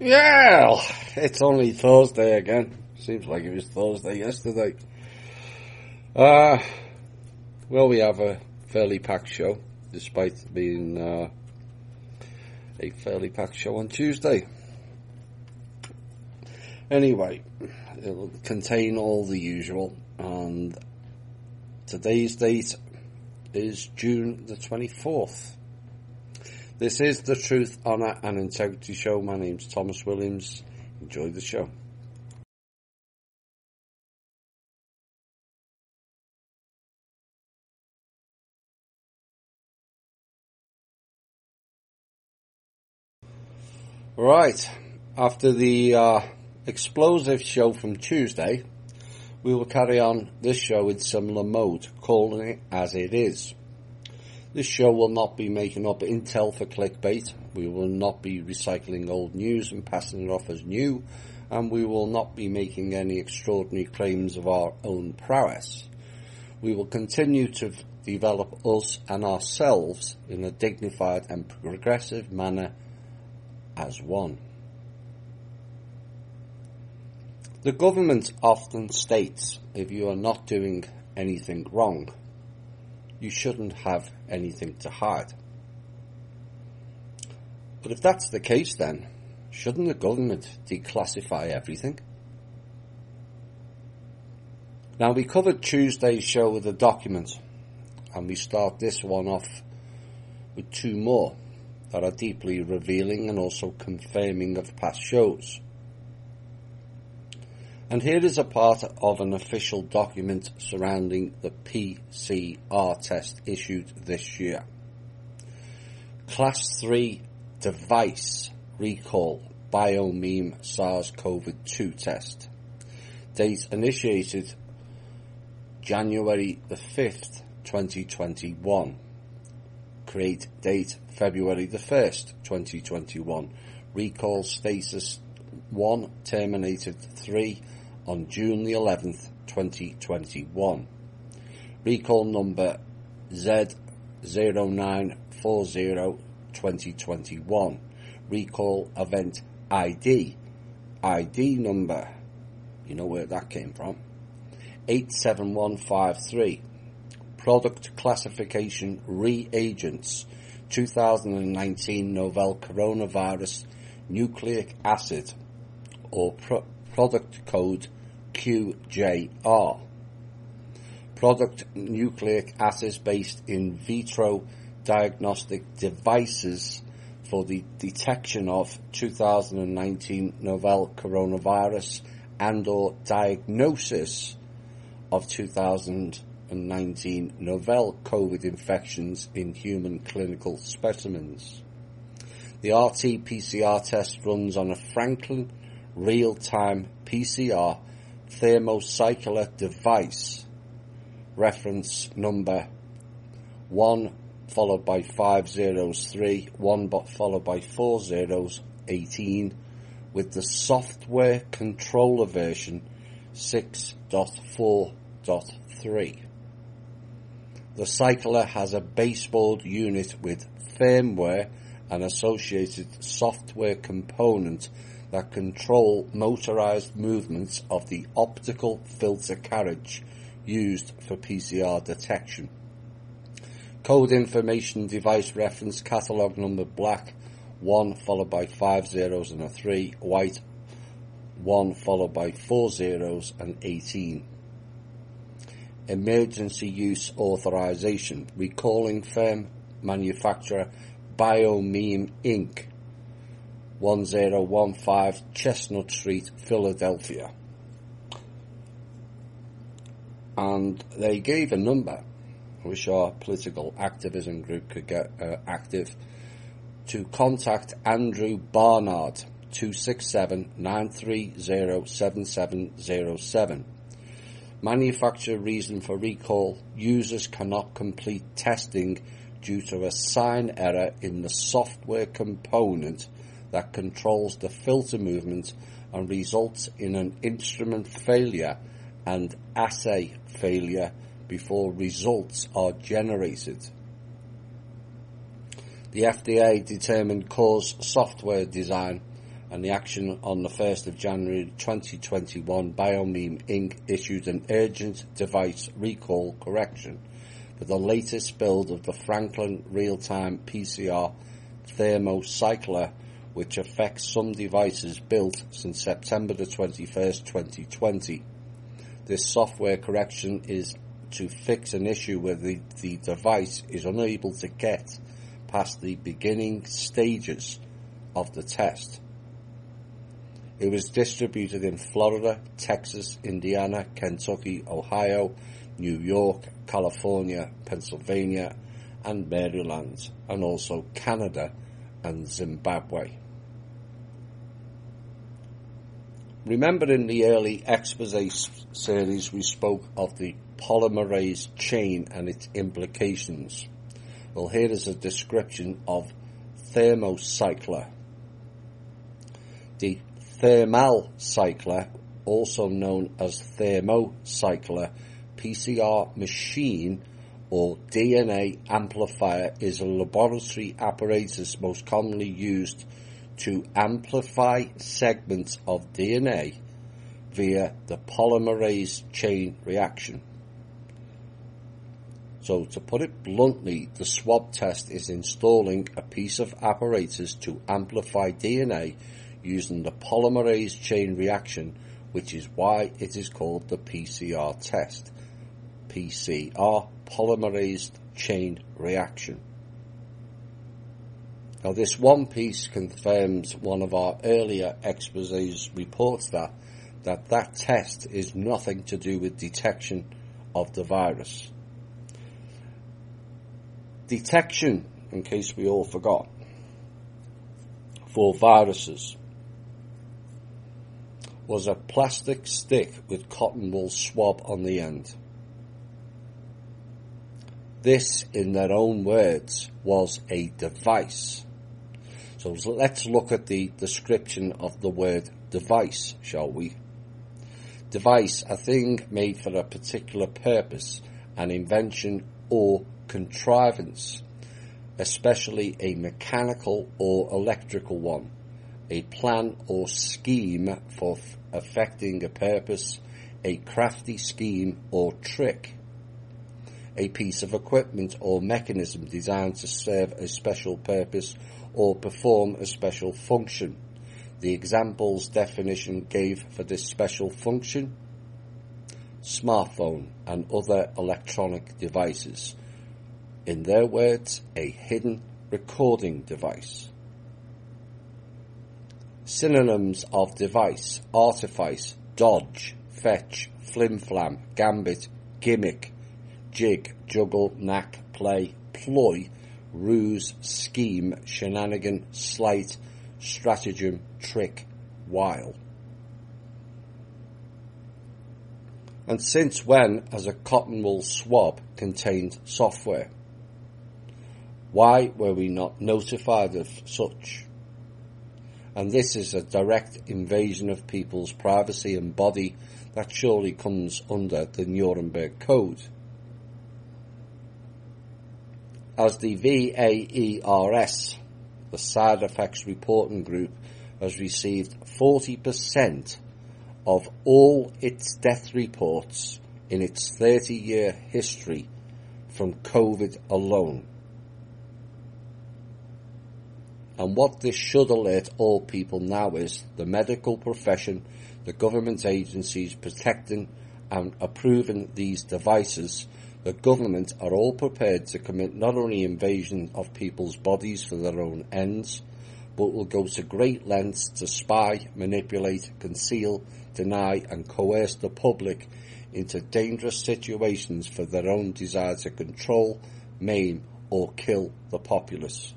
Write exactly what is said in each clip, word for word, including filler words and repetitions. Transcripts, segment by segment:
Yeah, it's only Thursday again. Seems like it was Thursday yesterday. Uh, well, we have a fairly packed show, despite being uh, a fairly packed show on Tuesday. Anyway, it'll contain all the usual, and today's date is June the twenty-fourth. This is the Truth, Honour and Integrity Show. My name's Thomas Williams. Enjoy the show. Right, after the uh, explosive show from Tuesday, we will carry on this show in similar mode, calling it as it is. This show will not be making up intel for clickbait. We will not be recycling old news and passing it off as new, and we will not be making any extraordinary claims of our own prowess. We will continue to develop us and ourselves in a dignified and progressive manner as one. The government often states if you are not doing anything wrong, you shouldn't have anything to hide. But if that's the case, then shouldn't the government declassify everything? Now, we covered Tuesday's show with a document, and we start this one off with two more that are deeply revealing and also confirming of past shows. And here is a part of an official document surrounding the P C R test issued this year. Class three device recall biomeme SARS-C o V two test. Date initiated January the fifth, twenty twenty-one. Create date February the first, twenty twenty-one. Recall status one terminated three on June the eleventh, twenty twenty-one. Recall number Z zero nine four zero, twenty twenty-one. Recall event I D. I D number, you know where that came from, eight seven one five three. Product classification reagents, two thousand nineteen novel coronavirus nucleic acid, or pro- product code Q J R. Product nucleic acids based in vitro diagnostic devices for the detection of two thousand nineteen novel coronavirus and or diagnosis of two thousand nineteen novel COVID infections in human clinical specimens. The R T P C R test runs on a Franklin real-time P C R thermocycler device, reference number one followed by five zeros three, one but followed by four zeros eighteen, with the software controller version six point four point three. The cycler has a baseboard unit with firmware and associated software component that control motorized movements of the optical filter carriage used for P C R detection. Code information device reference catalog number black, one followed by five zeros and a three, white, one followed by four zeros and eighteen. Emergency use authorization, recalling firm, manufacturer Biomeme Incorporated, one zero one five Chestnut Street, Philadelphia. And they gave a number. I wish our political activism group could get uh, active, to contact Andrew Barnard, two six seven, nine three zero, seven seven zero seven. Manufacturer reason for recall: users cannot complete testing due to a sign error in the software component that controls the filter movement and results in an instrument failure and assay failure before results are generated. The F D A determined cause software design and the action on the first of January twenty twenty-one, Biomeme Incorporated issued an urgent device recall correction for the latest build of the Franklin real-time P C R thermocycler, which affects some devices built since September the twenty-first, twenty twenty. This software correction is to fix an issue where the, the device is unable to get past the beginning stages of the test. It was distributed in Florida, Texas, Indiana, Kentucky, Ohio, New York, California, Pennsylvania, and Maryland, and also Canada and Zimbabwe. Remember, in the early expose series we spoke of the polymerase chain and its implications. Well, here is a description of thermocycler. The thermal cycler, also known as thermocycler, P C R machine or D N A amplifier, is a laboratory apparatus most commonly used to amplify segments of D N A via the polymerase chain reaction. So, to put it bluntly, the swab test is installing a piece of apparatus to amplify D N A using the polymerase chain reaction, which is why it is called the P C R test. P C R, polymerase chain reaction. Now, this one piece confirms one of our earlier exposés reports that, that that test is nothing to do with detection of the virus. Detection, in case we all forgot, for viruses was a plastic stick with cotton wool swab on the end. This, in their own words, was a device. So let's look at the description of the word device, shall we? Device, a thing made for a particular purpose, an invention or contrivance, especially a mechanical or electrical one, a plan or scheme for f- effecting a purpose, a crafty scheme or trick, a piece of equipment or mechanism designed to serve a special purpose or perform a special function. The example's definition gave for this special function: smartphone and other electronic devices. In their words, a hidden recording device. Synonyms of device: artifice, dodge, fetch, flim-flam, gambit, gimmick, jig, juggle, knack, play, ploy, ruse, scheme, shenanigan, sleight, stratagem, trick, wile. And since when has a cotton wool swab contained software? Why were we not notified of such? And this is a direct invasion of people's privacy and body that surely comes under the Nuremberg Code. As the V A E R S, the Side Effects Reporting Group, has received forty percent of all its death reports in its thirty-year history from COVID alone. And what this should alert all people now is the medical profession, the government agencies protecting and approving these devices, the government are all prepared to commit not only invasion of people's bodies for their own ends, but will go to great lengths to spy, manipulate, conceal, deny and coerce the public into dangerous situations for their own desire to control, maim or kill the populace.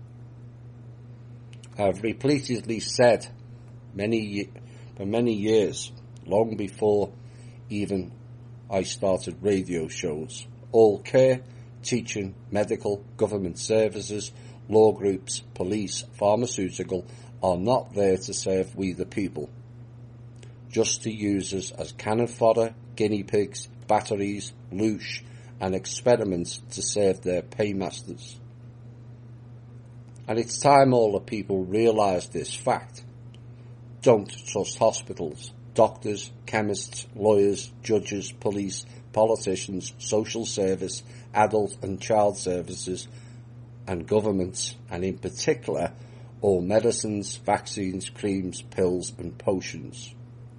I have repeatedly said many, for many years, long before even I started radio shows, all care, teaching, medical, government services, law groups, police, pharmaceutical are not there to serve we the people, just to use us as cannon fodder, guinea pigs, batteries, loosh and experiments to serve their paymasters. And it's time all the people realise this fact. don't trust hospitals, doctors, chemists, lawyers, judges, police, politicians, social service, adult and child services, and governments, and in particular all medicines, vaccines, creams, pills and potions.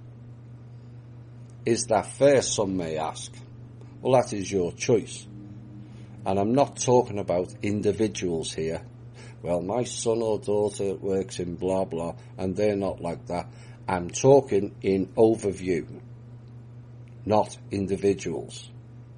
Is that fair, some may ask? Well, that is your choice. And I'm not talking about individuals here. Well, my son or daughter works in blah blah and they're not like that. I'm talking in overview, not individuals.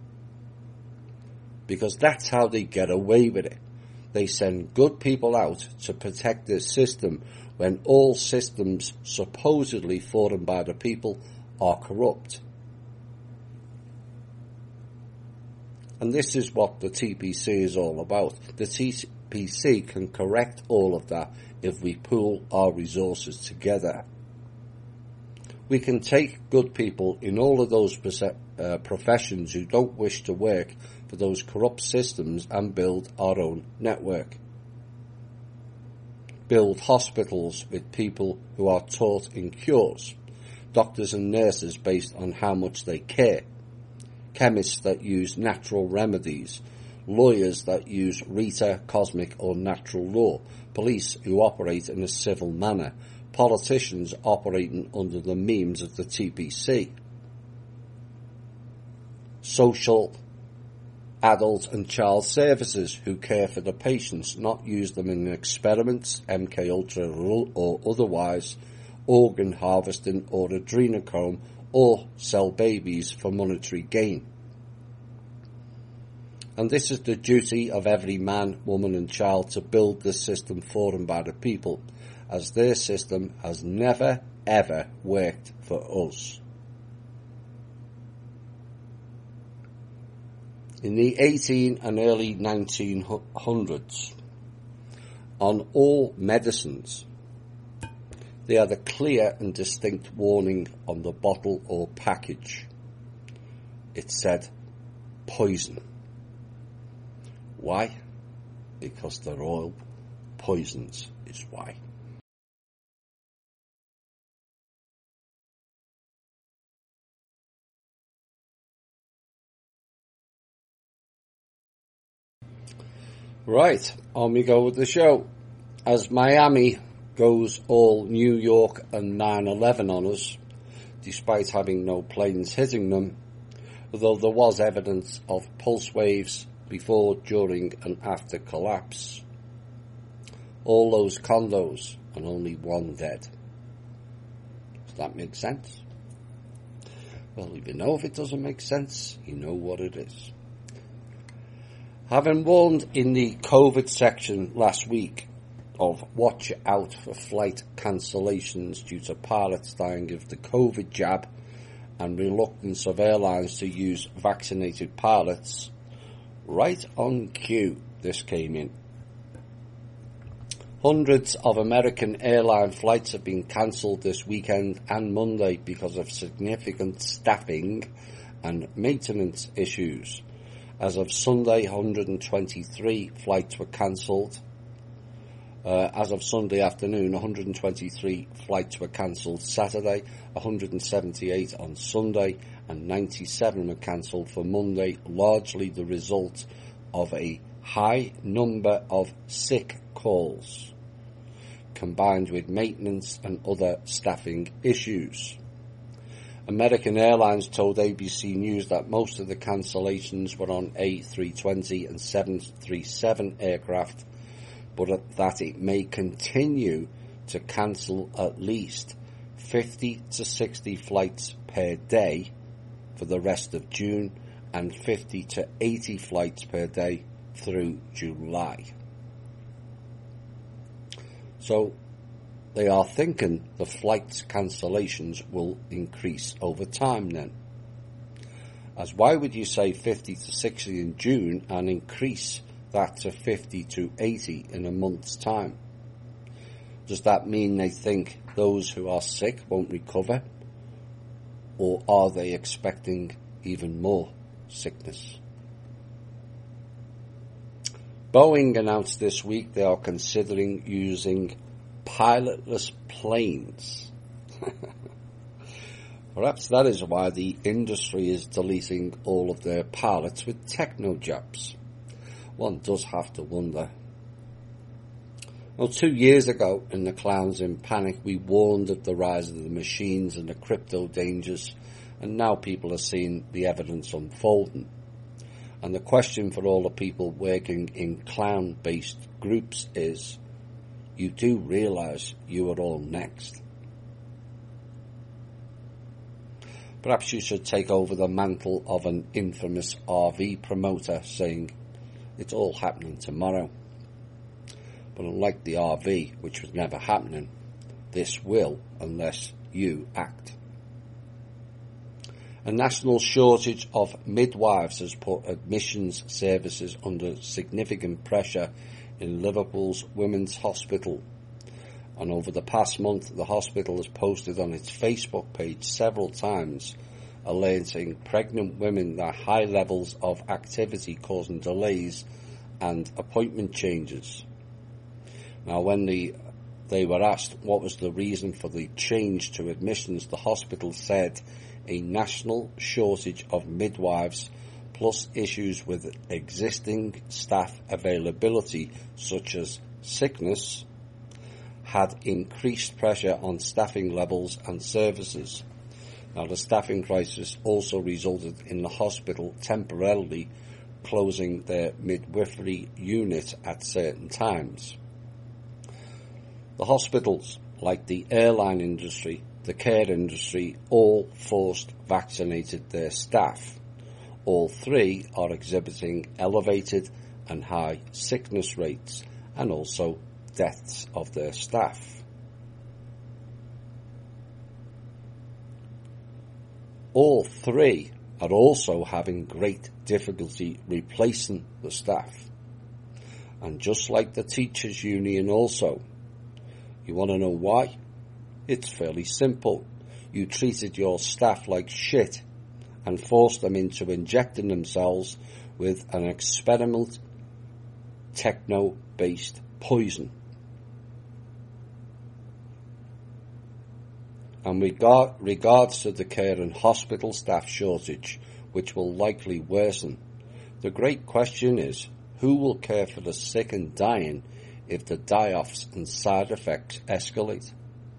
Because that's how they get away with it. They send good people out to protect this system when all systems supposedly formed by the people are corrupt. And this is what the T P C is all about. The T P C can correct all of that if we pool our resources together. We can take good people in all of those uh, professions who don't wish to work for those corrupt systems and build our own network. Build hospitals with people who are taught in cures, doctors and nurses based on how much they care, chemists that use natural remedies, lawyers that use Rita, cosmic or natural law, police who operate in a civil manner, politicians operating under the memes of the T P C, social, adult and child services who care for the patients, not use them in experiments, M K Ultra or otherwise, organ harvesting or adrenochrome, or sell babies for monetary gain. And this is the duty of every man, woman and child to build this system for and by the people, as their system has never ever worked for us. In the eighteen and early nineteen hundreds, on all medicines, they had a clear and distinct warning on the bottle or package. It said, poison. Why? Because they're all poisons, is why. Right, on we go with the show. As Miami goes all New York and nine eleven on us, despite having no planes hitting them, although there was evidence of pulse waves before, during and after collapse. All those condos and only one dead. Does that make sense? Well, if you know if it doesn't make sense, you know what it is. Having warned in the COVID section last week of watch out for flight cancellations due to pilots dying of the COVID jab and reluctance of airlines to use vaccinated pilots, right on cue this came in. Hundreds of American airline flights have been cancelled this weekend and Monday because of significant staffing and maintenance issues. As of Sunday, one hundred twenty-three flights were cancelled. Uh, as of Sunday afternoon, one hundred twenty-three flights were cancelled Saturday, one hundred seventy-eight on Sunday, and ninety-seven were cancelled for Monday, largely the result of a high number of sick calls, combined with maintenance and other staffing issues. American Airlines told A B C News that most of the cancellations were on A three twenty and seven thirty-seven aircraft, but that it may continue to cancel at least fifty to sixty flights per day for the rest of June and fifty to eighty flights per day through July. So they are thinking the flight cancellations will increase over time then. As why would you say fifty to sixty in June and increase that to fifty to eighty in a month's time? Does that mean they think those who are sick won't recover? Or are they expecting even more sickness? Boeing announced this week they are considering using pilotless planes Perhaps that is why the industry is deleting all of their pilots with techno jabs. One does have to wonder. Well, two years ago in the Clowns in Panic, we warned of the rise of the machines and the crypto dangers, and now people are seeing the evidence unfolding. And the question for all the people working in clown-based groups is, you do realise you are all next. Perhaps you should take over the mantle of an infamous R V promoter saying, it's all happening tomorrow. But unlike the R V, which was never happening, this will unless you act. A national shortage of midwives has put admissions services under significant pressure in Liverpool's Women's Hospital. And over the past month, the hospital has posted on its Facebook page several times alerting pregnant women that high levels of activity causing delays and appointment changes. Now, when the, they were asked what was the reason for the change to admissions, the hospital said a national shortage of midwives plus issues with existing staff availability, such as sickness, had increased pressure on staffing levels and services. Now, the staffing crisis also resulted in the hospital temporarily closing their midwifery unit at certain times. The hospitals, like the airline industry, the care industry, all forced vaccinated their staff. All three are exhibiting elevated and high sickness rates and also deaths of their staff. All three are also having great difficulty replacing the staff. And just like the teachers' union also, you want to know why? It's fairly simple. You treated your staff like shit and forced them into injecting themselves with an experiment techno-based poison. And regard, regards to the care and hospital staff shortage, which will likely worsen, the great question is, who will care for the sick and dying if the die-offs and side effects escalate?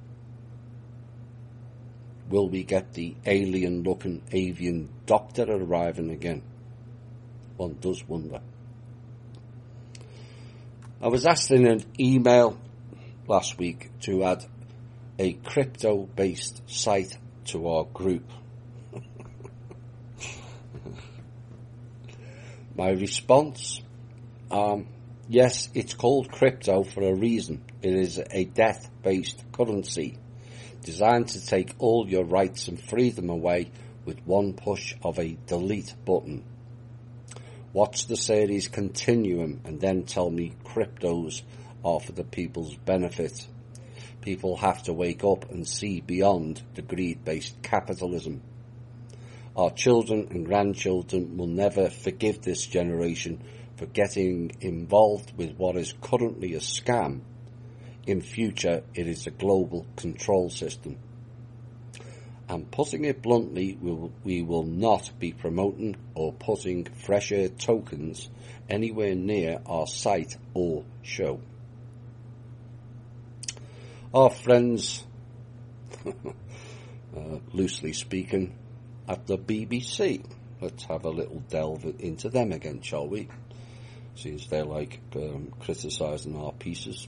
Will we get the alien-looking avian doctor arriving again? One does wonder. I was asked in an email last week to add a crypto-based site to our group. My response, um, yes, it's called crypto for a reason. It is a death-based currency designed to take all your rights and freedom away with one push of a delete button. Watch the series Continuum and then tell me cryptos are for the people's benefit. People have to wake up and see beyond the greed-based capitalism. Our children and grandchildren will never forgive this generation for getting involved with what is currently a scam. In future, it is a global control system. And putting it bluntly, we will, we will not be promoting or putting Fresh Air tokens anywhere near our site or show. Our friends, uh, loosely speaking, at the B B C. Let's have a little delve into them again, shall we? Since they're like um, criticising our pieces.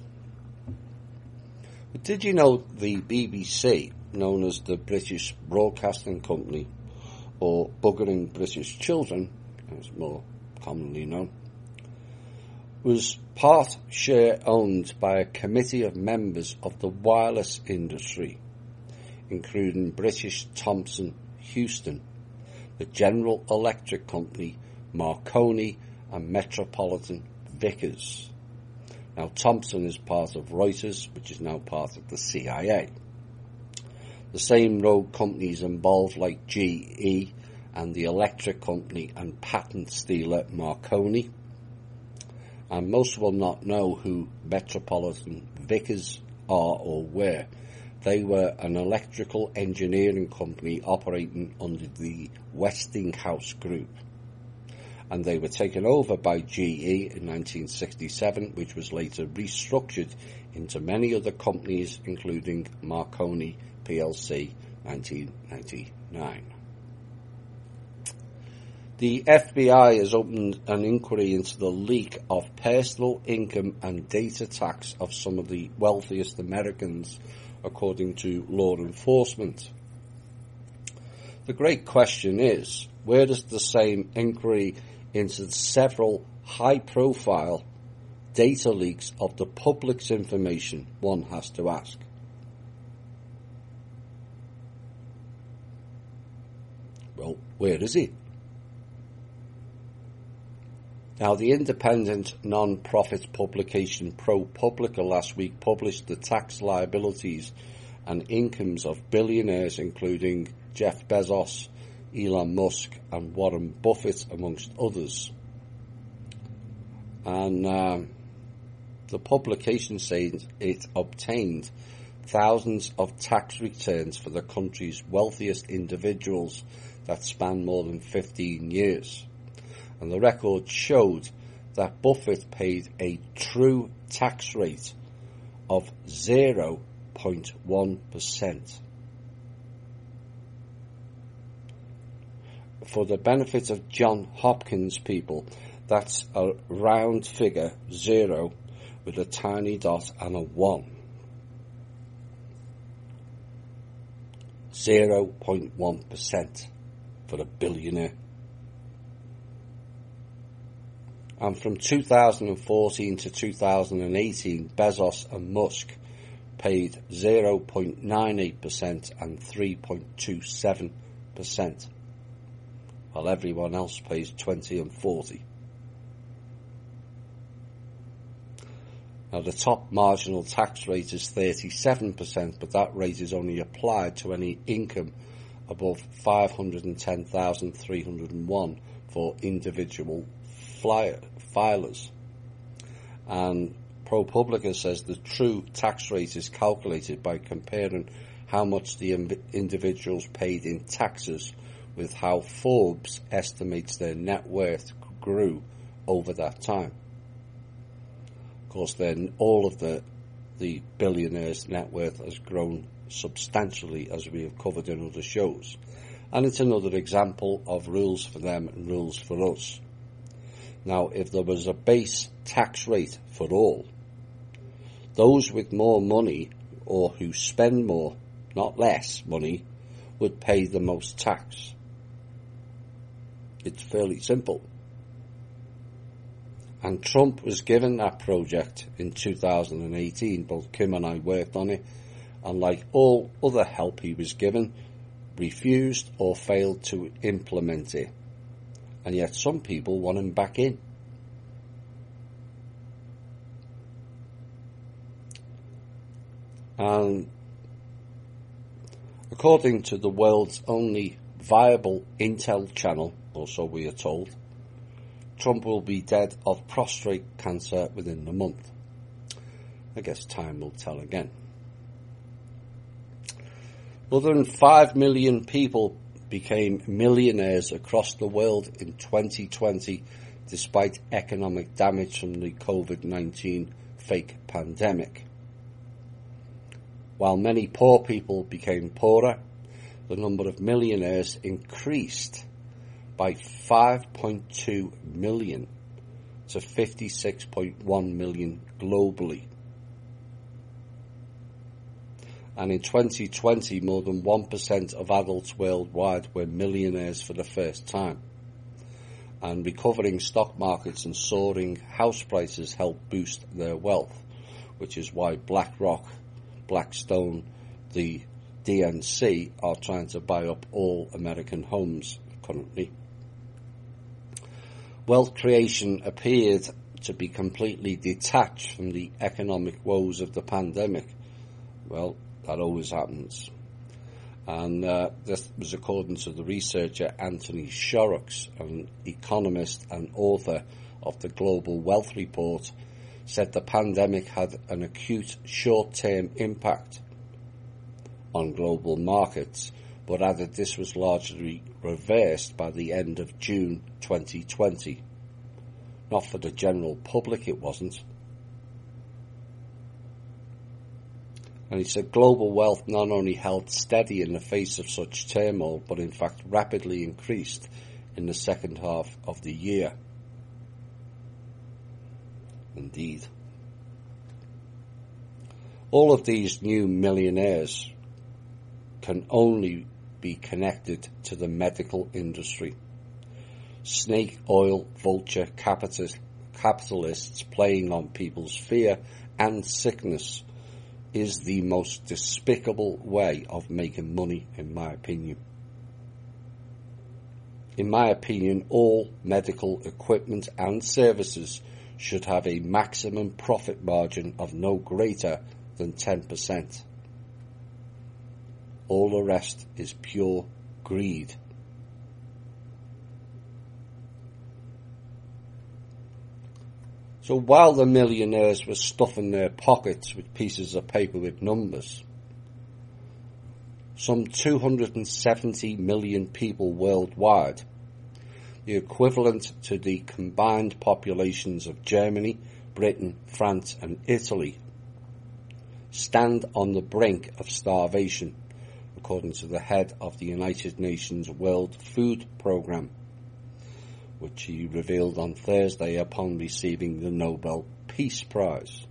But did you know the B B C, known as the British Broadcasting Company, or Buggering British Children, as more commonly known, was part share owned by a committee of members of the wireless industry, including British Thomson Houston, the General Electric Company, Marconi and Metropolitan Vickers. Now, Thomson is part of Reuters, which is now part of the C I A. The same road companies involved like G E and the electric company and patent stealer Marconi. And most will not know who Metropolitan Vickers are or were, They were an electrical engineering company operating under the Westinghouse Group, and they were taken over by G E in nineteen sixty-seven, which was later restructured into many other companies, including Marconi P L C, nineteen ninety-nine. The F B I has opened an inquiry into the leak of personal income and data tax of some of the wealthiest Americans, according to law enforcement. The great question is, where does the same inquiry into several high-profile data leaks of the public's information, one has to ask? Well, where is it? Now, the independent non-profit publication ProPublica last week published the tax liabilities and incomes of billionaires including Jeff Bezos, Elon Musk and Warren Buffett, amongst others. And um, the publication says it obtained thousands of tax returns for the country's wealthiest individuals that span more than fifteen years. And the record showed that Buffett paid a true tax rate of zero point one percent. For the benefit of John Hopkins people, that's a round figure, zero, with a tiny dot and a one. zero point one percent for a billionaire. And from two thousand fourteen to two thousand eighteen, Bezos and Musk paid zero point nine eight percent and three point two seven percent, while everyone else pays twenty and forty. Now, the top marginal tax rate is thirty-seven percent, but that rate is only applied to any income above five hundred ten thousand three hundred one for individual flyer, filers. And ProPublica says the true tax rate is calculated by comparing how much the individuals paid in taxes with how Forbes estimates their net worth grew over that time. Of course, then all of the the billionaires' net worth has grown substantially, as we have covered in other shows. And it's another example of rules for them and rules for us. Now, if there was a base tax rate for all, those with more money or who spend more, not less money, would pay the most tax. It's fairly simple. And Trump was given that project in two thousand eighteen. Both Kim and I worked on it, and like all other help he was given, refused or failed to implement it. And yet some people want him back in. And according to the world's only viable intel channel, or so we are told, Trump will be dead of prostate cancer within the month. I guess time will tell again. More than five million people became millionaires across the world in twenty twenty, despite economic damage from the COVID nineteen fake pandemic. While many poor people became poorer, the number of millionaires increased by five point two million to fifty-six point one million globally. And in twenty twenty, more than one percent of adults worldwide were millionaires for the first time. And recovering stock markets and soaring house prices helped boost their wealth, which is why BlackRock, Blackstone, the D N C are trying to buy up all American homes currently. Wealth creation appeared to be completely detached from the economic woes of the pandemic. Well, that always happens. And uh, this was according to the researcher Anthony Shorrocks, an economist and author of the Global Wealth Report, said the pandemic had an acute short-term impact. on global markets, but added this was largely reversed by the end of June twenty twenty. Not for the general public, it wasn't. And he said global wealth not only held steady in the face of such turmoil, but in fact rapidly increased in the second half of the year. Indeed. All of these new millionaires can only be connected to the medical industry. Snake oil vulture capitalists playing on people's fear and sickness is the most despicable way of making money, in my opinion. In my opinion, all medical equipment and services should have a maximum profit margin of no greater than ten percent. All the rest is pure greed. So while the millionaires were stuffing their pockets with pieces of paper with numbers, some two hundred seventy million people worldwide, the equivalent to the combined populations of Germany, Britain, France and Italy, stand on the brink of starvation, according to the head of the United Nations World Food Programme, which he revealed on Thursday upon receiving the Nobel Peace Prize.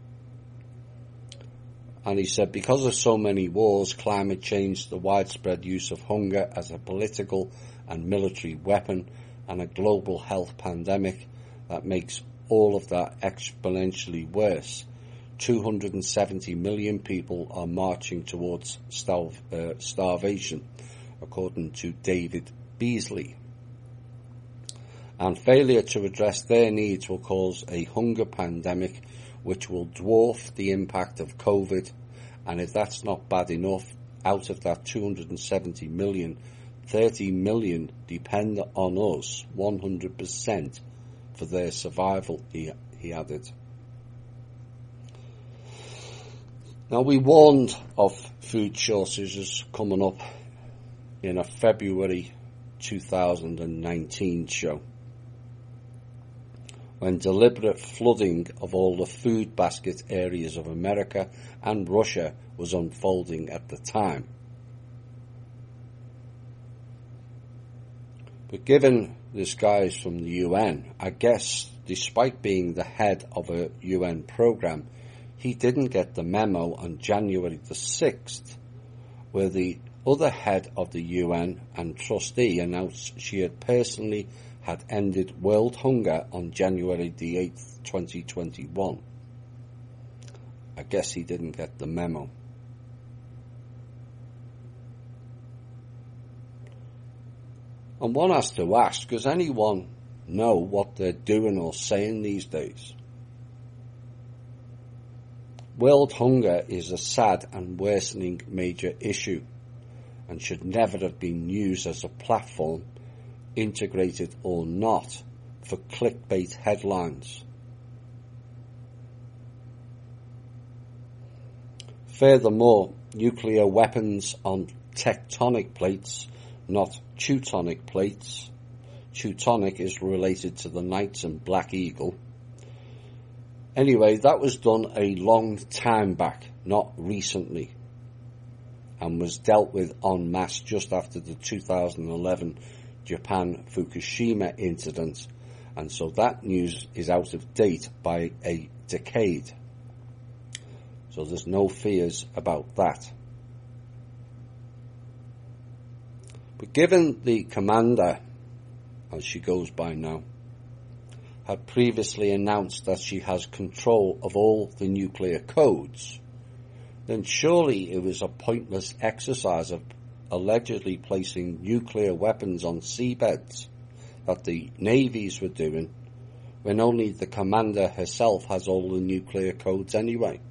And he said, because of so many wars, climate change, the widespread use of hunger as a political and military weapon, and a global health pandemic that makes all of that exponentially worse, two hundred seventy million people are marching towards starve, uh, starvation, according to David Beasley. And failure to address their needs will cause a hunger pandemic which will dwarf the impact of COVID. And if that's not bad enough, out of that two hundred seventy million, thirty million depend on us one hundred percent for their survival, he, he added. Now, we warned of food shortages coming up in a February two thousand nineteen show, when deliberate flooding of all the food basket areas of America and Russia was unfolding at the time. But given this guy's from the U N, I guess, despite being the head of a U N program, he didn't get the memo on January the sixth, where the other head of the U N and trustee announced she had personally had ended world hunger on January the eighth, twenty twenty-one. I guess he didn't get the memo. And one has to ask, does anyone know what they're doing or saying these days? World hunger is a sad and worsening major issue and should never have been used as a platform, integrated or not, for clickbait headlines. Furthermore, nuclear weapons on tectonic plates, not Teutonic plates. Teutonic is related to the Knights and Black Eagle. Anyway, that was done a long time back, not recently, and was dealt with en masse just after the two thousand eleven Japan Fukushima incident, and so that news is out of date by a decade. So there's no fears about that. But given the commander, as she goes by now, had previously announced that she has control of all the nuclear codes, then surely it was a pointless exercise of allegedly placing nuclear weapons on seabeds that the navies were doing, when only the commander herself has all the nuclear codes anyway.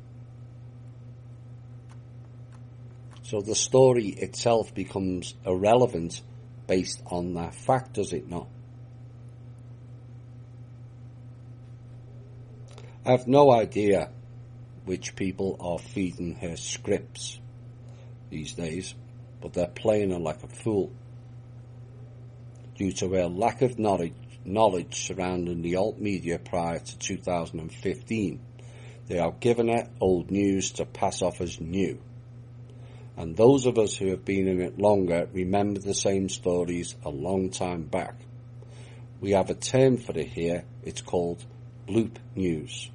So the story itself becomes irrelevant based on that fact, does it not? I have no idea which people are feeding her scripts, these days, but they're playing her like a fool. Due to her lack of knowledge, knowledge surrounding the alt media prior to two thousand fifteen, they are giving her old news to pass off as new. And those of us who have been in it longer remember the same stories a long time back. We have a term for it here. It's called bloop news.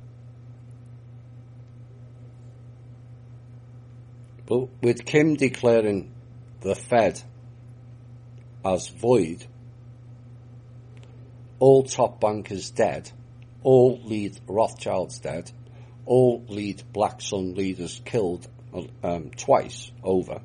But with Kim declaring the Fed as void, all top bankers dead, all lead Rothschilds dead, all lead Black Sun leaders killed um, twice over,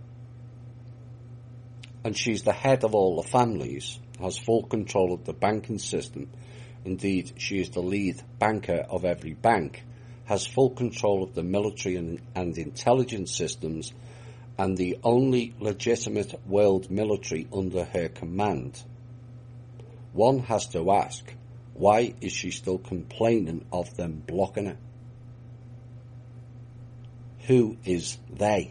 and she's the head of all the families, has full control of the banking system. Indeed, she is the lead banker of every bank, has full control of the military and, and intelligence systems, and the only legitimate world military under her command. One has to ask, why is she still complaining of them blocking her? Who is they?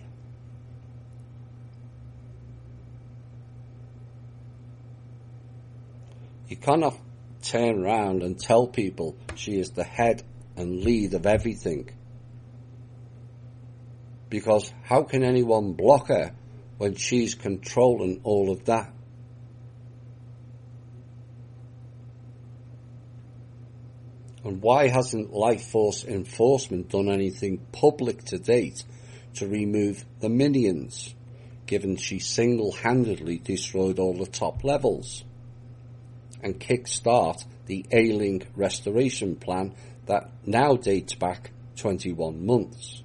You cannot turn around and tell people she is the head and lead of everything. Because how can anyone block her when she's controlling all of that? And why hasn't Life Force Enforcement done anything public to date to remove the minions, given she single-handedly destroyed all the top levels, and kick-start the Ailing restoration plan that now dates back twenty-one months?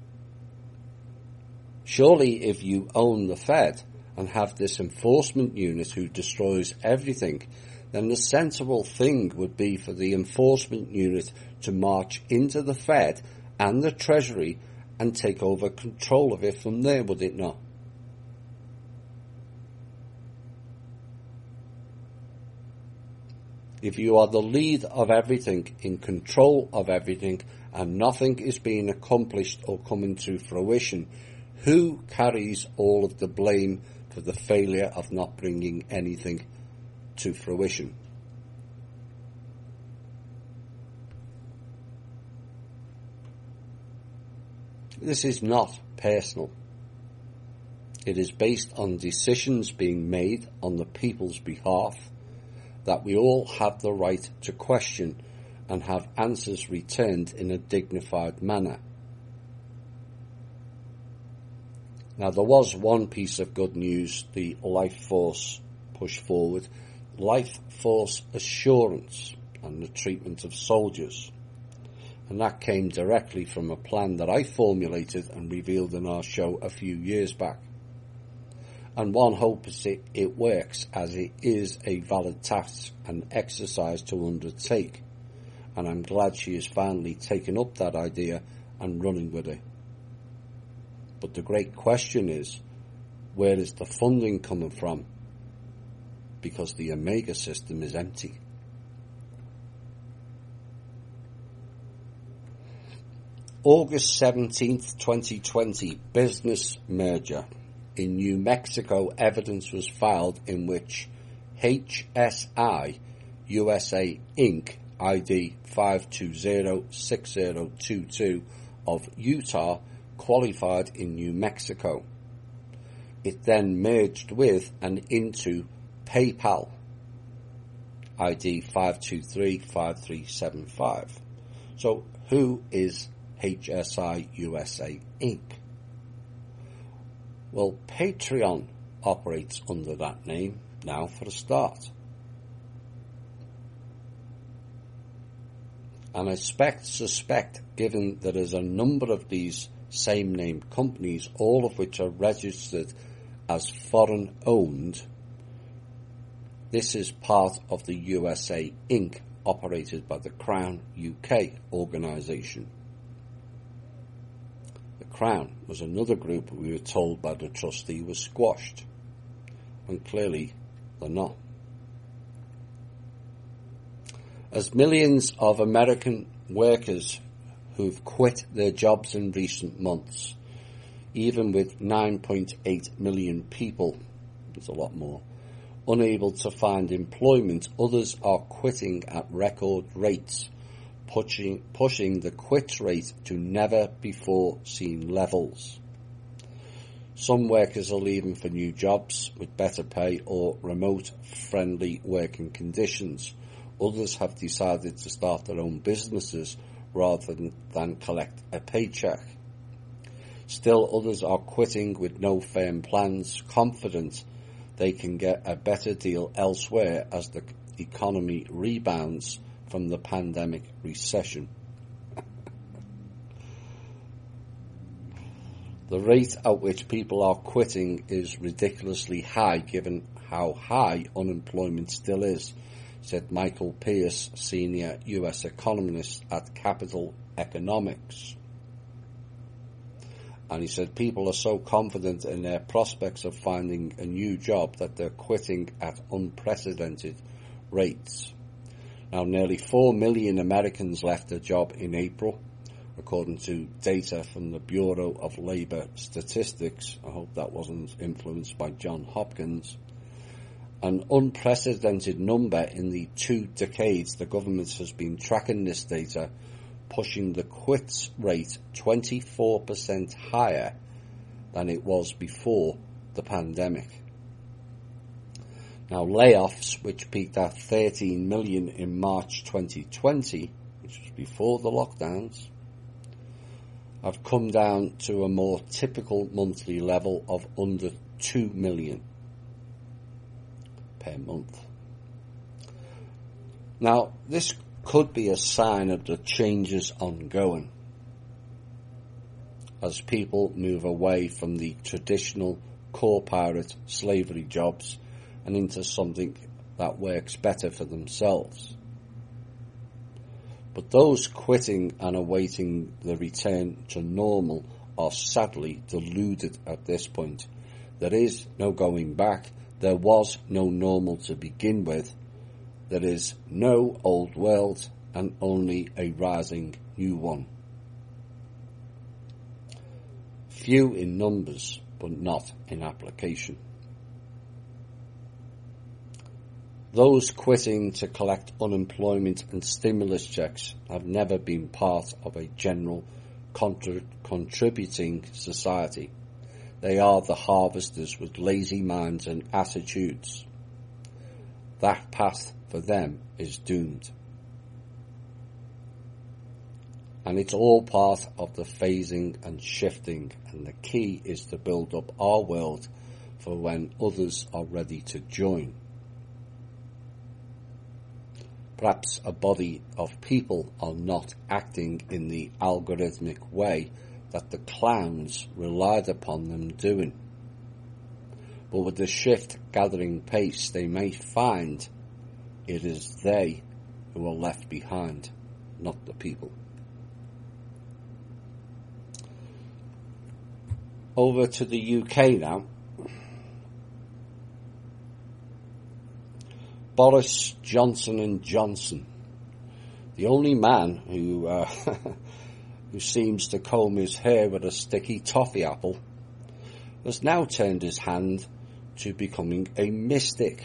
Surely if you own the Fed and have this enforcement unit who destroys everything, then the sensible thing would be for the enforcement unit to march into the Fed and the Treasury and take over control of it from there, would it not? If you are the lead of everything, in control of everything, and nothing is being accomplished or coming to fruition, who carries all of the blame for the failure of not bringing anything to fruition? This is not personal. It is based on decisions being made on the people's behalf that we all have the right to question and have answers returned in a dignified manner. Now, there was one piece of good news the Life Force pushed forward: Life Force Assurance and the treatment of soldiers. And that came directly from a plan that I formulated and revealed in our show a few years back. And one hopes it, it works, as it is a valid task and exercise to undertake. And I'm glad she has finally taken up that idea and running with it. But the great question is, where is the funding coming from? Because the Omega system is empty. August seventeenth, twenty twenty, business merger. In New Mexico, evidence was filed in which H S I U S A Incorporated, I D five two zero six zero two two of Utah, qualified in New Mexico. It then merged with and into PayPal, I D five two three five three seven five. So who is H S I U S A Incorporated? Well, Patreon operates under that name now for a start. And I suspect, suspect, given that there's a number of these same name companies, all of which are registered as foreign owned, this is part of the U S A Incorporated, operated by the Crown U K organisation. The Crown was another group we were told by the trustee was squashed, and clearly they're not. As millions of American workers who've quit their jobs in recent months even with nine point eight million people, there's a lot more, unable to find employment, others are quitting at record rates, pushing, pushing the quit rate to never-before-seen levels. Some workers are leaving for new jobs with better pay or remote-friendly working conditions. Others have decided to start their own businesses rather than, than collect a paycheck. Still, others are quitting with no firm plans, confident they can get a better deal elsewhere as the economy rebounds from the pandemic recession. The rate at which people are quitting is ridiculously high given how high unemployment still is, said Michael Pierce, senior U S economist at Capital Economics. And he said people are so confident in their prospects of finding a new job that they're quitting at unprecedented rates. Now, nearly four million Americans left their job in April, according to data from the Bureau of Labor Statistics. I hope that wasn't influenced by John Hopkins. An unprecedented number in the two decades the government has been tracking this data, pushing the quits rate twenty-four percent higher than it was before the pandemic. Now, layoffs, which peaked at thirteen million in March twenty twenty, which was before the lockdowns, have come down to a more typical monthly level of under two million per month. Now, this could be a sign of the changes ongoing as people move away from the traditional corporate slavery jobs and into something that works better for themselves. But those quitting and awaiting the return to normal are sadly deluded at this point. There is no going back. There was no normal to begin with. There is no old world and only a rising new one. Few in numbers, but not in application. Those quitting to collect unemployment and stimulus checks have never been part of a general contra- contributing society. They are the harvesters with lazy minds and attitudes. That path for them is doomed. And it's all part of the phasing and shifting, and the key is to build up our world for when others are ready to join. Perhaps a body of people are not acting in the algorithmic way that the clowns relied upon them doing. But with the shift gathering pace, they may find it is they who are left behind, not the people. Over to the U K now. Boris Johnson and Johnson, the only man who uh, who seems to comb his hair with a sticky toffee apple, has now turned his hand to becoming a mystic,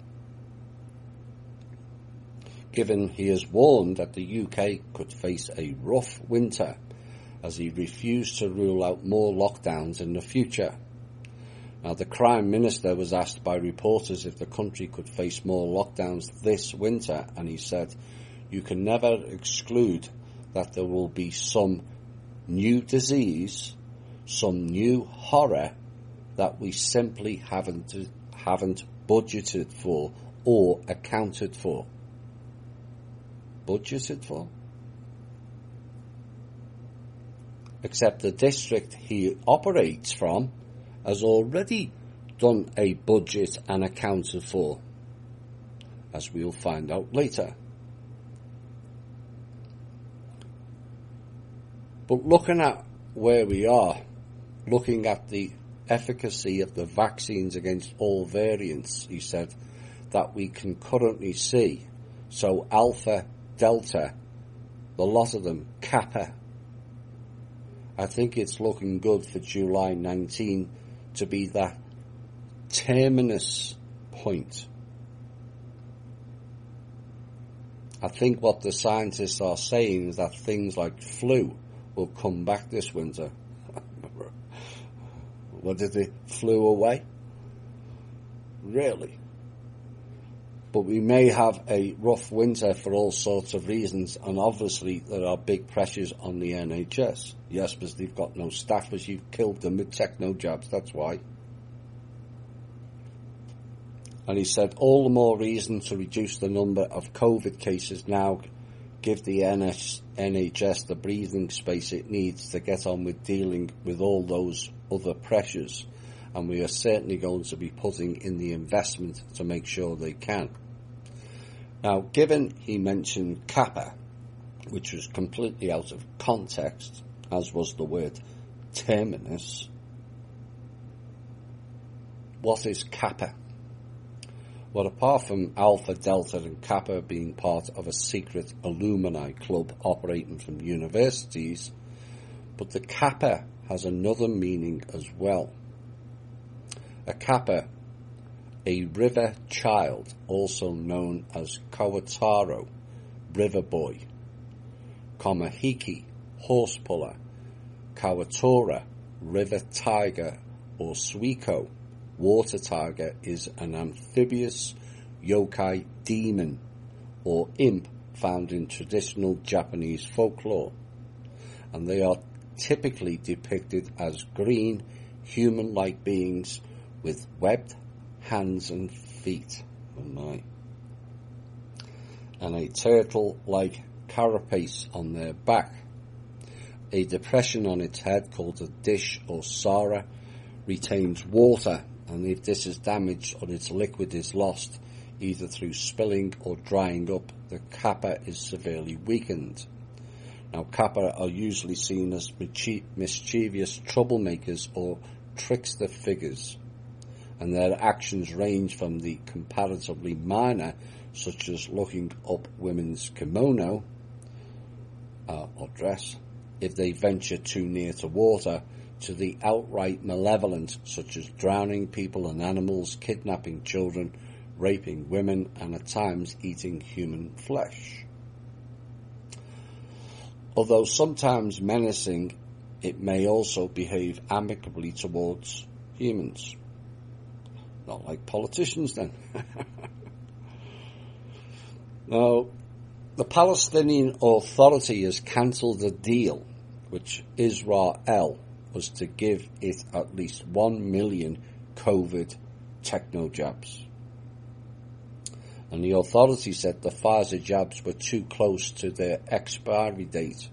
given he has warned that the U K could face a rough winter as he refused to rule out more lockdowns in the future. Now, the Prime Minister was asked by reporters if the country could face more lockdowns this winter, and he said, "You can never exclude that there will be some new disease, some new horror that we simply haven't haven't budgeted for or accounted for." Budgeted for? Except the district he operates from has already done a budget and accounted for, as we'll find out later. But looking at where we are, looking at the efficacy of the vaccines against all variants, he said, that we can currently see, so Alpha, Delta, the lot of them, Kappa, I think it's looking good for July nineteenth to be that terminus point. I think what the scientists are saying is that things like flu will come back this winter. What did they flew away? Really? But we may have a rough winter for all sorts of reasons, and obviously there are big pressures on the N H S. Yes, because they've got no staff, because you've killed them with techno jabs, that's why. And he said, all the more reason to reduce the number of COVID cases now, give the N H S the breathing space it needs to get on with dealing with all those other pressures. And we are certainly going to be putting in the investment to make sure they can. Now, given he mentioned kappa, which was completely out of context, as was the word terminus, what is kappa? Well, apart from Alpha, Delta and Kappa being part of a secret alumni club operating from universities, but the Kappa has another meaning as well. A Kappa, a river child, also known as Kawataro, river boy, Komahiki, horse puller, Kawatora, river tiger, or Suiko, water tiger, is an amphibious yokai demon or imp found in traditional Japanese folklore, and they are typically depicted as green, human-like beings with webbed hands and feet, oh my, and a turtle-like carapace on their back. A depression on its head called a dish or sara retains water, and if this is damaged or its liquid is lost, either through spilling or drying up, the kappa is severely weakened. Now, kappa are usually seen as mischievous troublemakers or trickster figures, and their actions range from the comparatively minor, such as looking up women's kimono uh, or dress, if they venture too near to water, to the outright malevolent, such as drowning people and animals, kidnapping children, raping women, and at times eating human flesh. Although sometimes menacing, it may also behave amicably towards humans. Not like politicians, then. Now, the Palestinian Authority has cancelled a deal which Israel was to give it at least one million COVID techno jabs. And the authority said the Pfizer jabs were too close to their expiry date.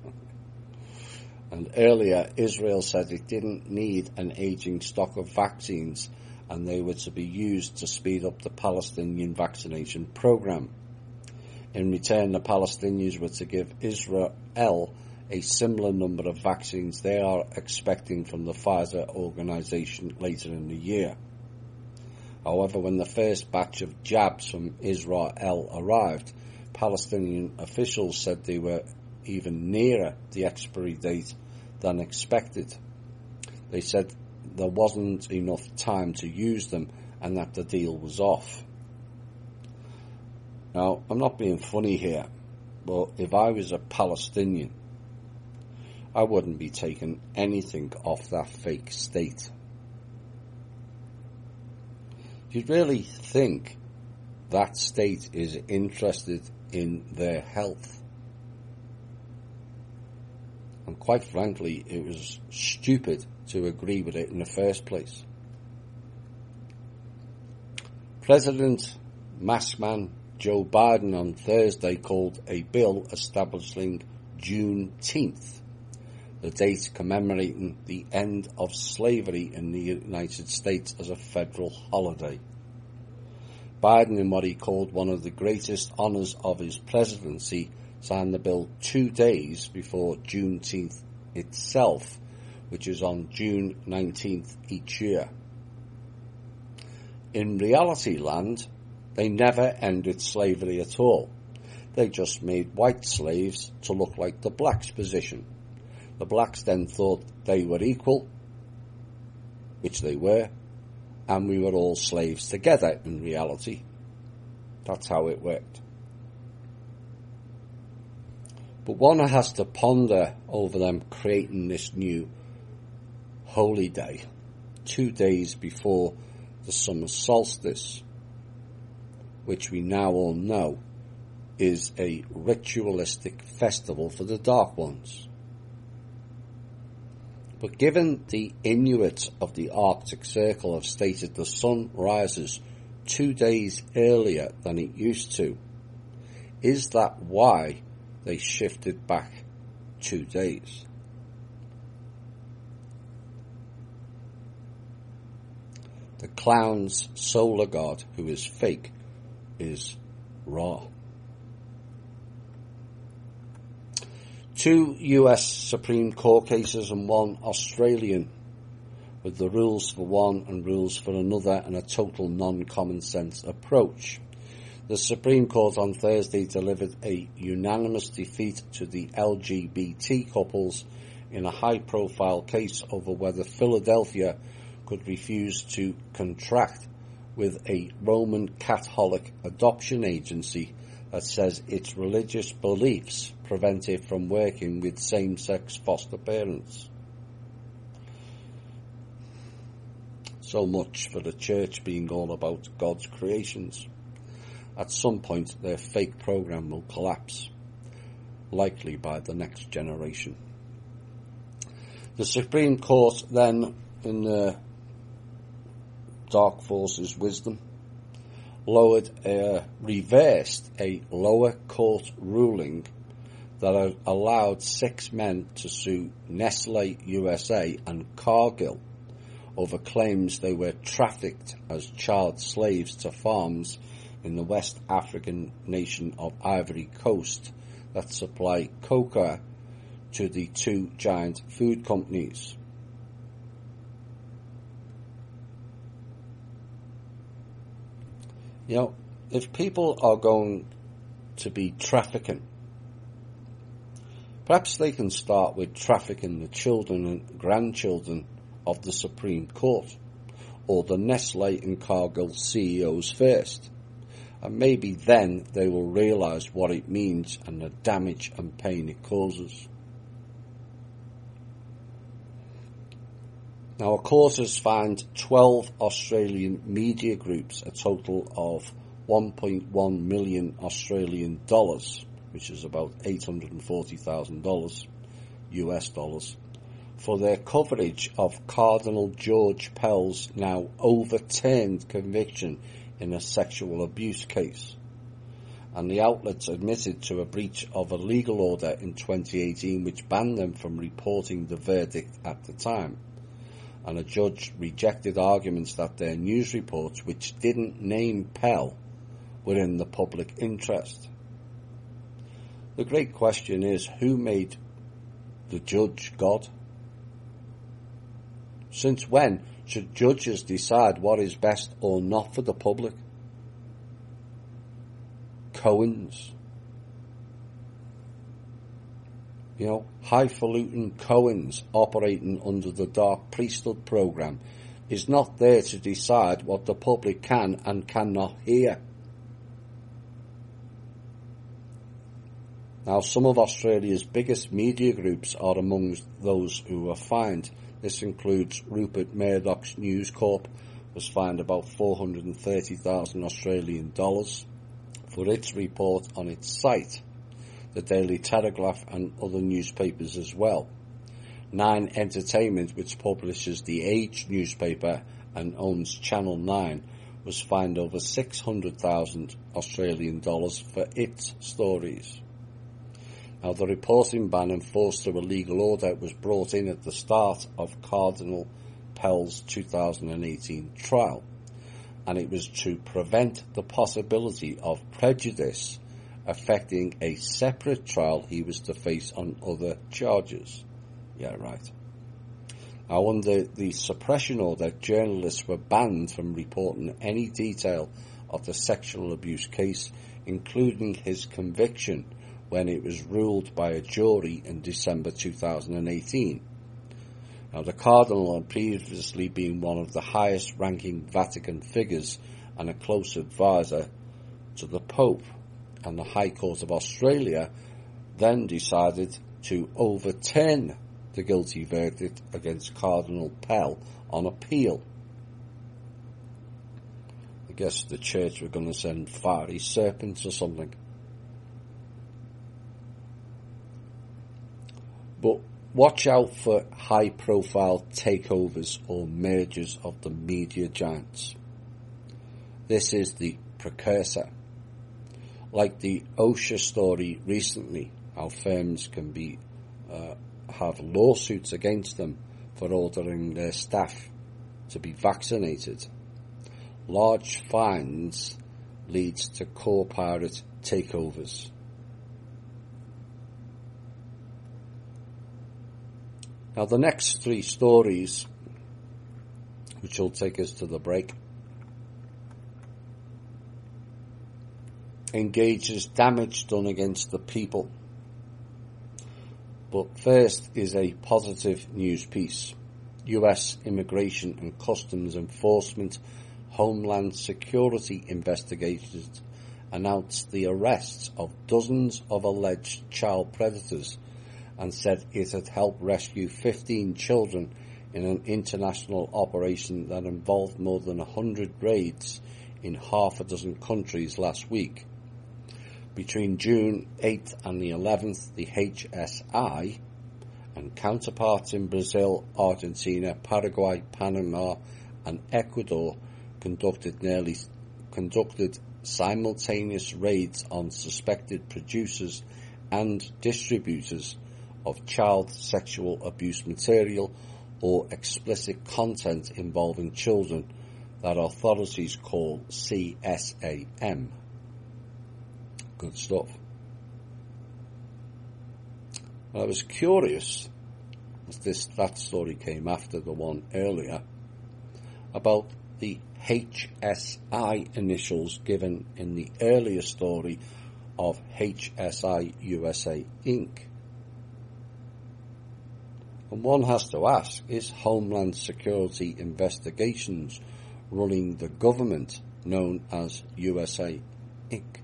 And earlier, Israel said it didn't need an aging stock of vaccines, and they were to be used to speed up the Palestinian vaccination program. In return, the Palestinians were to give Israel a similar number of vaccines they are expecting from the Pfizer organization later in the year. However, when the first batch of jabs from Israel arrived, Palestinian officials said they were even nearer the expiry date than expected. They said there wasn't enough time to use them and that the deal was off. Now, I'm not being funny here, but if I was a Palestinian, I wouldn't be taking anything off that fake state. Do you really think that state is interested in their health? And quite frankly, it was stupid to agree with it in the first place. President Maskman Joe Biden on Thursday called a bill establishing Juneteenth, the date commemorating the end of slavery in the United States, as a federal holiday. Biden, in what he called one of the greatest honors of his presidency, signed the bill two days before Juneteenth itself, which is on June nineteenth each year. In reality land, they never ended slavery at all. They just made white slaves to look like the blacks' position. The blacks then thought they were equal, which they were, and we were all slaves together in reality. That's how it worked. But one has to ponder over them creating this new holy day, two days before the summer solstice, which we now all know is a ritualistic festival for the Dark Ones. But given the Inuit of the Arctic Circle have stated the sun rises two days earlier than it used to, is that why they shifted back two days? The clown's solar god, who is fake, is Ra. Two U S Supreme Court cases and one Australian, with the rules for one and rules for another and a total non-common sense approach. The Supreme Court on Thursday delivered a unanimous defeat to the L G B T couples in a high-profile case over whether Philadelphia could refuse to contract with a Roman Catholic adoption agency that says its religious beliefs prevent it from working with same-sex foster parents. So much for the church being all about God's creations. At some point, their fake program will collapse, likely by the next generation. The Supreme Court then, in the Dark Force's wisdom, lowered, uh, reversed a lower court ruling that allowed six men to sue Nestle U S A and Cargill over claims they were trafficked as child slaves to farms in the West African nation of Ivory Coast that supply cocoa to the two giant food companies. You know, if people are going to be trafficking, perhaps they can start with trafficking the children and grandchildren of the Supreme Court, or the Nestle and Cargill C E Os first, and maybe then they will realise what it means and the damage and pain it causes. Now, a court has fined twelve Australian media groups a total of one point one million Australian dollars, which is about eight hundred forty thousand dollars, U S dollars, for their coverage of Cardinal George Pell's now overturned conviction in a sexual abuse case. And the outlets admitted to a breach of a legal order in twenty eighteen which banned them from reporting the verdict at the time. And a judge rejected arguments that their news reports, which didn't name Pell, were in the public interest. The great question is, who made the judge God? Since when should judges decide what is best or not for the public? Cohens. You know, highfalutin Cohens operating under the Dark Priesthood program is not there to decide what the public can and cannot hear. Now, some of Australia's biggest media groups are among those who were fined. This includes Rupert Murdoch's News Corp, was fined about four hundred thirty thousand Australian dollars for its report on its site, the Daily Telegraph and other newspapers as well. Nine Entertainment, which publishes the Age newspaper and owns Channel nine, was fined over six hundred thousand Australian dollars for its stories. Now, the reporting ban enforced through a legal order was brought in at the start of Cardinal Pell's two thousand eighteen trial, and it was to prevent the possibility of prejudice affecting a separate trial he was to face on other charges. Yeah, right. Now, under the suppression order, journalists were banned from reporting any detail of the sexual abuse case, including his conviction, when it was ruled by a jury in December two thousand eighteen. Now, the Cardinal had previously been one of the highest-ranking Vatican figures and a close advisor to the Pope, and the High Court of Australia then decided to overturn the guilty verdict against Cardinal Pell on appeal. I guess the church were going to send fiery serpents or something. But watch out for high-profile takeovers or mergers of the media giants. This is the precursor. Like the OSHA story recently, how firms can be uh, have lawsuits against them for ordering their staff to be vaccinated. Large fines leads to corporate takeovers. Now, the next three stories, which will take us to the break, engages damage done against the people. But first is a positive news piece. U S Immigration and Customs Enforcement Homeland Security investigators announced the arrests of dozens of alleged child predators and said it had helped rescue fifteen children in an international operation that involved more than one hundred raids in half a dozen countries last week. Between June eighth and the eleventh, the H S I and counterparts in Brazil, Argentina, Paraguay, Panama and Ecuador conducted nearly conducted simultaneous raids on suspected producers and distributors of child sexual abuse material or explicit content involving children that authorities call C S A M. Good stuff. Well, I was curious, as this that story came after the one earlier, about the H S I initials given in the earlier story of H S I U S A Incorporated. And one has to ask, is Homeland Security Investigations running the government known as U S A Incorporated?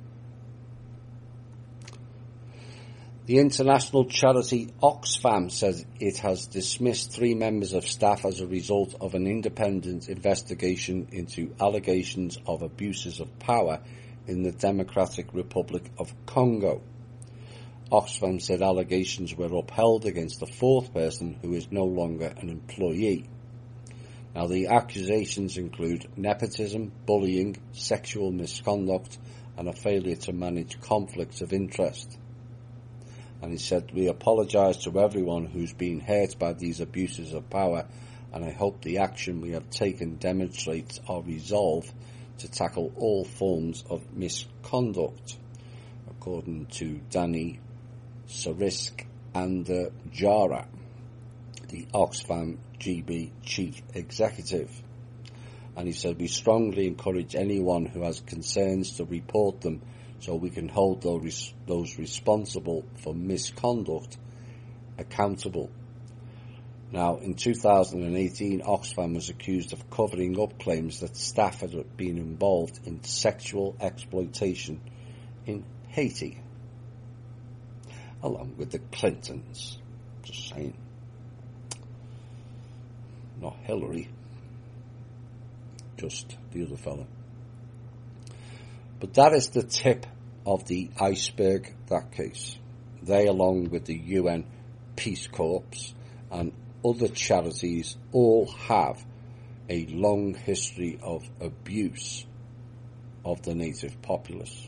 The international charity Oxfam says it has dismissed three members of staff as a result of an independent investigation into allegations of abuses of power in the Democratic Republic of Congo. Oxfam said allegations were upheld against the fourth person who is no longer an employee. Now, the accusations include nepotism, bullying, sexual misconduct, and a failure to manage conflicts of interest. And he said, "We apologise to everyone who's been hurt by these abuses of power, and I hope the action we have taken demonstrates our resolve to tackle all forms of misconduct," according to Danny Sarisk and uh, Jara, the Oxfam G B chief executive. And he said, "We strongly encourage anyone who has concerns to report them so we can hold those, those responsible for misconduct accountable." Now, in two thousand eighteen, Oxfam was accused of covering up claims that staff had been involved in sexual exploitation in Haiti, along with the Clintons. Just saying. Not Hillary, just the other fella. But that is the tip of the iceberg, that case. They, along with the U N Peace Corps and other charities, all have a long history of abuse of the native populace.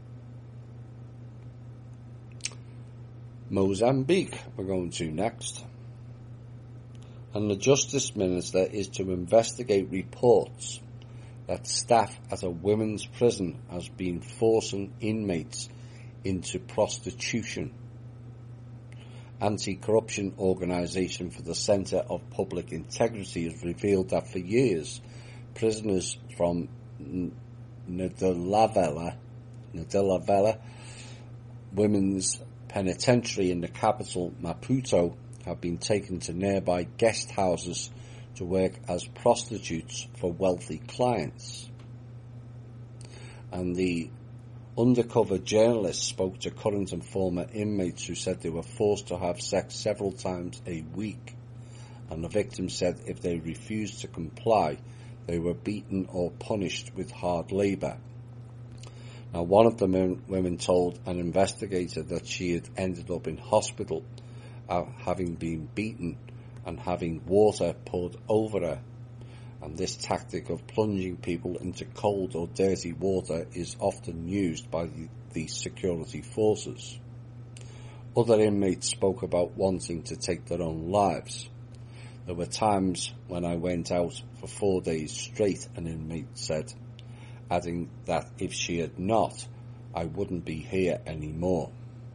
Mozambique we're going to next. And the Justice Minister is to investigate reports that staff at a women's prison has been forcing inmates into prostitution. Anti-corruption organisation for the Centre of Public Integrity has revealed that for years, prisoners from Ndlavela, Ndlavela women's penitentiary in the capital, Maputo, have been taken to nearby guest houses to work as prostitutes for wealthy clients. And the undercover journalist spoke to current and former inmates who said they were forced to have sex several times a week, and the victim said if they refused to comply, they were beaten or punished with hard labour. Now, one of the women told an investigator that she had ended up in hospital uh, having been beaten and having water poured over her. And this tactic of plunging people into cold or dirty water is often used by the, the security forces. Other inmates spoke about wanting to take their own lives. There were times when I went out for four days straight, an inmate said, adding that if she had not, I wouldn't be here anymore.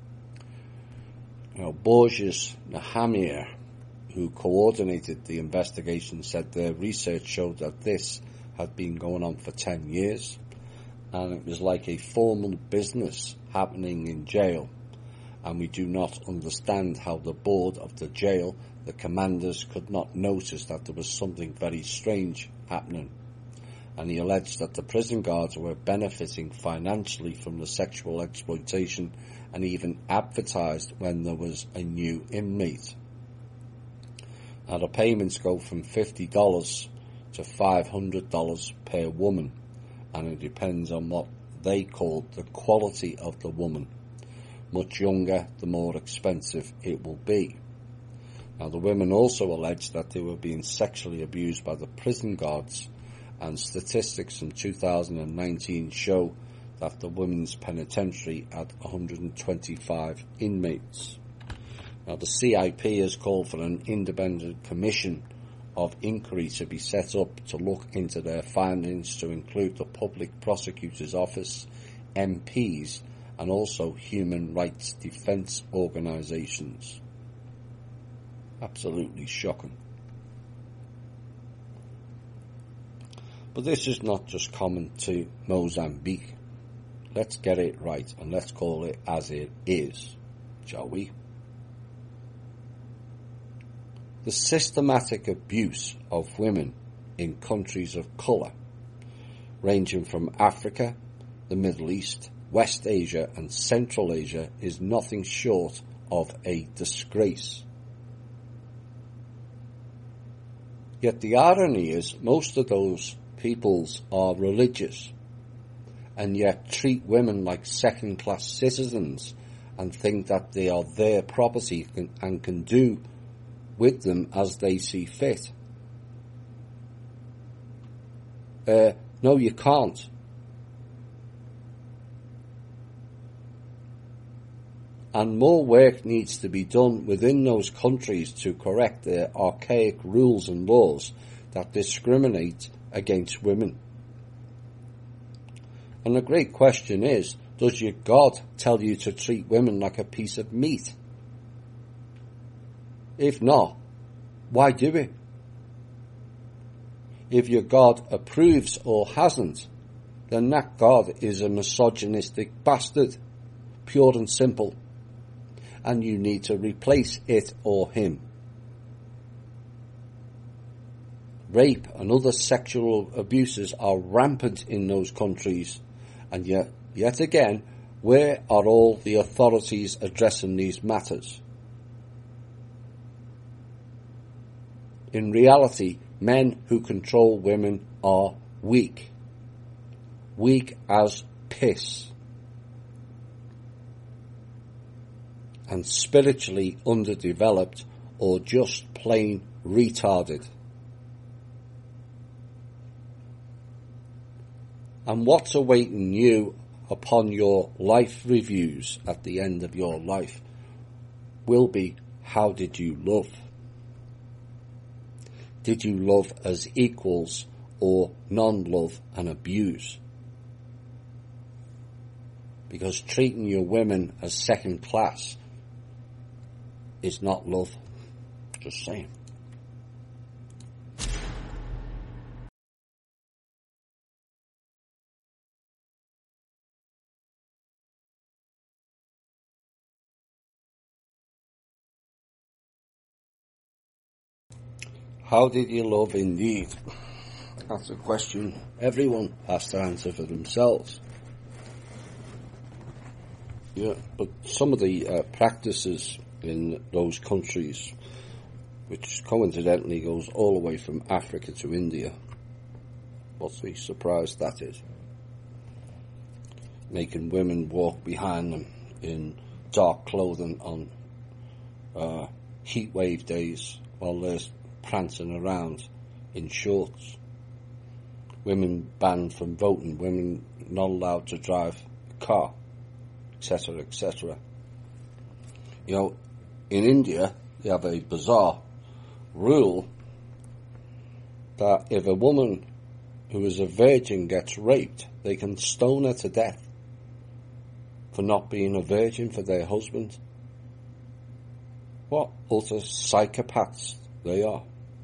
Now, Borges Nahamir, who coordinated the investigation, said their research showed that this had been going on for ten years, and it was like a formal business happening in jail, and we do not understand how the board of the jail, the commanders, could not notice that there was something very strange happening. And he alleged that the prison guards were benefiting financially from the sexual exploitation and even advertised when there was a new inmate. Now, the payments go from fifty dollars to five hundred dollars per woman, and it depends on what they call the quality of the woman. Much younger, the more expensive it will be. Now, the women also alleged that they were being sexually abused by the prison guards, and statistics from two thousand nineteen show that the women's penitentiary had one hundred twenty-five inmates. Now, the C I P has called for an independent commission of inquiry to be set up to look into their findings, to include the Public Prosecutor's Office, M Ps, and also human rights defence organisations. Absolutely shocking. But this is not just common to Mozambique. Let's get it right and let's call it as it is, shall we? The systematic abuse of women in countries of colour, ranging from Africa, the Middle East, West Asia and Central Asia, is nothing short of a disgrace. Yet the irony is most of those peoples are religious and yet treat women like second-class citizens and think that they are their property and can do with them as they see fit. Uh, no, you can't. And more work needs to be done within those countries to correct their archaic rules and laws that discriminate against women. And the great question is, does your God tell you to treat women like a piece of meat? If not, why do it? If your God approves or hasn't, then that God is a misogynistic bastard, pure and simple, and you need to replace it or him. Rape and other sexual abuses are rampant in those countries, and yet, yet again, where are all the authorities addressing these matters? In reality, men who control women are weak. Weak as piss. And spiritually underdeveloped or just plain retarded. And what's awaiting you upon your life reviews at the end of your life will be, how did you love? Did you love as equals or non-love and abuse? Because treating your women as second class is not love. Just saying. How did you love Indeed? That's a question everyone has to answer for themselves. Yeah, but some of the uh, practices in those countries, which coincidentally goes all the way from Africa to India, what's the surprise that is? Making women walk behind them in dark clothing on uh, heat wave days while they're prancing around in shorts. Women banned from voting, women not allowed to drive a car, et cetera, et cetera. You know, in India, they have a bizarre rule that if a woman who is a virgin gets raped, they can stone her to death for not being a virgin for their husband. What utter psychopaths they are.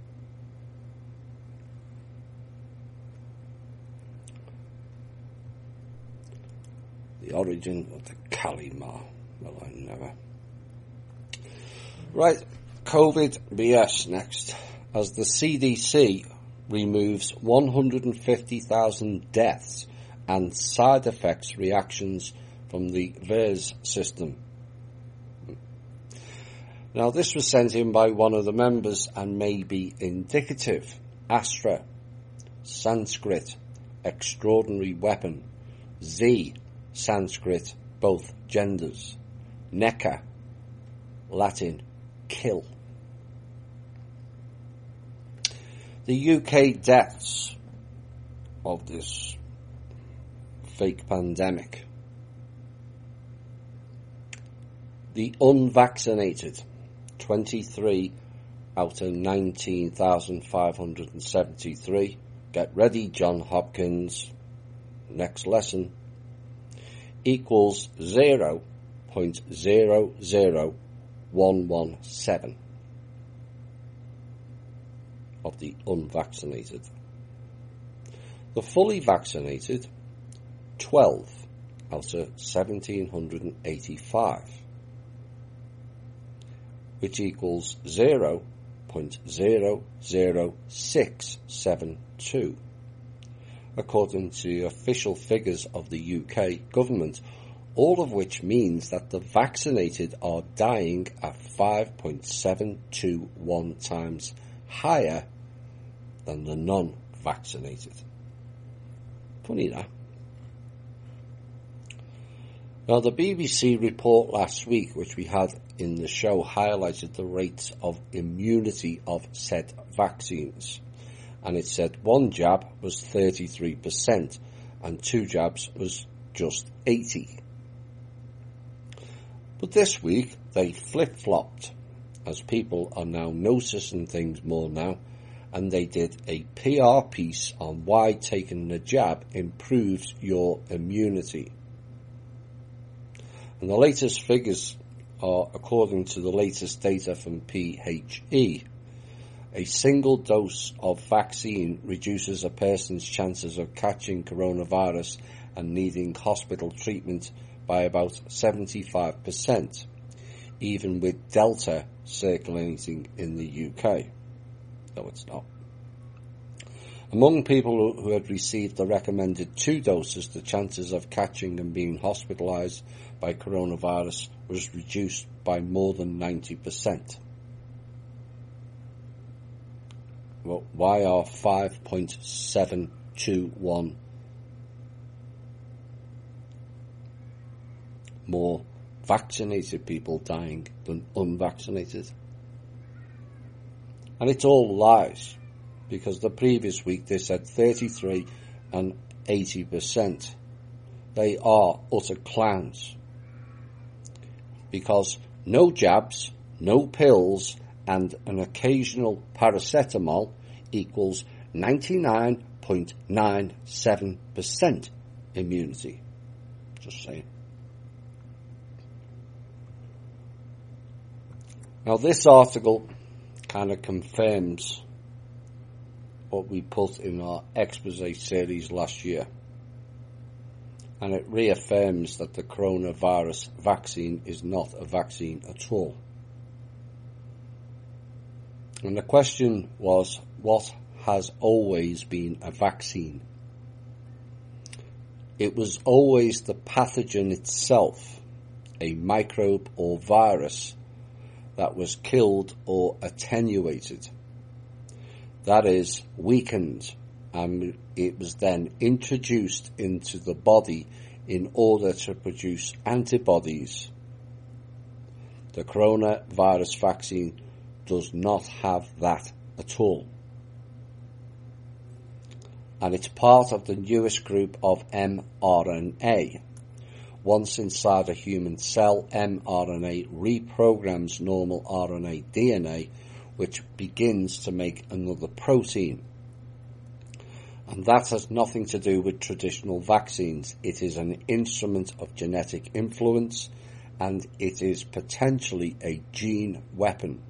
The origin of the Kali Ma. Well, I never. Right, COVID B S next. As the C D C removes one hundred fifty thousand deaths and side effects reactions from the VAERS system. Now, this was sent in by one of the members and may be indicative. Astra, Sanskrit, extraordinary weapon. Z, Sanskrit, both genders. Neca, Latin, kill. The U K deaths of this fake pandemic. The unvaccinated, twenty-three out of nineteen thousand five hundred seventy-three. Get ready, John Hopkins. Next lesson. Equals zero point zero zero one one seven of the unvaccinated. The fully vaccinated, twelve out of one thousand seven hundred eighty-five, which equals zero point zero zero six seven two, according to the official figures of the U K government, all of which means that the vaccinated are dying at five point seven two one times higher than the non-vaccinated. Funny that. Now, the B B C report last week, which we had in the show, highlighted the rates of immunity of said vaccines. And it said one jab was thirty-three percent and two jabs was just eighty. But this week they flip-flopped, as people are now noticing things more now, and they did a P R piece on why taking the jab improves your immunity. And the latest figures are according to the latest data from P H E. A single dose of vaccine reduces a person's chances of catching coronavirus and needing hospital treatment by about seventy-five percent, even with Delta circulating in the U K. No, it's not. Among people who had received the recommended two doses, the chances of catching and being hospitalised by coronavirus was reduced by more than ninety percent. Well, why are five point seven two one more vaccinated people dying than unvaccinated? And it's all lies, because the previous week they said thirty-three and eighty percent. They are utter clowns. Because no jabs, no pills, and an occasional paracetamol equals ninety-nine point nine seven percent immunity. Just saying. Now, this article kind of confirms what we put in our expose series last year. And it reaffirms that the coronavirus vaccine is not a vaccine at all. And the question was, what has always been a vaccine? It was always the pathogen itself, a microbe or virus, that was killed or attenuated. That is, weakened, and it was then introduced into the body in order to produce antibodies. The coronavirus vaccine does not have that at all. And it's part of the newest group of mRNA. Once inside a human cell, mRNA reprograms normal R N A D N A, which begins to make another protein. And that has nothing to do with traditional vaccines. It is an instrument of genetic influence, and it is potentially a gene weapon,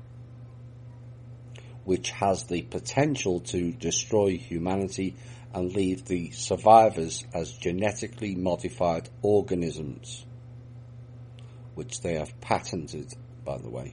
which has the potential to destroy humanity and leave the survivors as genetically modified organisms, which they have patented, by the way.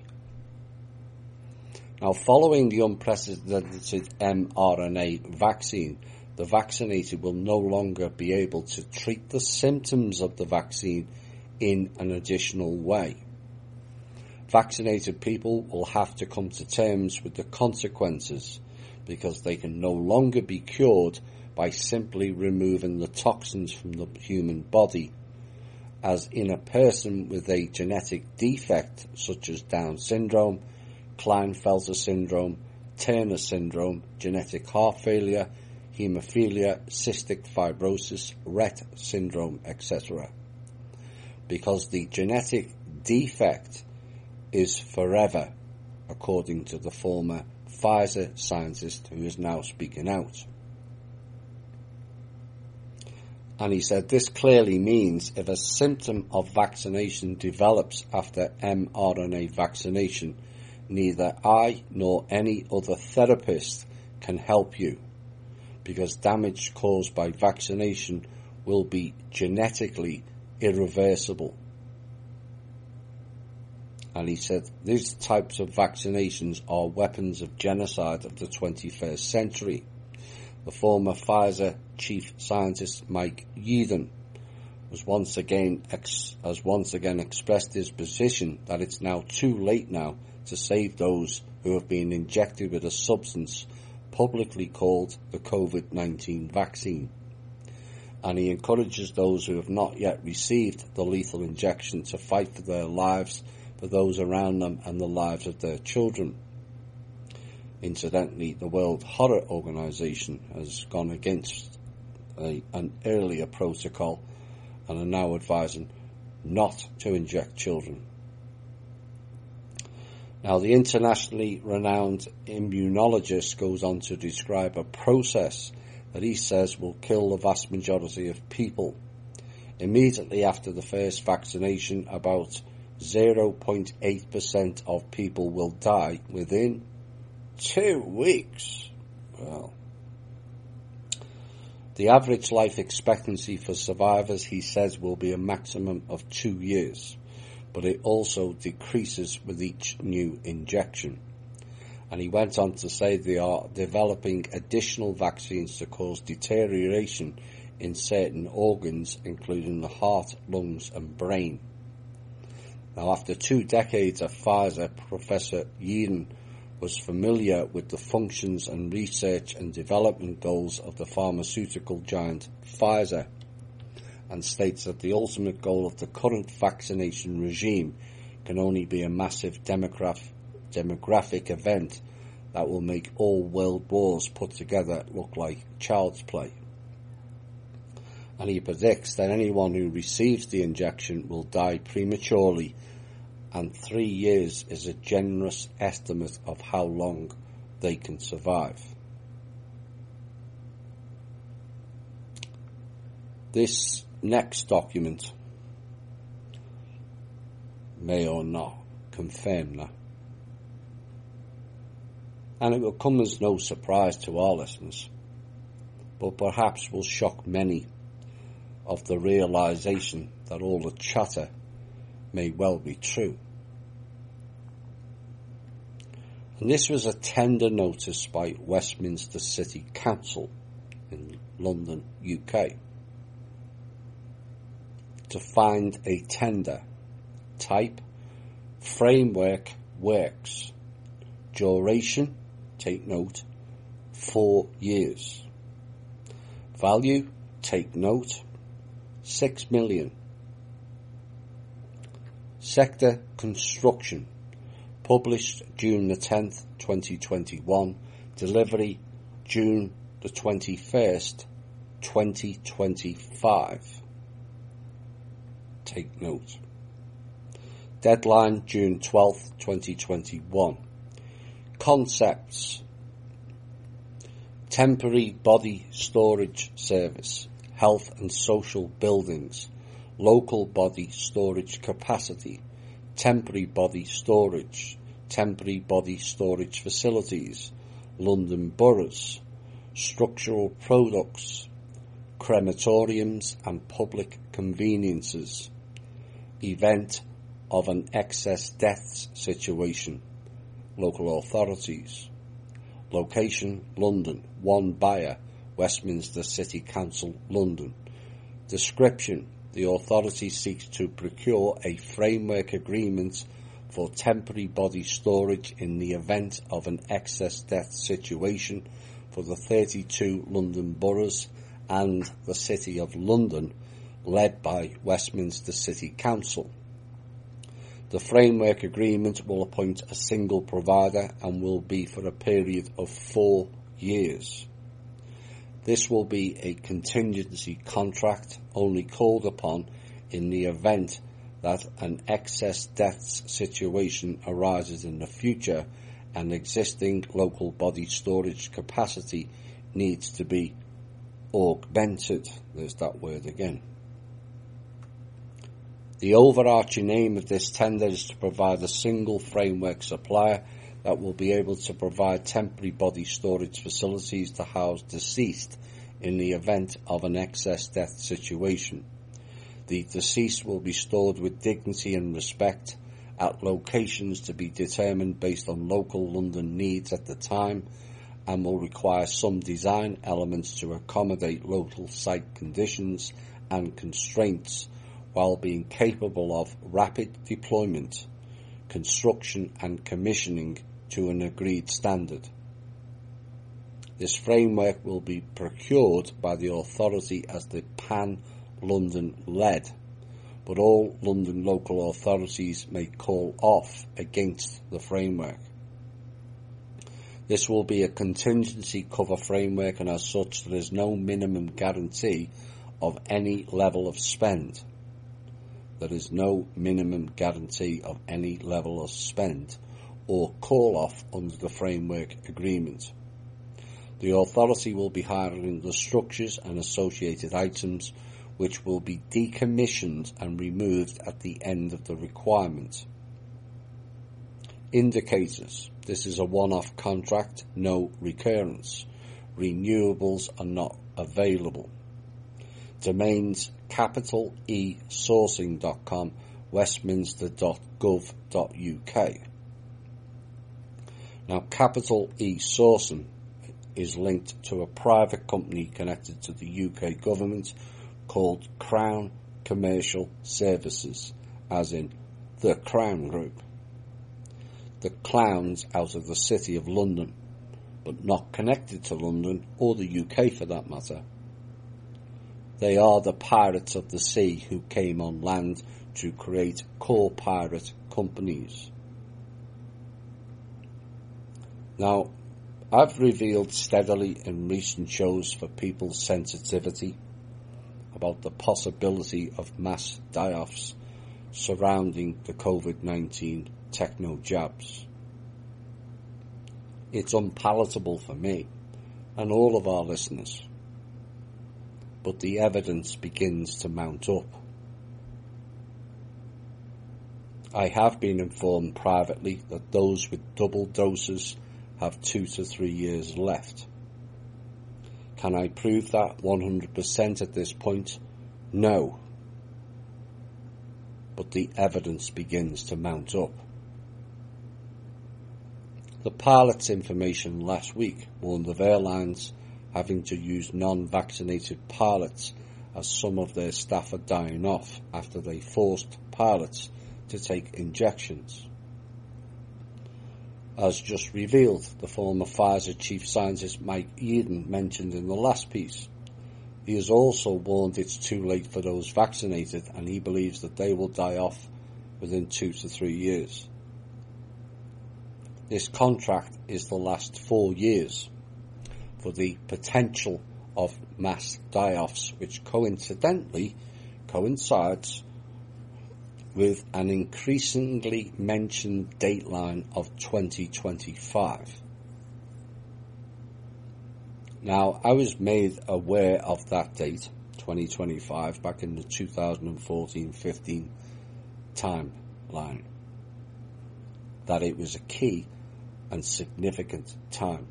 Now, following the unprecedented mRNA vaccine, the vaccinated will no longer be able to treat the symptoms of the vaccine in an additional way. Vaccinated people will have to come to terms with the consequences, because they can no longer be cured by simply removing the toxins from the human body, as in a person with a genetic defect such as Down syndrome, Klinefelter syndrome, Turner syndrome, genetic heart failure, haemophilia, cystic fibrosis, Rett syndrome, et cetera. Because the genetic defect is forever, according to the former Pfizer scientist who is now speaking out. And he said this clearly means if a symptom of vaccination develops after mRNA vaccination, neither I nor any other therapist can help you, because damage caused by vaccination will be genetically irreversible. And he said these types of vaccinations are weapons of genocide of the twenty-first century. The former Pfizer chief scientist Mike Yeadon was once again ex- has once again expressed his position that it's now too late now to save those who have been injected with a substance publicly called the COVID nineteen vaccine. And he encourages those who have not yet received the lethal injection to fight for their lives, for those around them, and the lives of their children. Incidentally, the World Health Organization has gone against a, an earlier protocol and are now advising not to inject children. Now, the internationally renowned immunologist goes on to describe a process that he says will kill the vast majority of people. Immediately after the first vaccination, about zero point eight percent of people will die within two weeks. Well, the average life expectancy for survivors, he says, will be a maximum of two years, but it also decreases with each new injection. And he went on to say they are developing additional vaccines to cause deterioration in certain organs, including the heart, lungs, and brain. Now, after two decades of Pfizer, Professor Yeadon was familiar with the functions and research and development goals of the pharmaceutical giant Pfizer, and states that the ultimate goal of the current vaccination regime can only be a massive demograph, demographic event that will make all world wars put together look like child's play. And he predicts that anyone who receives the injection will die prematurely, and three years is a generous estimate of how long they can survive. This next document may or not confirm that. And it will come as no surprise to our listeners, but perhaps will shock many of the realization that all the chatter may well be true. And this was a tender notice by Westminster City Council in London, U K, to find a tender. Type, framework works. Duration, take note, four years. Value, take note, six million. Sector, construction. Published June the tenth, twenty twenty-one. Delivery June the twenty-first, twenty twenty-five. Take note. Deadline June twelfth, twenty twenty-one. Concepts. Temporary body storage service. Health and social buildings. Local body storage capacity. Temporary body storage. Temporary body storage facilities. London boroughs. Structural products. Crematoriums and public conveniences. Event of an excess deaths situation. Local authorities. Location, London. One buyer, Westminster City Council, London. Description. The authority seeks to procure a framework agreement for temporary body storage in the event of an excess death situation for the thirty-two London boroughs and the City of London, led by Westminster City Council. The framework agreement will appoint a single provider and will be for a period of four years. This will be a contingency contract only called upon in the event that an excess deaths situation arises in the future and existing local body storage capacity needs to be augmented. There's that word again. The overarching aim of this tender is to provide a single framework supplier that will be able to provide temporary body storage facilities to house deceased in the event of an excess death situation. The deceased will be stored with dignity and respect at locations to be determined based on local London needs at the time and will require some design elements to accommodate local site conditions and constraints while being capable of rapid deployment, construction and commissioning to an agreed standard. This framework will be procured by the authority as the Pan-London led, but all London local authorities may call off against the framework. This will be a contingency cover framework, and as such there is no minimum guarantee of any level of spend. There is no minimum guarantee of any level of spend or call-off under the framework agreement. The authority will be hiring the structures and associated items which will be decommissioned and removed at the end of the requirement. Indicators. This is a one-off contract, no recurrence. Renewables are not available. Domains capital e sourcing dot com, westminster dot gov dot U K. Now, Capital E Sourcing is linked to a private company connected to the U K government called Crown Commercial Services, as in the Crown Group. The clowns out of the City of London, but not connected to London or the U K for that matter. They are the pirates of the sea who came on land to create core pirate companies. Now, I've revealed steadily in recent shows for people's sensitivity about the possibility of mass die-offs surrounding the COVID nineteen techno jabs. It's unpalatable for me and all of our listeners, but the evidence begins to mount up. I have been informed privately that those with double doses have two to three years left. Can I prove that one hundred percent at this point? No. But the evidence begins to mount up. The pilot's information last week warned of airlines having to use non-vaccinated pilots as some of their staff are dying off after they forced pilots to take injections. As just revealed, the former Pfizer chief scientist Mike Yeadon mentioned in the last piece. He has also warned it's too late for those vaccinated, and he believes that they will die off within two to three years. This contract is the last four years for the potential of mass die-offs, which coincidentally coincides with an increasingly mentioned dateline of twenty twenty-five. Now, I was made aware of that date, twenty twenty-five, back in the two thousand fourteen fifteen timeline, that it was a key and significant time.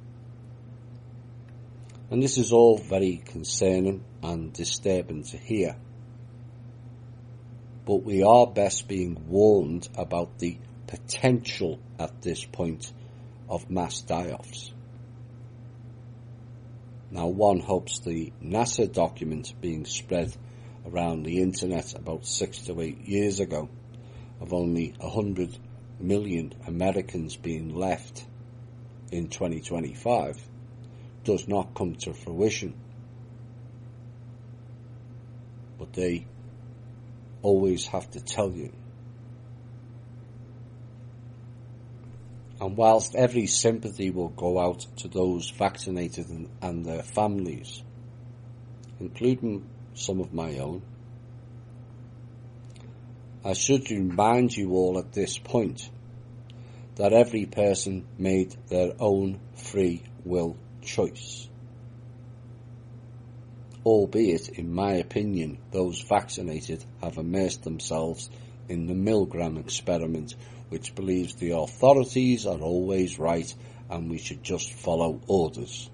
And this is all very concerning and disturbing to hear. But we are best being warned about the potential at this point of mass die-offs. Now, one hopes the NASA document being spread around the internet about six to eight years ago of only one hundred million Americans being left in twenty twenty-five does not come to fruition. But they always have to tell you. And whilst every sympathy will go out to those vaccinated and, and their families, including some of my own, I should remind you all at this point that every person made their own free will choice. Albeit, in my opinion, those vaccinated have immersed themselves in the Milgram experiment, which believes the authorities are always right and we should just follow orders.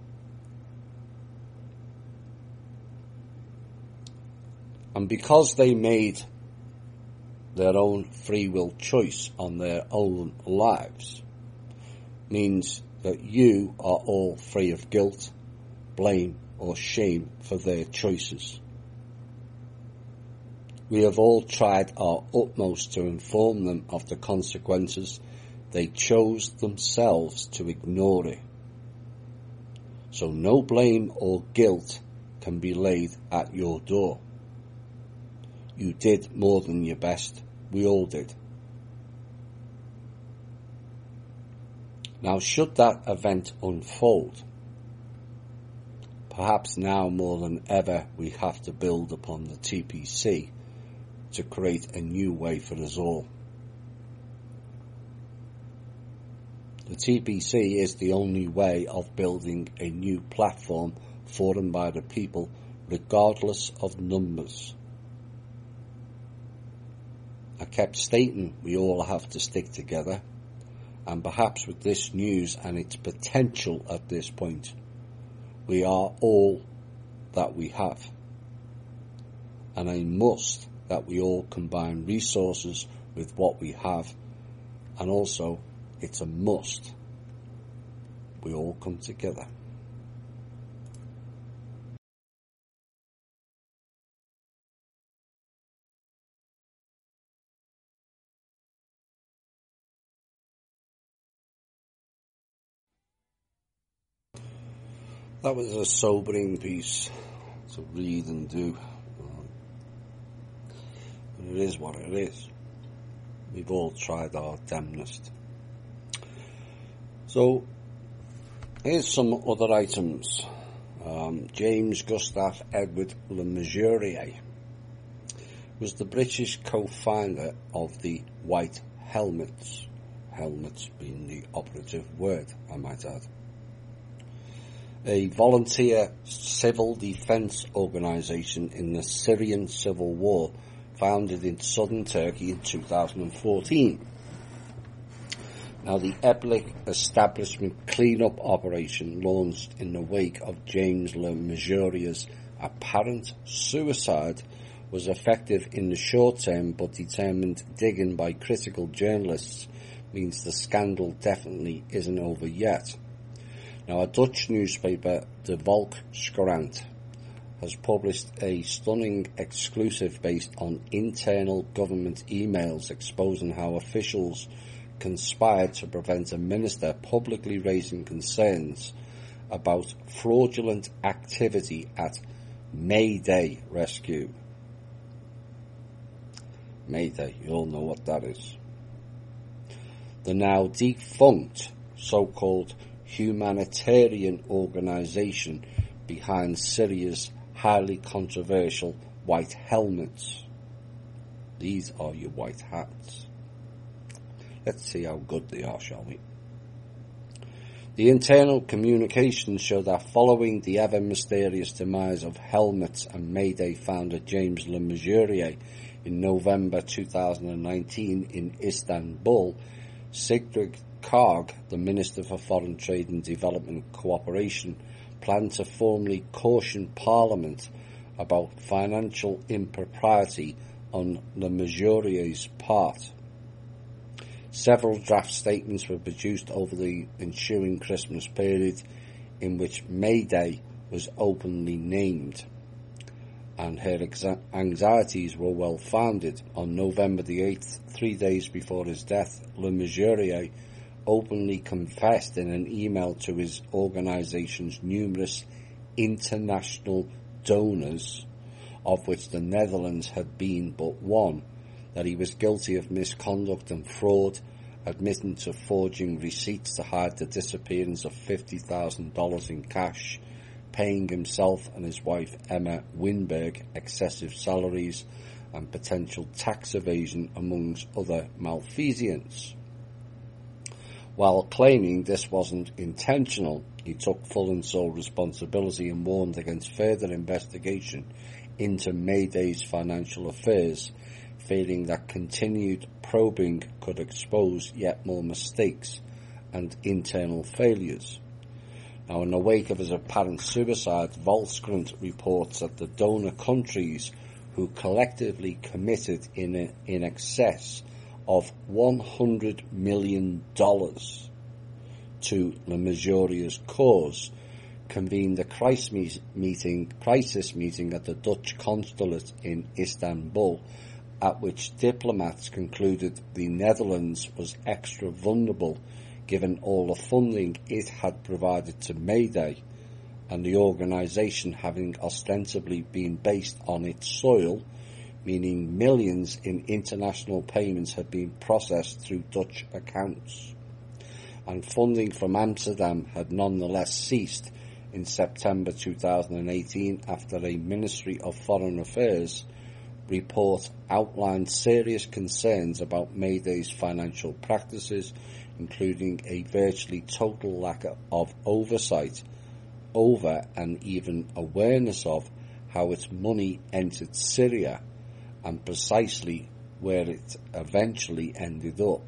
And because they made their own free will choice on their own lives, means that you are all free of guilt, blame, or shame for their choices. We have all tried our utmost to inform them of the consequences. They chose themselves to ignore it. So no blame or guilt can be laid at your door. You did more than your best. We all did. Now, should that event unfold, perhaps now more than ever we have to build upon the T P C to create a new way for us all. The T P C is the only way of building a new platform for and by the people, regardless of numbers. I kept stating we all have to stick together, and perhaps with this news and its potential at this point, we are all that we have. And a must that we all combine resources with what we have, and also it's a must we all come together. That was a sobering piece to read and do. But it is what it is. We've all tried our damnedest. So, here's some other items. Um, James Gustave Edward Le Mesurier was the British co-founder of the White Helmets. Helmets being the operative word, I might add. A volunteer civil defence organisation in the Syrian civil war, founded in southern Turkey in two thousand fourteen. Now, the Epic establishment clean-up operation launched in the wake of James Le Mesurier's apparent suicide was effective in the short term, but determined digging by critical journalists means the scandal definitely isn't over yet. Now, a Dutch newspaper, De Volkskrant, has published a stunning exclusive based on internal government emails exposing how officials conspired to prevent a minister publicly raising concerns about fraudulent activity at Mayday Rescue. Mayday, you all know what that is. The now defunct so-called humanitarian organisation behind Syria's highly controversial white helmets. These are your white hats. Let's see how good they are, shall we? The internal communications show that following the ever-mysterious demise of Helmets and Mayday founder James Le Mesurier in November two thousand nineteen in Istanbul, Sigrid Kaag, the Minister for Foreign Trade and Development Cooperation, planned to formally caution Parliament about financial impropriety on Le Mesurier's part. Several draft statements were produced over the ensuing Christmas period in which Mayday was openly named, and her exa- anxieties were well founded. On November the eighth, three days before his death, Le Mesurier openly confessed in an email to his organisation's numerous international donors, of which the Netherlands had been but one, that he was guilty of misconduct and fraud, admitting to forging receipts to hide the disappearance of fifty thousand dollars in cash, paying himself and his wife Emma Winberg excessive salaries, and potential tax evasion amongst other malfeasance. While claiming this wasn't intentional, he took full and sole responsibility and warned against further investigation into Mayday's financial affairs, feeling that continued probing could expose yet more mistakes and internal failures. Now, in the wake of his apparent suicide, Volkskrant reports that the donor countries, who collectively committed in a, in excess of one hundred million dollars to Le Mesurier's cause, convened a crisis meeting, crisis meeting at the Dutch consulate in Istanbul, at which diplomats concluded the Netherlands was extra vulnerable given all the funding it had provided to Mayday, and the organisation having ostensibly been based on its soil, meaning millions in international payments had been processed through Dutch accounts. And funding from Amsterdam had nonetheless ceased in September two thousand eighteen after a Ministry of Foreign Affairs report outlined serious concerns about Mayday's financial practices, including a virtually total lack of oversight over and even awareness of how its money entered Syria and precisely where it eventually ended up.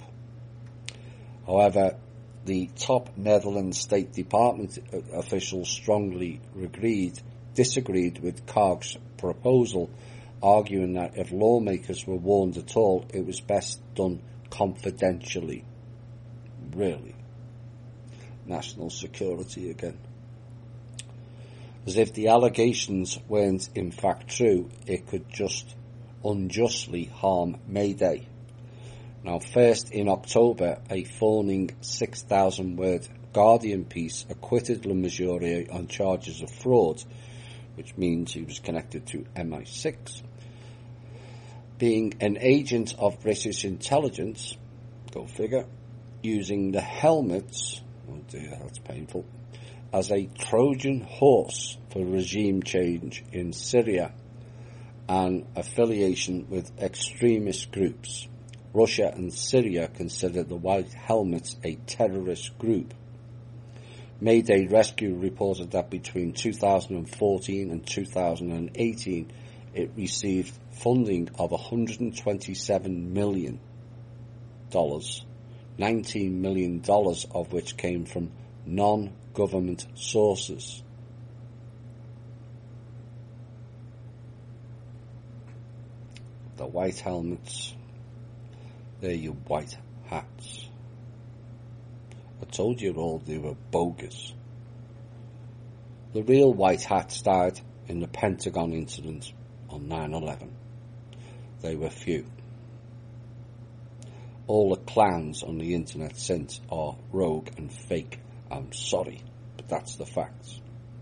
However, the top Netherlands State Department officials strongly agreed, disagreed with Kaag's proposal, arguing that if lawmakers were warned at all, it was best done confidentially. Really? National security again. As if the allegations weren't in fact true, it could just unjustly harm Mayday. Now, first in October, a fawning six thousand word Guardian piece acquitted Le Mesurier on charges of fraud, which means he was connected to M I six, being an agent of British intelligence, go figure, using the helmets, oh dear, that's painful, as a Trojan horse for regime change in Syria and affiliation with extremist groups. Russia and Syria consider the White Helmets a terrorist group. Mayday Rescue reported that between two thousand fourteen and two thousand eighteen, it received funding of one hundred twenty-seven million dollars, nineteen million dollars of which came from non-government sources. The White Helmets, they're your white hats. told you all they were bogus. The real white hats died in the Pentagon incident on nine eleven. They were few. All the clowns on the internet since are rogue and fake. I'm sorry, but that's the facts.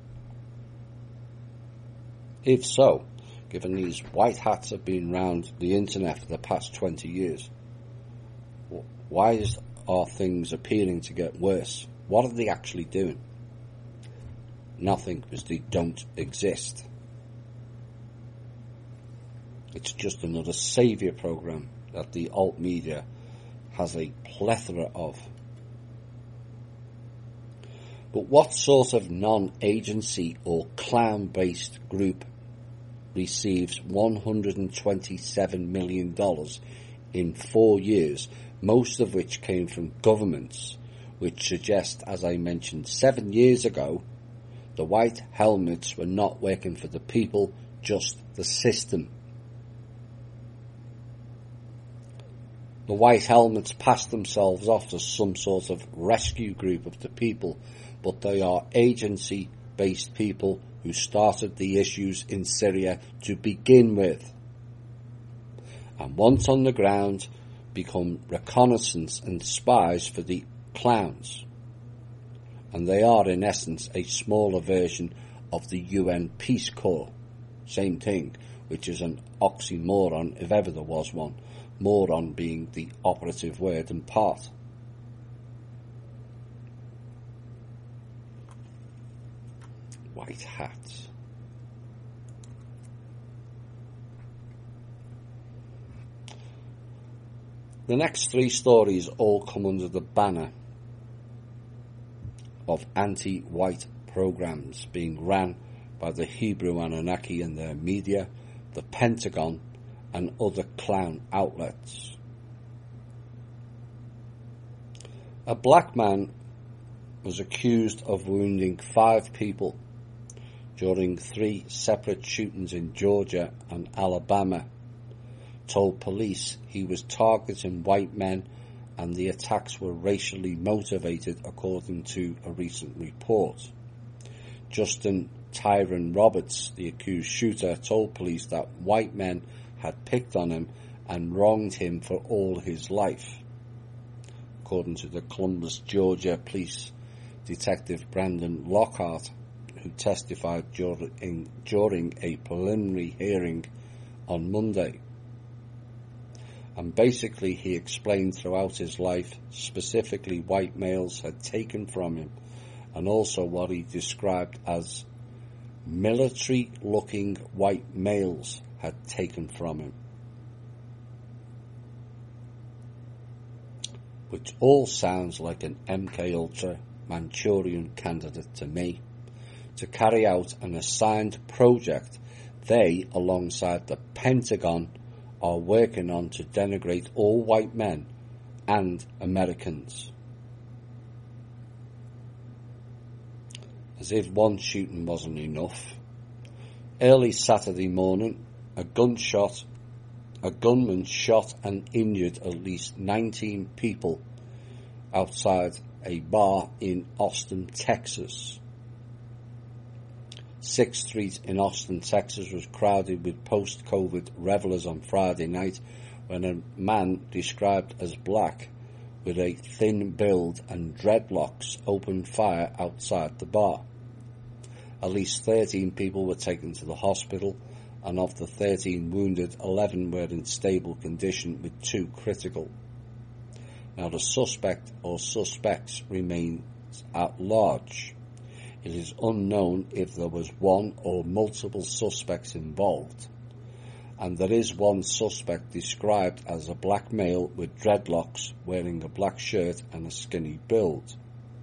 If so, given these white hats have been around the internet for the past twenty years, why is, are things appearing to get worse? What are they actually doing? Nothing, because they don't exist. It's just another saviour program that the alt media has a plethora of. But what sort of non-agency or clown-based group receives one hundred twenty-seven million dollars in four years, most of which came from governments, which suggest, as I mentioned seven years ago, the white helmets were not working for the people, just the system. The white helmets pass themselves off as some sort of rescue group of the people, but they are agency-based people who started the issues in Syria to begin with. And once on the ground, become reconnaissance and spies for the clowns. And they are, in essence, a smaller version of the U N Peace Corps. Same thing, which is an oxymoron, if ever there was one. Moron being the operative word and part. White hats. The next three stories all come under the banner of anti-white programs being ran by the Hebrew Anunnaki and their media, the Pentagon, and other clown outlets. A black man was accused of wounding five people during three separate shootings in Georgia and Alabama, told police he was targeting white men and the attacks were racially motivated, according to a recent report. Justin Tyron Roberts, the accused shooter, told police that white men had picked on him and wronged him for all his life. According to the Columbus, Georgia police detective Brandon Lockhart, who testified during, during a preliminary hearing on Monday. And basically he explained throughout his life, specifically white males had taken from him, and also what he described as military-looking white males had taken from him. Which all sounds like an M K Ultra Manchurian candidate to me, to carry out an assigned project they, alongside the Pentagon, are working on to denigrate all white men and Americans. As if one shooting wasn't enough, early Saturday morning, a gunshot, a gunman shot and injured at least nineteen people outside a bar in Austin, Texas. Sixth Street in Austin, Texas was crowded with post-COVID revelers on Friday night when a man described as black with a thin build and dreadlocks opened fire outside the bar. At least thirteen people were taken to the hospital, and of the thirteen wounded, eleven were in stable condition with two critical. Now the suspect or suspects remains at large. It is unknown if there was one or multiple suspects involved, and there is one suspect described as a black male with dreadlocks wearing a black shirt and a skinny build.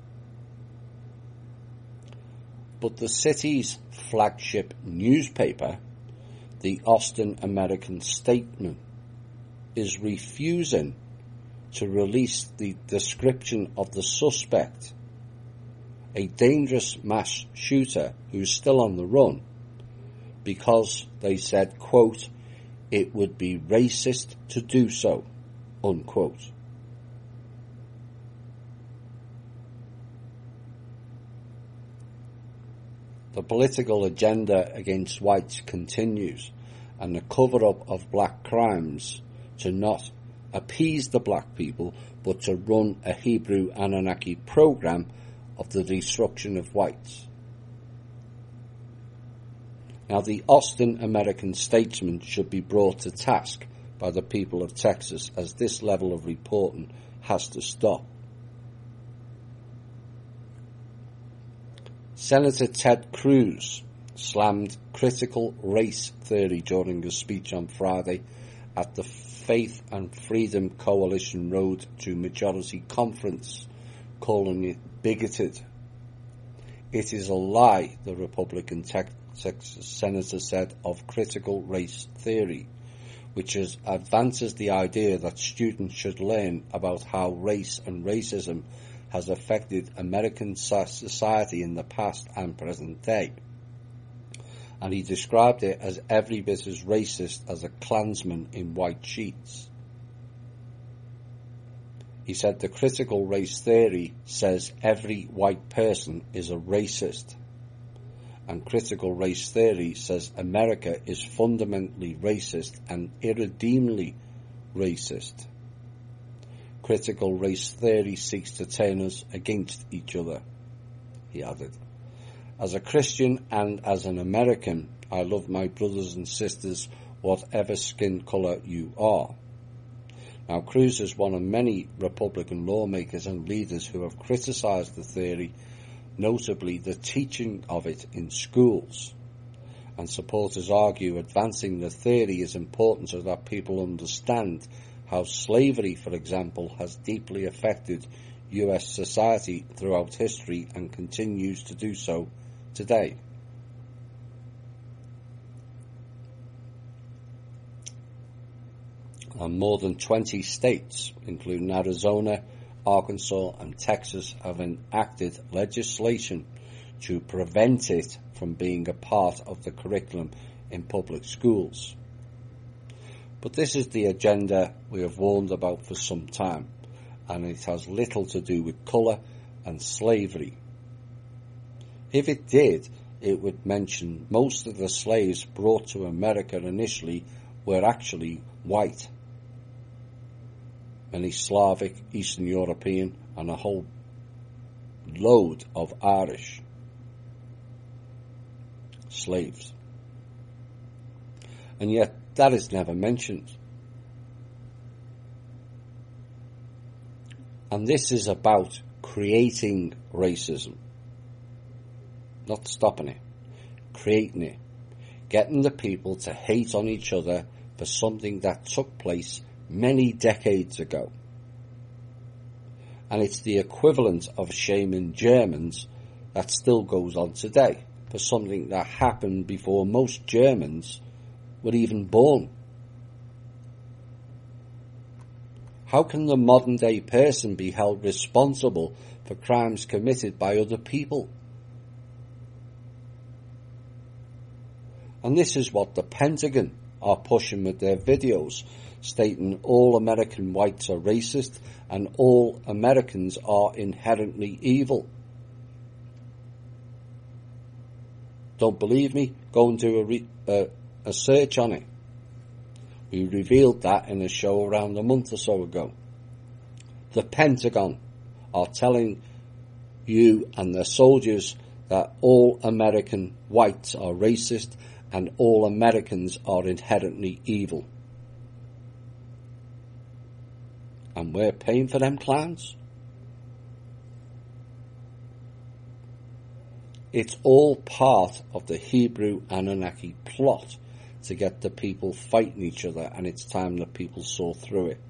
But the city's flagship newspaper, the Austin American-Statesman, is refusing to release the description of the suspect, a dangerous mass shooter who's still on the run, because they said, quote, it would be racist to do so, unquote. The political agenda against whites continues, and the cover-up of black crimes to not appease the black people, but to run a Hebrew Anunnaki program of the destruction of whites. Now, the Austin American statesman should be brought to task by the people of Texas, as this level of reporting has to stop. Senator Ted Cruz slammed critical race theory during a speech on Friday at the Faith and Freedom Coalition Road to Majority Conference, calling it bigoted. It is a lie, the Republican Texas senator said, of critical race theory, which is, advances the idea that students should learn about how race and racism has affected American society in the past and present day. And he described it as every bit as racist as a Klansman in white sheets. He said the critical race theory says every white person is a racist, and critical race theory says America is fundamentally racist and irredeemably racist. Critical race theory seeks to turn us against each other, he added. As a Christian and as an American, I love my brothers and sisters, whatever skin colour you are. Now, Cruz is one of many Republican lawmakers and leaders who have criticised the theory, notably the teaching of it in schools. And supporters argue advancing the theory is important so that people understand how slavery, for example, has deeply affected U S society throughout history and continues to do so today. And more than twenty states, including Arizona, Arkansas and Texas, have enacted legislation to prevent it from being a part of the curriculum in public schools. But this is the agenda we have warned about for some time, and it has little to do with colour and slavery. If it did, it would mention most of the slaves brought to America initially were actually white. Many Slavic, Eastern European, and a whole load of Irish slaves. And yet that is never mentioned. And this is about creating racism. Not stopping it, creating it, getting the people to hate on each other for something that took place many decades ago. And it's the equivalent of shaming Germans that still goes on today for something that happened before most Germans were even born. How can the modern day person be held responsible for crimes committed by other people? And this is what the Pentagon are pushing with their videos, stating all American whites are racist and all Americans are inherently evil. Don't believe me? Go and do a, re- uh, a search on it. We revealed that in a show around a month or so ago. The Pentagon are telling you and their soldiers that all American whites are racist and all Americans are inherently evil. And we're paying for them clowns? It's all part of the Hebrew Anunnaki plot to get the people fighting each other, and it's time that people saw through it.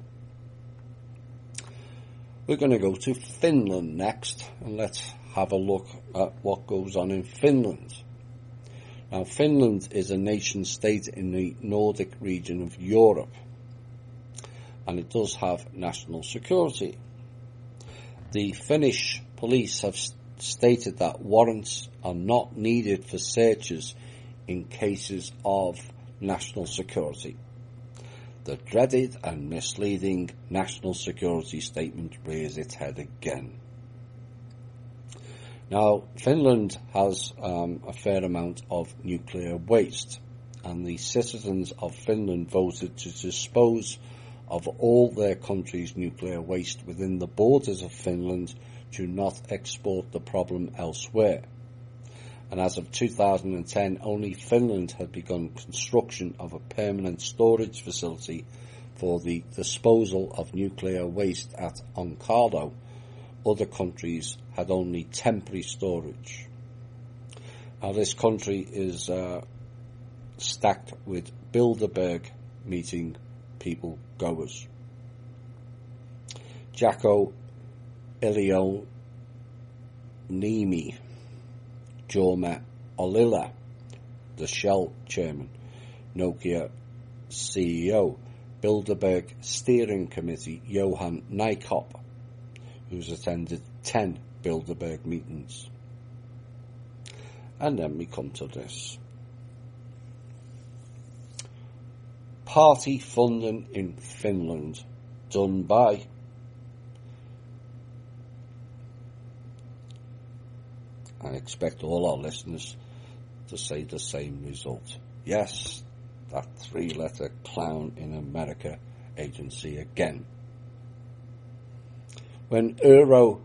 We're going to go to Finland next, and let's have a look at what goes on in Finland. Now, Finland is a nation-state in the Nordic region of Europe, and it does have national security. The Finnish police have stated that warrants are not needed for searches in cases of national security. The dreaded and misleading national security statement rears its head again. Now, Finland has um, a fair amount of nuclear waste, and the citizens of Finland voted to dispose of all their country's nuclear waste within the borders of Finland, to not export the problem elsewhere. And as of two thousand ten, only Finland had begun construction of a permanent storage facility for the disposal of nuclear waste at Onkalo. Other countries had only temporary storage. Now, this country is uh, stacked with Bilderberg meeting people goers. Jacko Ilionimi, Jorma Ollila, the Shell chairman, Nokia C E O, Bilderberg Steering Committee Johan Nykop, who's attended ten Bilderberg meetings. And then we come to this. Party funding in Finland done by I expect all our listeners to say the same result. Yes, that three-letter clown in America agency again. When Urho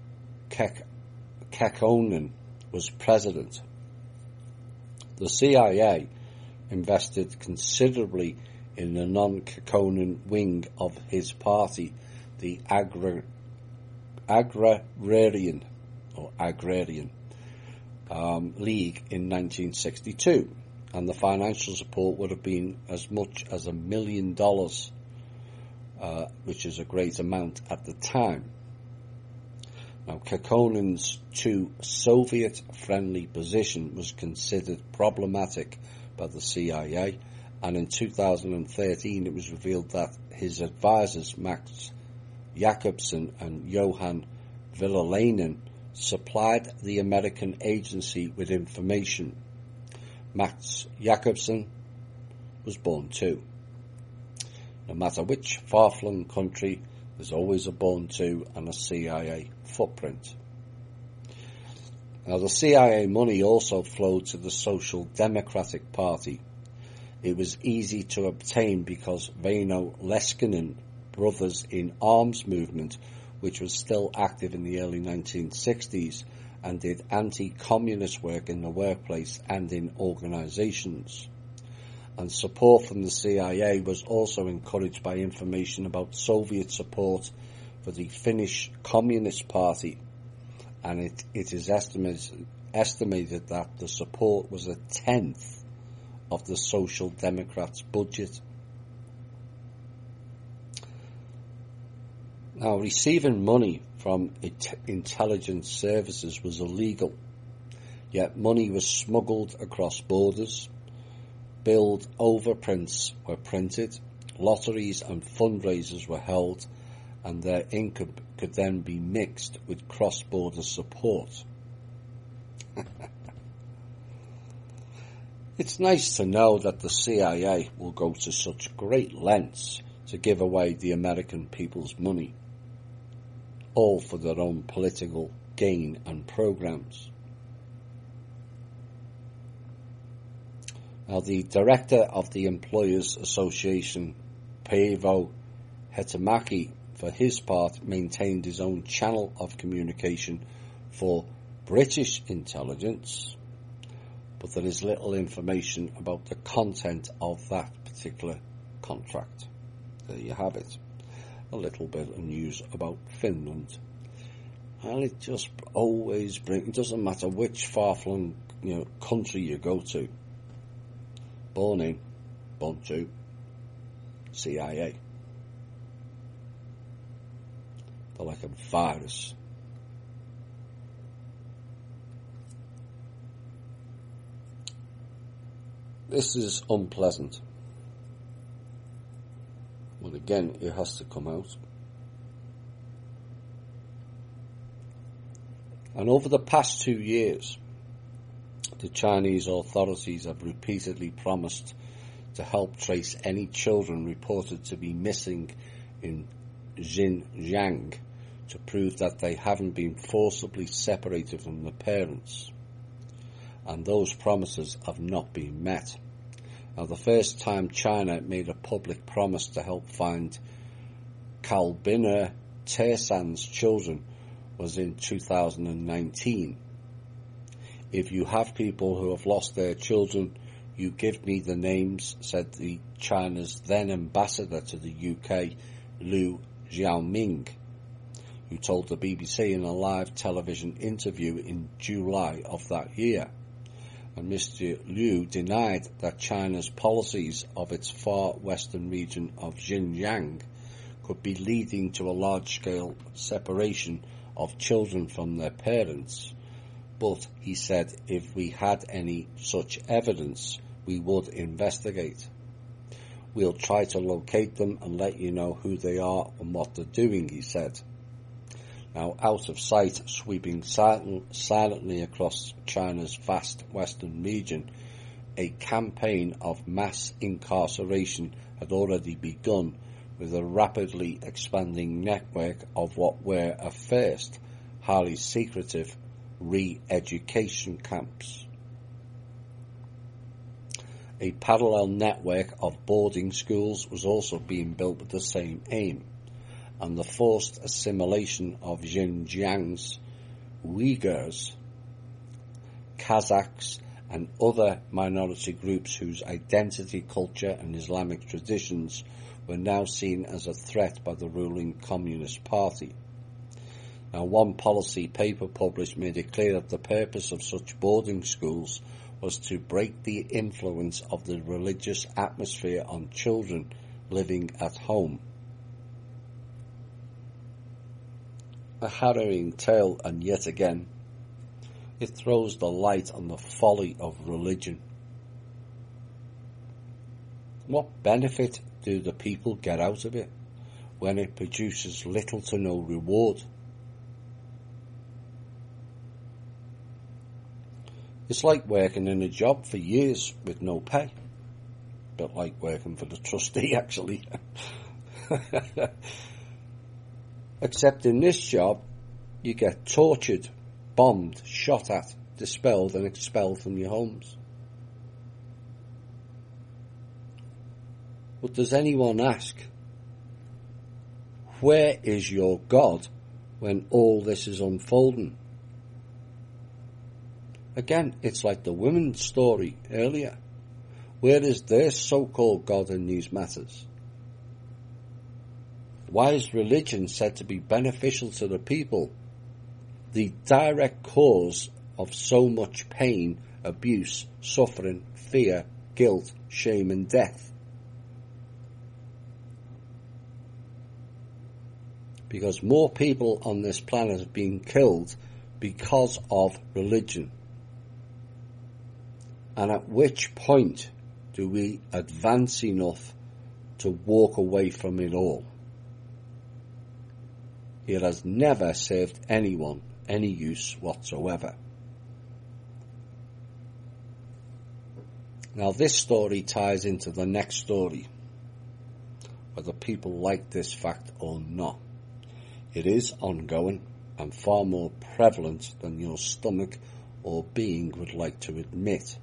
Kekkonen was president, the C I A invested considerably in the non-Kekkonen wing of his party, the Agra, Agrarian or Agrarian um, League in nineteen sixty-two, and the financial support would have been as much as a million dollars, uh, which is a great amount at the time. Now, Kekkonen's too Soviet-friendly position was considered problematic by the C I A, and in two thousand thirteen it was revealed that his advisors Max Jacobson and Johan Villalainen supplied the American agency with information. Max Jacobson was born too. No matter which far-flung country, there's always a born to and a C I A footprint. Now, the C I A money also flowed to the Social Democratic Party. It was easy to obtain because Väinö Leskinen Brothers in Arms movement, which was still active in the early nineteen sixties and did anti-communist work in the workplace and in organisations. And support from the C I A was also encouraged by information about Soviet support for the Finnish Communist Party, and it, it is estimated, estimated that the support was a tenth of the Social Democrats' budget. Now, receiving money from it- intelligence services was illegal, yet money was smuggled across borders, billed overprints were printed, lotteries and fundraisers were held, and their income could then be mixed with cross-border support. It's nice to know that the C I A will go to such great lengths to give away the American people's money, all for their own political gain and programs. Now, the director of the Employers Association, Paavo Hetemäki, for his part, maintained his own channel of communication for British intelligence, but there is little information about the content of that particular contract. There you have it. A little bit of news about Finland. And it just always brings, it doesn't matter which far-flung, you know, country you go to. Born in, born to, C I A. They're like a virus. This is unpleasant. Well, again, it has to come out. And over the past two years, the Chinese authorities have repeatedly promised to help trace any children reported to be missing in Xinjiang to prove that they haven't been forcibly separated from the parents. And those promises have not been met. Now, the first time China made a public promise to help find Kalbina Tersan's children was in two thousand nineteen. If you have people who have lost their children, you give me the names, said the China's then ambassador to the U K, Liu Xiaoming, who told the B B C in a live television interview in July of that year. And Mister Liu denied that China's policies of its far western region of Xinjiang could be leading to a large-scale separation of children from their parents. But he said if we had any such evidence, we would investigate. We'll try to locate them and let you know who they are and what they're doing, he said. Now, out of sight, sweeping silent, silently across China's vast western region, a campaign of mass incarceration had already begun with a rapidly expanding network of what were at first highly secretive re-education camps. A parallel network of boarding schools was also being built with the same aim, and the forced assimilation of Xinjiang's Uyghurs, Kazakhs, and other minority groups whose identity, culture, and Islamic traditions were now seen as a threat by the ruling Communist Party. Now, one policy paper published made it clear that the purpose of such boarding schools was to break the influence of the religious atmosphere on children living at home. A harrowing tale, and yet again, it throws the light on the folly of religion. What benefit do the people get out of it when it produces little to no reward? It's like working in a job for years with no pay. A bit like working for the trustee, actually. Except in this job, you get tortured, bombed, shot at, dispelled and expelled from your homes. But does anyone ask, where is your God when all this is unfolding? Again, it's like the women's story earlier. Where is their so-called God in these matters? Why is religion said to be beneficial to the people, the direct cause of so much pain, abuse, suffering, fear, guilt, shame and death? Because more people on this planet have been killed because of religion. And at which point do we advance enough to walk away from it all? It has never served anyone any use whatsoever. Now, this story ties into the next story, whether people like this fact or not. It is ongoing and far more prevalent than your stomach or being would like to admit.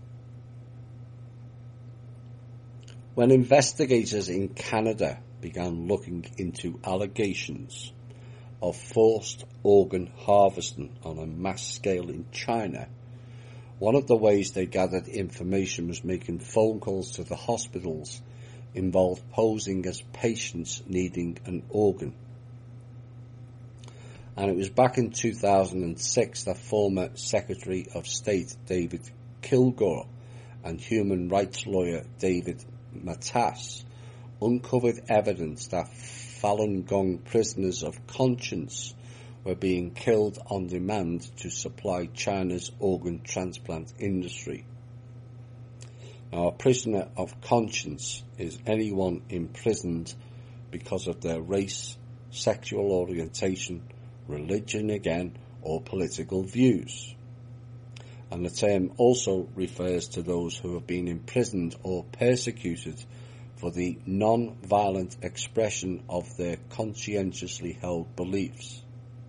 When investigators in Canada began looking into allegations of forced organ harvesting on a mass scale in China, one of the ways they gathered information was making phone calls to the hospitals involved posing as patients needing an organ. And it was back in two thousand six that former Secretary of State David Kilgour and human rights lawyer David Matas uncovered evidence that Falun Gong prisoners of conscience were being killed on demand to supply China's organ transplant industry. Now, a prisoner of conscience is anyone imprisoned because of their race, sexual orientation, religion again, or political views. And the term also refers to those who have been imprisoned or persecuted for the non-violent expression of their conscientiously held beliefs.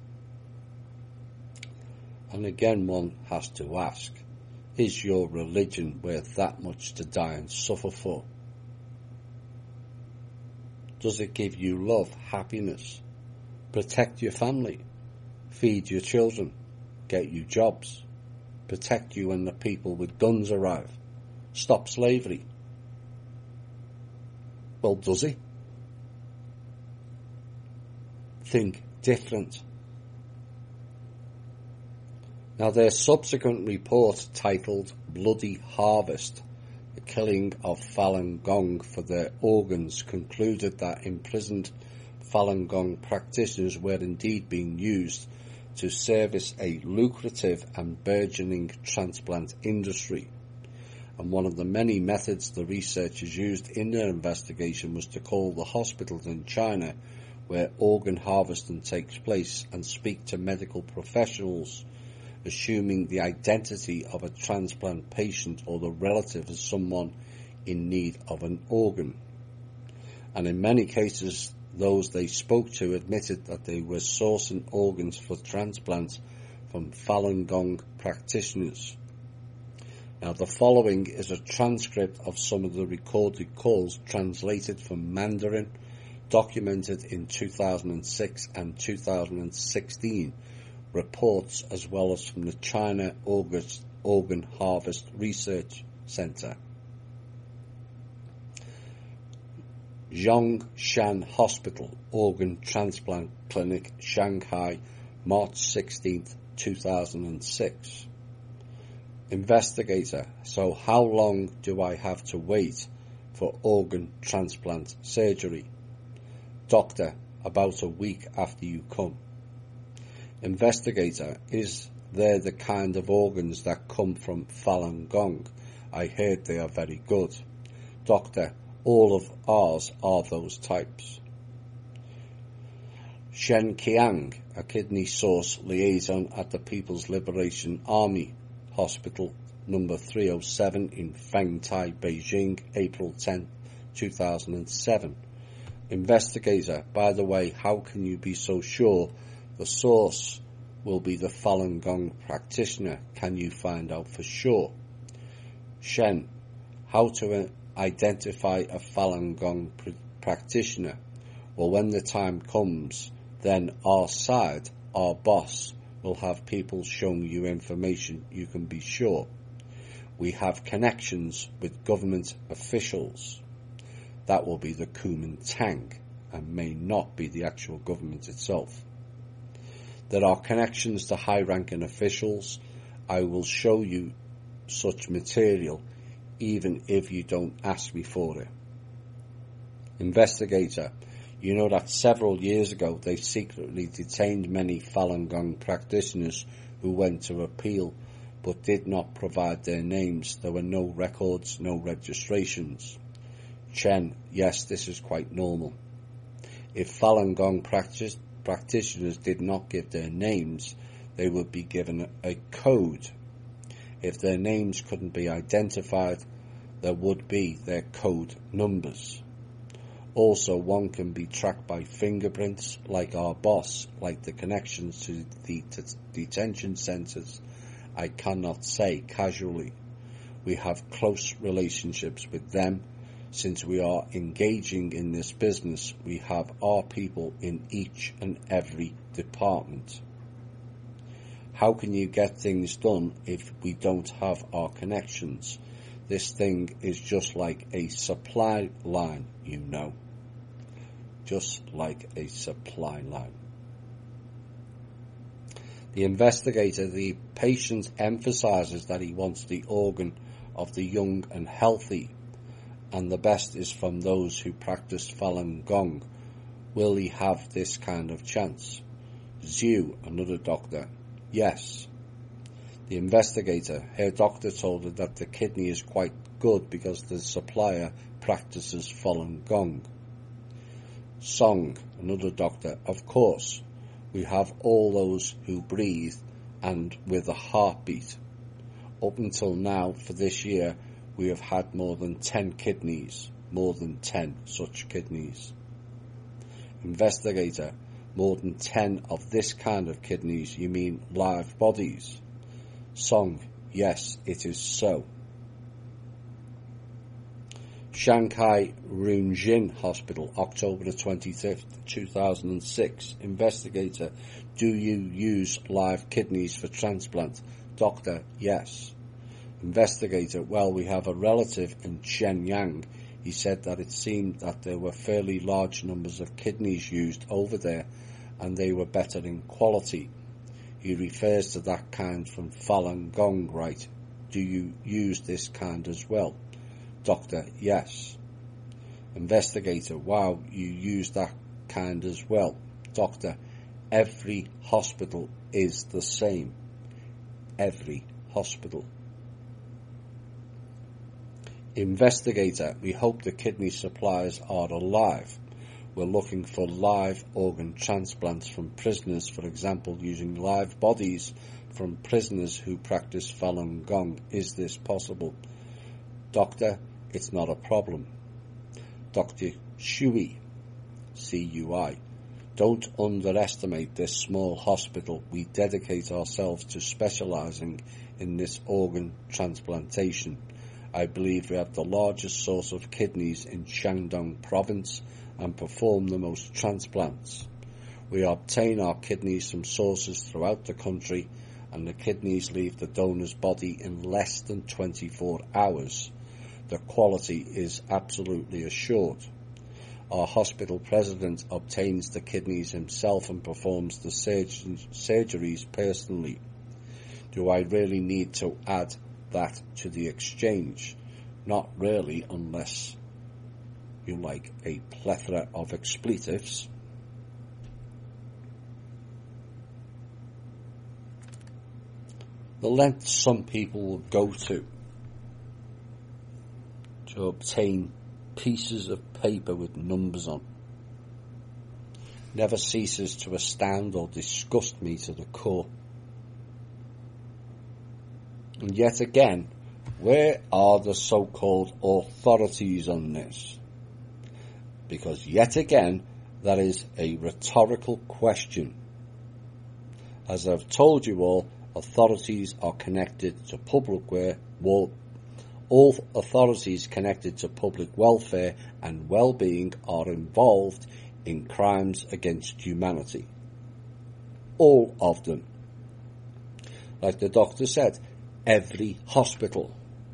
And again one has to ask, is your religion worth that much to die and suffer for? Does it give you love, happiness, protect your family, feed your children, get you jobs, protect you when the people with guns arrive, stop slavery? Well, does it? Think different. Now, their subsequent report titled Bloody Harvest, the killing of Falun Gong for their organs, concluded that imprisoned Falun Gong practitioners were indeed being used to service a lucrative and burgeoning transplant industry. And one of the many methods the researchers used in their investigation was to call the hospitals in China where organ harvesting takes place and speak to medical professionals, assuming the identity of a transplant patient or the relative of someone in need of an organ. And in many cases, those they spoke to admitted that they were sourcing organs for transplants from Falun Gong practitioners. Now, the following is a transcript of some of the recorded calls translated from Mandarin, documented in two thousand six and two thousand sixteen reports, as well as from the China Organ Harvest Research Center. Zhongshan Hospital Organ Transplant Clinic, Shanghai, March sixteenth, two thousand six. Investigator: so how long do I have to wait for organ transplant surgery? Doctor: about a week after you come. Investigator: is there the kind of organs that come from Falun Gong? I heard they are very good. Doctor: all of ours are those types. Shen Qiang, a kidney source liaison at the People's Liberation Army Hospital number three oh seven in Fengtai, Beijing, April tenth, two thousand seven. Investigator: by the way, how can you be so sure the source will be the Falun Gong practitioner? Can you find out for sure? Shen: how to identify a Falun Gong pr- practitioner? Well, when the time comes, then our side, our boss, will have people showing you information, you can be sure. We have connections with government officials. That will be the Kuomintang and may not be the actual government itself. There are connections to high-ranking officials. I will show you such material even if you don't ask me for it. Investigator: you know that several years ago they secretly detained many Falun Gong practitioners who went to appeal but did not provide their names. There were no records, no registrations. Chen: yes, this is quite normal. If Falun Gong practice, practitioners did not give their names, they would be given a, a code. If their names couldn't be identified, there would be their code numbers. Also, one can be tracked by fingerprints, like our boss, like the connections to the t- detention centres. I cannot say casually. We have close relationships with them. Since we are engaging in this business, we have our people in each and every department. How can you get things done if we don't have our connections? This thing is just like a supply line, you know. Just like a supply line. The investigator: the patient emphasizes that he wants the organ of the young and healthy, and the best is from those who practice Falun Gong. Will he have this kind of chance? Zhu, another doctor: yes. The investigator: her doctor told her that the kidney is quite good because the supplier practices Falun Gong. Song, another doctor: of course, we have all those who breathe and with a heartbeat. Up until now, for this year, we have had more than ten kidneys, more than ten such kidneys. Investigator: More than ten of this kind of kidneys, you mean live bodies? Song, yes, it is so. Shanghai Runjin Hospital, October the twenty-fifth, two thousand six. Investigator, do you use live kidneys for transplant? Doctor, yes. Investigator, well, we have a relative in Shenyang. He said that it seemed that there were fairly large numbers of kidneys used over there and they were better in quality. He refers to that kind from Falun Gong, right? Do you use this kind as well? Doctor, yes. Investigator, wow, you use that kind as well. Doctor, every hospital is the same. Every hospital. Investigator, we hope the kidney supplies are alive. We're looking for live organ transplants from prisoners, for example, using live bodies from prisoners who practice Falun Gong. Is this possible? Doctor, it's not a problem. Doctor Shui, C U I, don't underestimate this small hospital. We dedicate ourselves to specializing in this organ transplantation. I believe we have the largest source of kidneys in Shandong province and perform the most transplants. We obtain our kidneys from sources throughout the country, and the kidneys leave the donor's body in less than twenty-four hours. The quality is absolutely assured. Our hospital president obtains the kidneys himself and performs the surg- surgeries personally. Do I really need to add that to the exchange? Not really, unless you like a plethora of expletives. The lengths some people will go to to obtain pieces of paper with numbers on never ceases to astound or disgust me to the core. And yet again, where are the so-called authorities on this? Because yet again, that is a rhetorical question. As I've told you all, authorities are connected to public welfare. All authorities connected to public welfare and well-being are involved in crimes against humanity. All of them. Like the doctor said, every hospital.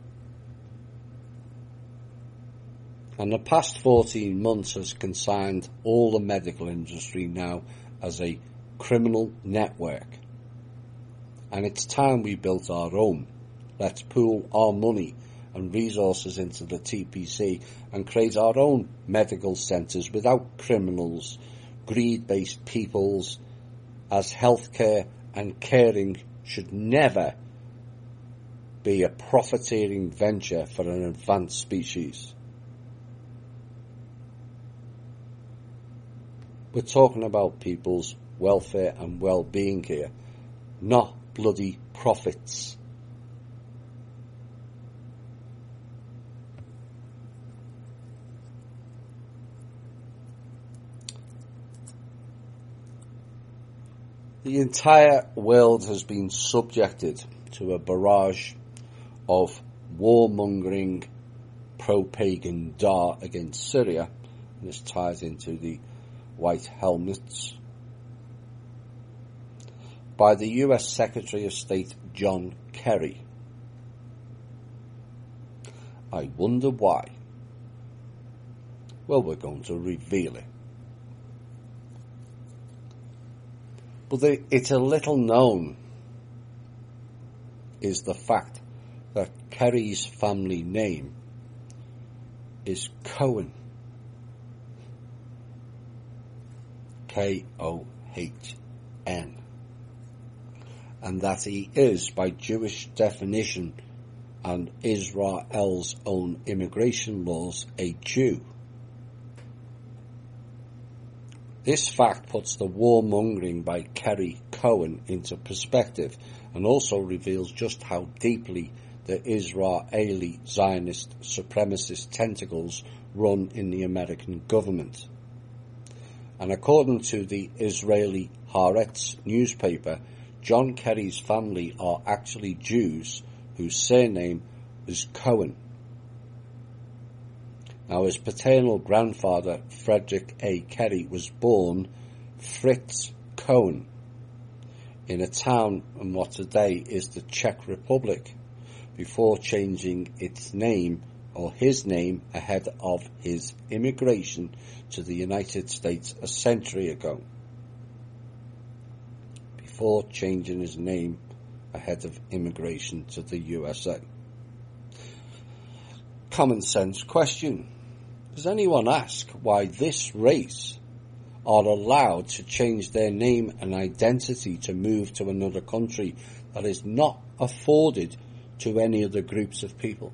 And the past fourteen months has consigned all the medical industry now as a criminal network. And it's time we built our own. Let's pool our money and resources into the T P C and create our own medical centres without criminals, greed-based peoples, as healthcare and caring should never be a profiteering venture for an advanced species. We're talking about people's welfare and well-being here, not bloody profits. The entire world has been subjected to a barrage of warmongering pro-pagan dart against Syria. And this ties into the white helmets by the U S Secretary of State John Kerry. I wonder why. Well, we're going to reveal it. But the, it's a little known is the fact that Kerry's family name is Cohen. K O H N. And that he is, by Jewish definition and Israel's own immigration laws, a Jew. This fact puts the warmongering by Kerry Cohen into perspective and also reveals just how deeply the Israeli Zionist supremacist tentacles run in the American government. And according to the Israeli Haaretz newspaper, John Kerry's family are actually Jews whose surname is Cohen. Now, his paternal grandfather, Frederick A. Kerry, was born Fritz Cohen in a town in what today is the Czech Republic, before changing its name or his name ahead of his immigration to the United States a century ago. Before changing his name ahead of immigration to the U S A. Common sense question. Does anyone ask why this race are allowed to change their name and identity to move to another country that is not afforded to any other groups of people?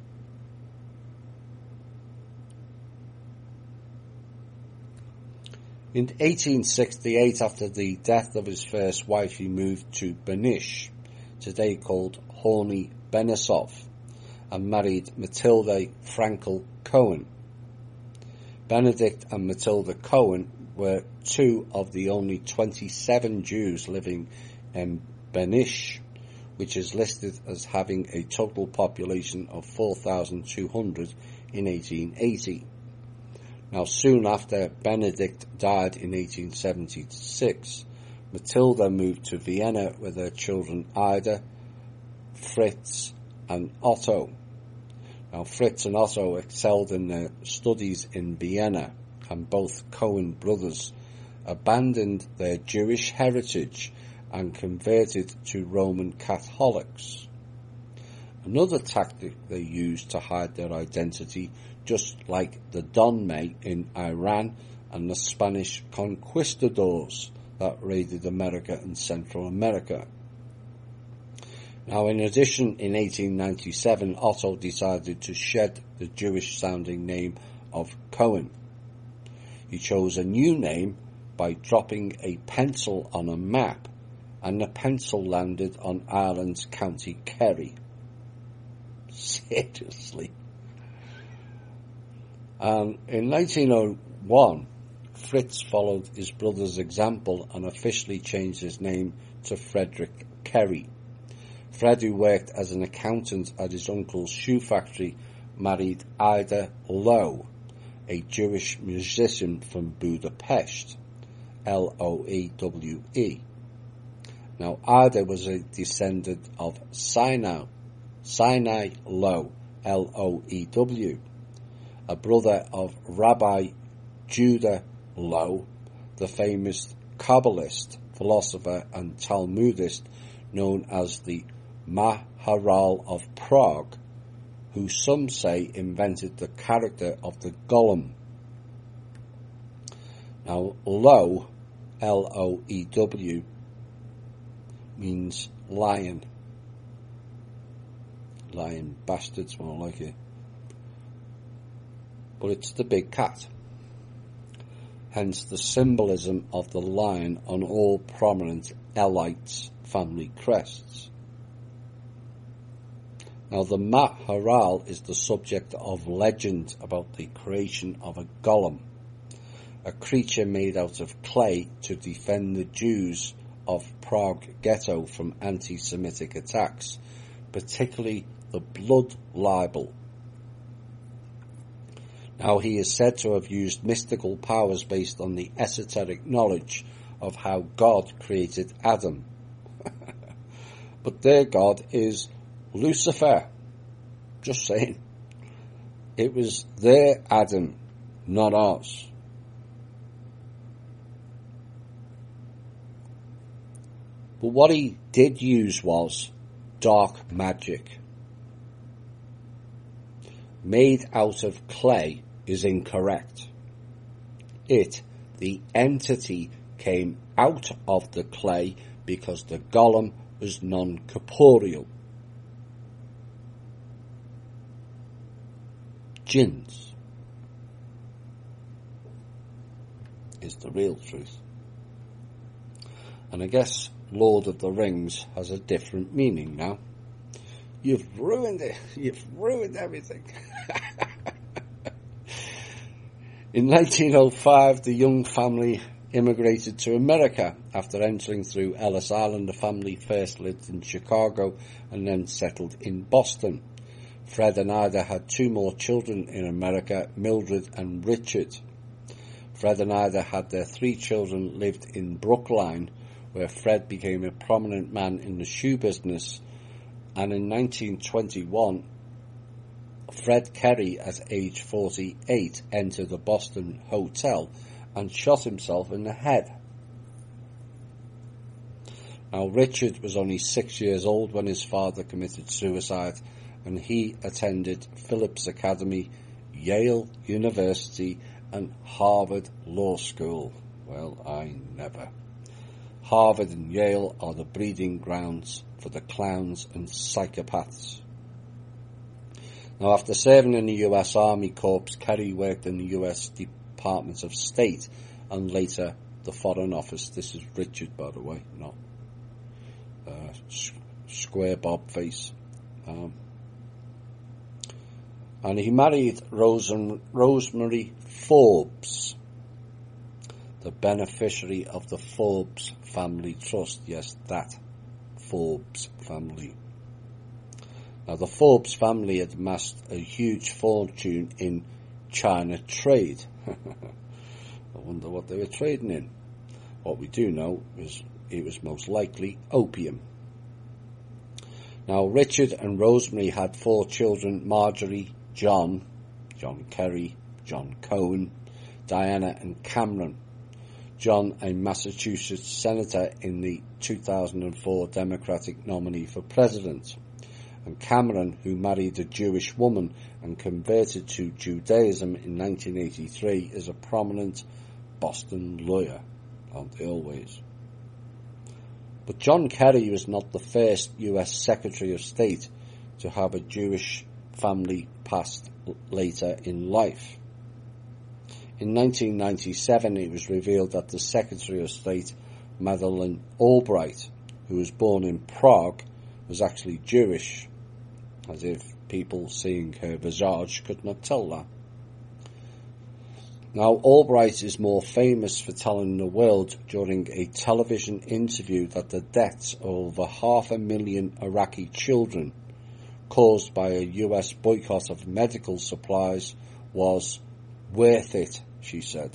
In eighteen sixty-eight, after the death of his first wife, he moved to Benish, today called Horny Benesov, and married Matilda Frankel Cohen. Benedict and Matilda Cohen were two of the only twenty-seven Jews living in Benish, which is listed as having a total population of four thousand two hundred in eighteen eighty. Now, soon after Benedict died in eighteen seventy-six, Matilda moved to Vienna with her children Ida, Fritz, and Otto. Now, Fritz and Otto excelled in their studies in Vienna, and both Cohen brothers abandoned their Jewish heritage and converted to Roman Catholics. Another tactic they used to hide their identity, just like the Donme in Iran and the Spanish conquistadors that raided America and Central America. Now, in addition, in eighteen ninety-seven, Otto decided to shed the Jewish-sounding name of Cohen. He chose a new name by dropping a pencil on a map, and the pencil landed on Ireland's County Kerry. Seriously. And in nineteen oh one, Fritz followed his brother's example and officially changed his name to Frederick Kerry. Fred, who worked as an accountant at his uncle's shoe factory, married Ida Lowe, a Jewish musician from Budapest, L O E W E. Now, Ida was a descendant of Sinai, Sinai Lowe, L O E W, a brother of Rabbi Judah Lowe, the famous Kabbalist, philosopher, and Talmudist known as the Maharal of Prague, who some say invented the character of the Golem. Now, Lowe, L O E W, means lion. Lion bastards, more like it. But it's the big cat. Hence the symbolism of the lion on all prominent Elites' family crests. Now, the Maharal is the subject of legend about the creation of a golem, a creature made out of clay to defend the Jews of Prague ghetto from anti-Semitic attacks, particularly the blood libel. Now, he is said to have used mystical powers based on the esoteric knowledge of how God created Adam. But their God is Lucifer. Just saying. It was their Adam, not ours. But what he did use was dark magic. Made out of clay is incorrect. It, the entity, came out of the clay because the golem was non-corporeal. Jinns is the real truth. And I guess Lord of the Rings has a different meaning now. You've ruined it. You've ruined everything. In nineteen oh five, the Young family immigrated to America. After entering through Ellis Island, the family first lived in Chicago and then settled in Boston. Fred and Ida had two more children in America, Mildred and Richard. Fred and Ida had their three children lived in Brookline, where Fred became a prominent man in the shoe business, and in nineteen twenty-one, Fred Kerry, at age forty-eight, entered a Boston hotel and shot himself in the head. Now, Richard was only six years old when his father committed suicide, and he attended Phillips Academy, Yale University, and Harvard Law School. Well, I never. Harvard and Yale are the breeding grounds for the clowns and psychopaths. Now, after serving in the U S Army Corps, Kerry worked in the U S Department of State and later the Foreign Office. This is Richard, by the way, not uh, square bob face. Um, and he married Rose Rosemary Forbes, the beneficiary of the Forbes Family Trust. Yes, that Forbes family. Now, the Forbes family had amassed a huge fortune in China trade. I wonder what they were trading in. What we do know is it was most likely opium. Now, Richard and Rosemary had four children: Marjorie, John, John Kerry, John Cohen, Diana and Cameron. John, a Massachusetts senator in the two thousand four Democratic nominee for president. And Cameron, who married a Jewish woman and converted to Judaism in nineteen eighty-three, is a prominent Boston lawyer, aren't they always? But John Kerry was not the first U S Secretary of State to have a Jewish family past later in life. In nineteen ninety-seven, it was revealed that the Secretary of State, Madeleine Albright, who was born in Prague, was actually Jewish, as if people seeing her visage could not tell that. Now, Albright is more famous for telling the world during a television interview that the deaths of over half a million Iraqi children caused by a U S boycott of medical supplies was worth it, she said.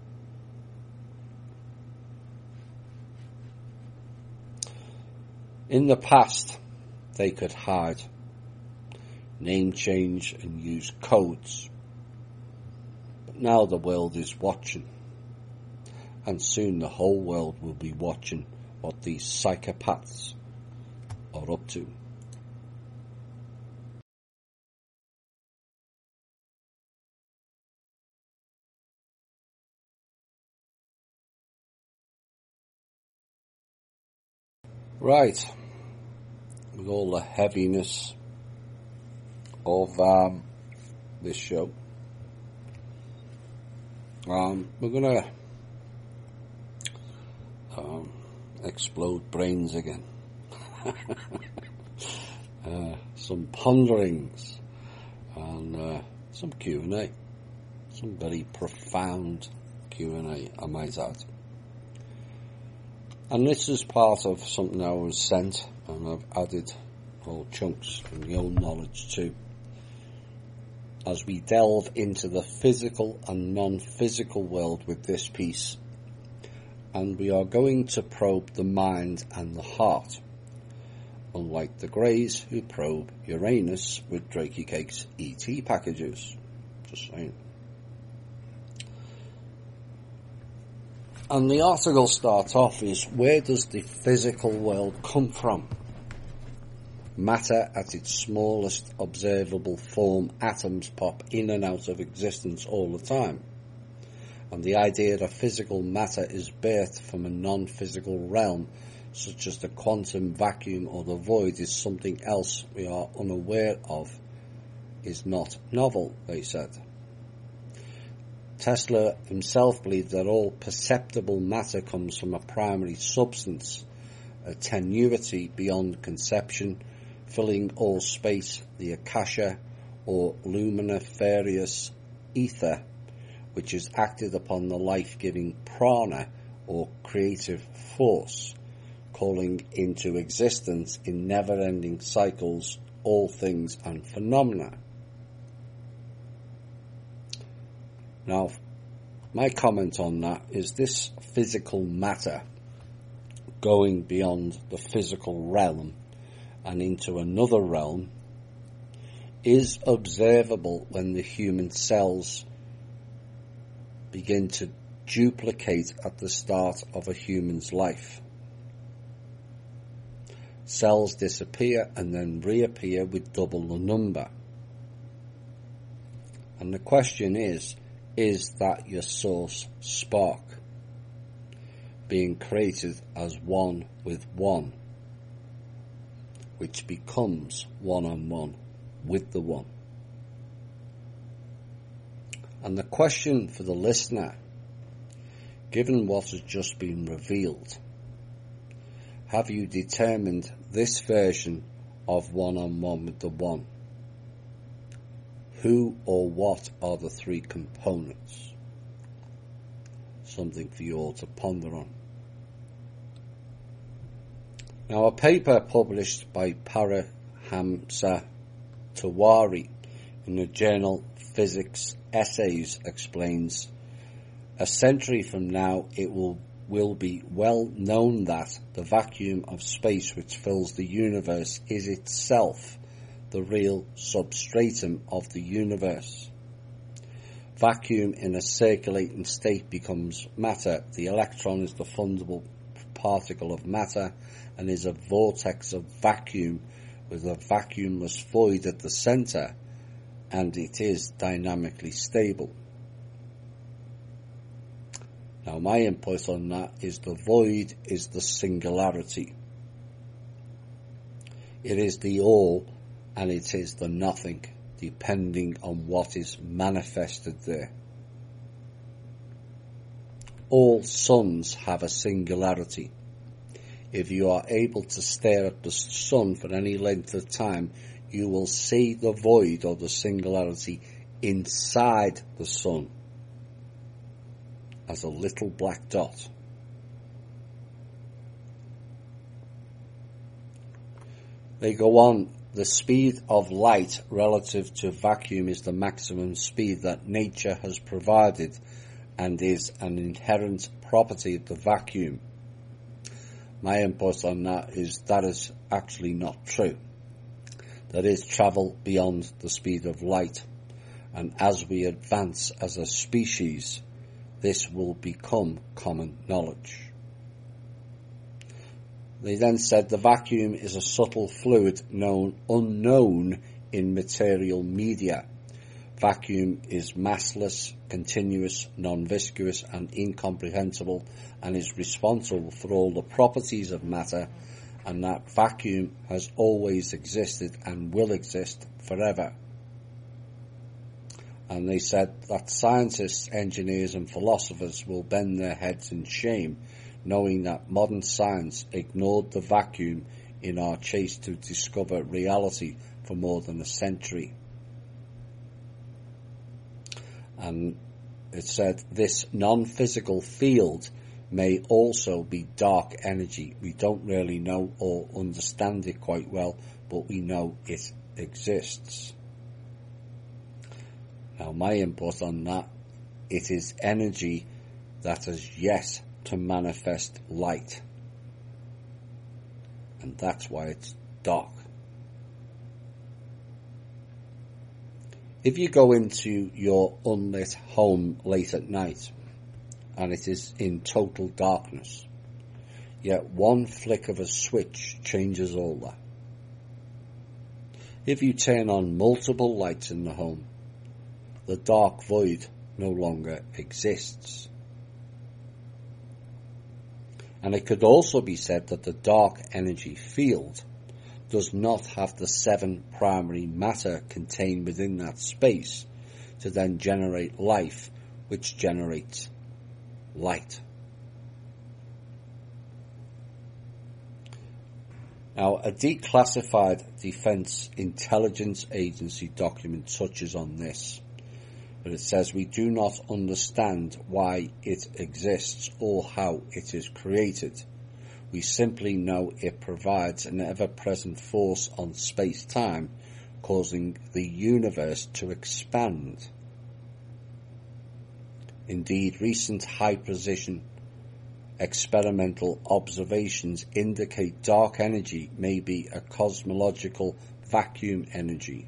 In the past, they could hide, name change and use codes. But now the world is watching, and soon the whole world will be watching what these psychopaths are up to. Right, with all the heaviness of um, this show, um, we're going to um, explode brains again. uh, some ponderings and uh, some Q and A, some very profound Q and A, I might add. And this is part of something I was sent, and I've added whole chunks of my own knowledge too, as we delve into the physical and non-physical world with this piece. And we are going to probe the mind and the heart, unlike the Greys who probe Uranus with Drakey Cake's E T packages. Just saying. And the article starts off is, where does the physical world come from? Matter at its smallest observable form, atoms pop in and out of existence all the time. And the idea that physical matter is birthed from a non-physical realm, such as the quantum vacuum or the void, is something else we are unaware of, is not novel, they said. Tesla himself believed that all perceptible matter comes from a primary substance, a tenuity beyond conception, filling all space, the akasha or luminiferous ether, which has acted upon the life-giving prana or creative force, calling into existence in never-ending cycles all things and phenomena. Now, my comment on that is this physical matter going beyond the physical realm and into another realm is observable when the human cells begin to duplicate at the start of a human's life. Cells disappear and then reappear with double the number. And the question is, is that your source spark being created as one with one, which becomes one-on-one with the one? And the question for the listener, given what has just been revealed, have you determined this version of one-on-one with the one? Who or what are the three components? Something for you all to ponder on. Now, a paper published by Parahamsa Tewari in the journal Physics Essays explains, a century from now it will will be well known that the vacuum of space which fills the universe is itself the real substratum of the universe. Vacuum in a circulating state becomes matter. The electron is the fundamental particle of matter and is a vortex of vacuum with a vacuumless void at the center, and it is dynamically stable. Now, my input on that is the void is the singularity. It is the all and it is the nothing, depending on what is manifested there. All suns have a singularity. If you are able to stare at the sun for any length of time, you will see the void or the singularity inside the sun as a little black dot. They go on, the speed of light relative to vacuum is the maximum speed that nature has provided and is an inherent property of the vacuum. My input on that is that is actually not true. There is travel beyond the speed of light, and as we advance as a species, this will become common knowledge. They then said the vacuum is a subtle fluid known unknown in material media. Vacuum is massless, continuous, non-viscous and incomprehensible, and is responsible for all the properties of matter, and that vacuum has always existed and will exist forever. And they said that scientists, engineers and philosophers will bend their heads in shame, knowing that modern science ignored the vacuum in our chase to discover reality for more than a century. And it said this non-physical field may also be dark energy. We don't really know or understand it quite well, but we know it exists. Now, my input on that, it is energy that has yet to manifest light. And that's why it's dark. If you go into your unlit home late at night and it is in total darkness, yet one flick of a switch changes all that. If you turn on multiple lights in the home, the dark void no longer exists. And it could also be said that the dark energy field does not have the seven primary matter contained within that space to then generate life, which generates light. Now, a declassified Defense Intelligence Agency document touches on this, But it says we do not understand why it exists or how it is created. We simply know it provides an ever-present force on space-time, causing the universe to expand. Indeed, recent high-precision experimental observations indicate dark energy may be a cosmological vacuum energy.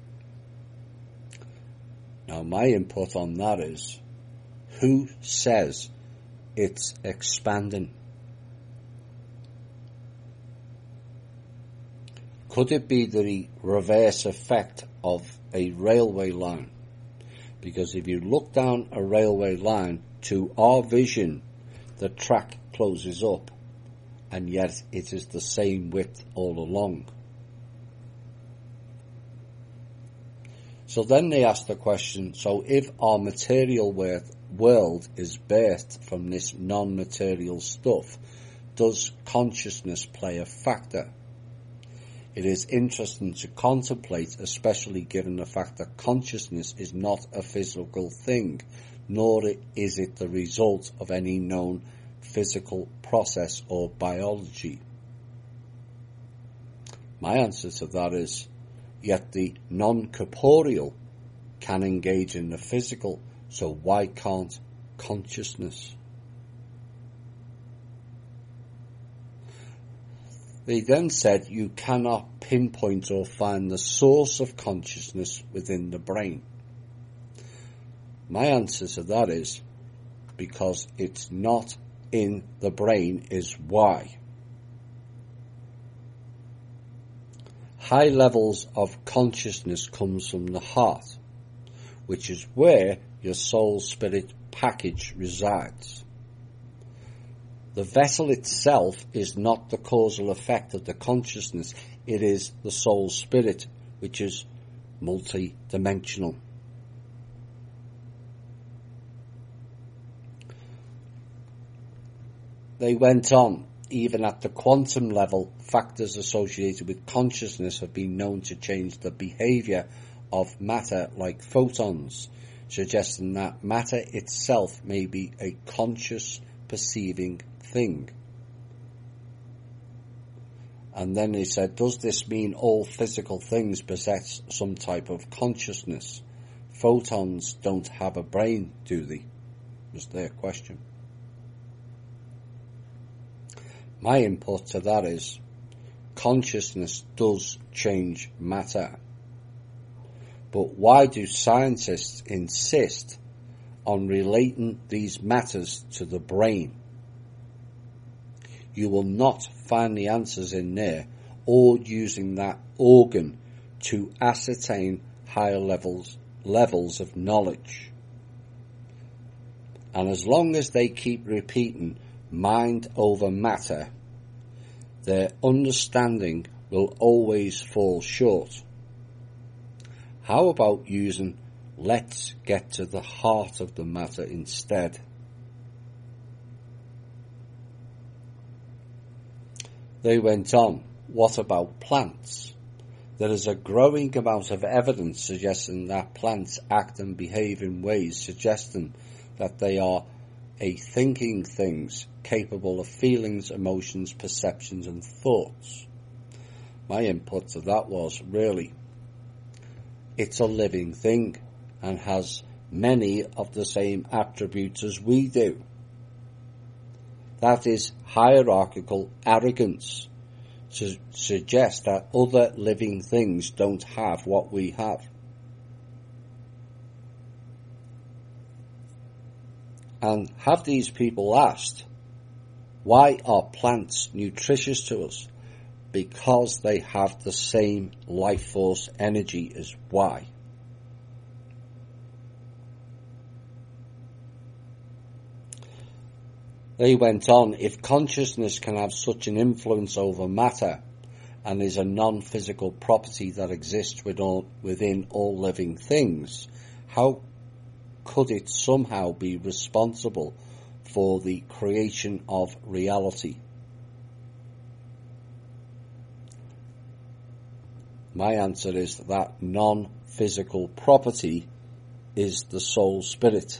Now, my input on that is, who says it's expanding? Could it be the reverse effect of a railway line? Because if you look down a railway line, to our vision, the track closes up, and yet it is the same width all along. So then they ask the question, so if our material world is birthed from this non-material stuff, does consciousness play a factor? It is interesting to contemplate, especially given the fact that consciousness is not a physical thing, nor is it the result of any known physical process or biology. My answer to that is, yet the non-corporeal can engage in the physical, so why can't consciousness? They then said you cannot pinpoint or find the source of consciousness within the brain. My answer to that is, because it's not in the brain is why. High levels of consciousness comes from the heart, which is where your soul spirit package resides. The vessel itself is not the causal effect of the consciousness, it is the soul spirit, which is multi-dimensional. They went on, even at the quantum level, factors associated with consciousness have been known to change the behavior of matter like photons, suggesting that matter itself may be a conscious perceiving thing. And then they said, does this mean all physical things possess some type of consciousness? Photons don't have a brain, do they? Was their question. My input to that is, consciousness does change matter. But why do scientists insist on relating these matters to the brain? You will not find the answers in there, or using that organ to ascertain higher levels levels of knowledge. And as long as they keep repeating mind over matter, their understanding will always fall short. How about using let's get to the heart of the matter instead? They went on, what about plants? There is a growing amount of evidence suggesting that plants act and behave in ways suggesting that they are a thinking things capable of feelings, emotions, perceptions and thoughts. My input to that was, really, it's a living thing and has many of the same attributes as we do. That is hierarchical arrogance to suggest that other living things don't have what we have. And have these people asked, why are plants nutritious to us? Because they have the same life force energy as why. They went on, if consciousness can have such an influence over matter and is a non-physical property that exists within all living things, how could it somehow be responsible for the creation of reality? My answer is that non-physical property is the soul spirit.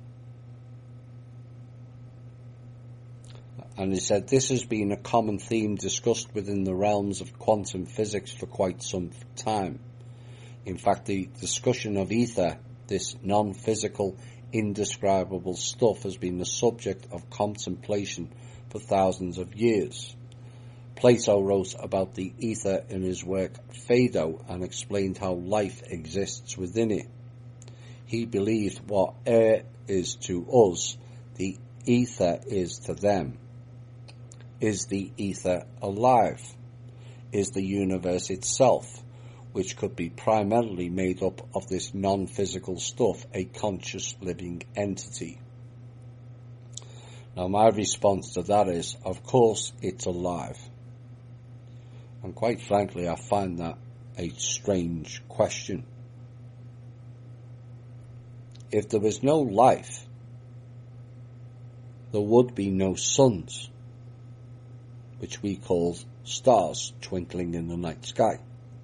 And he said this has been a common theme discussed within the realms of quantum physics for quite some time. In fact, the discussion of ether, this non-physical, indescribable stuff, has been the subject of contemplation for thousands of years. Plato wrote about the ether in his work Phaedo and explained how life exists within it. He believed what air is to us, the ether is to them. Is the ether alive? Is the universe itself, which could be primarily made up of this non-physical stuff, a conscious living entity? Now my response to that is, of course it's alive. And quite frankly, I find that a strange question. If there was no life, there would be no suns, which we call stars twinkling in the night sky.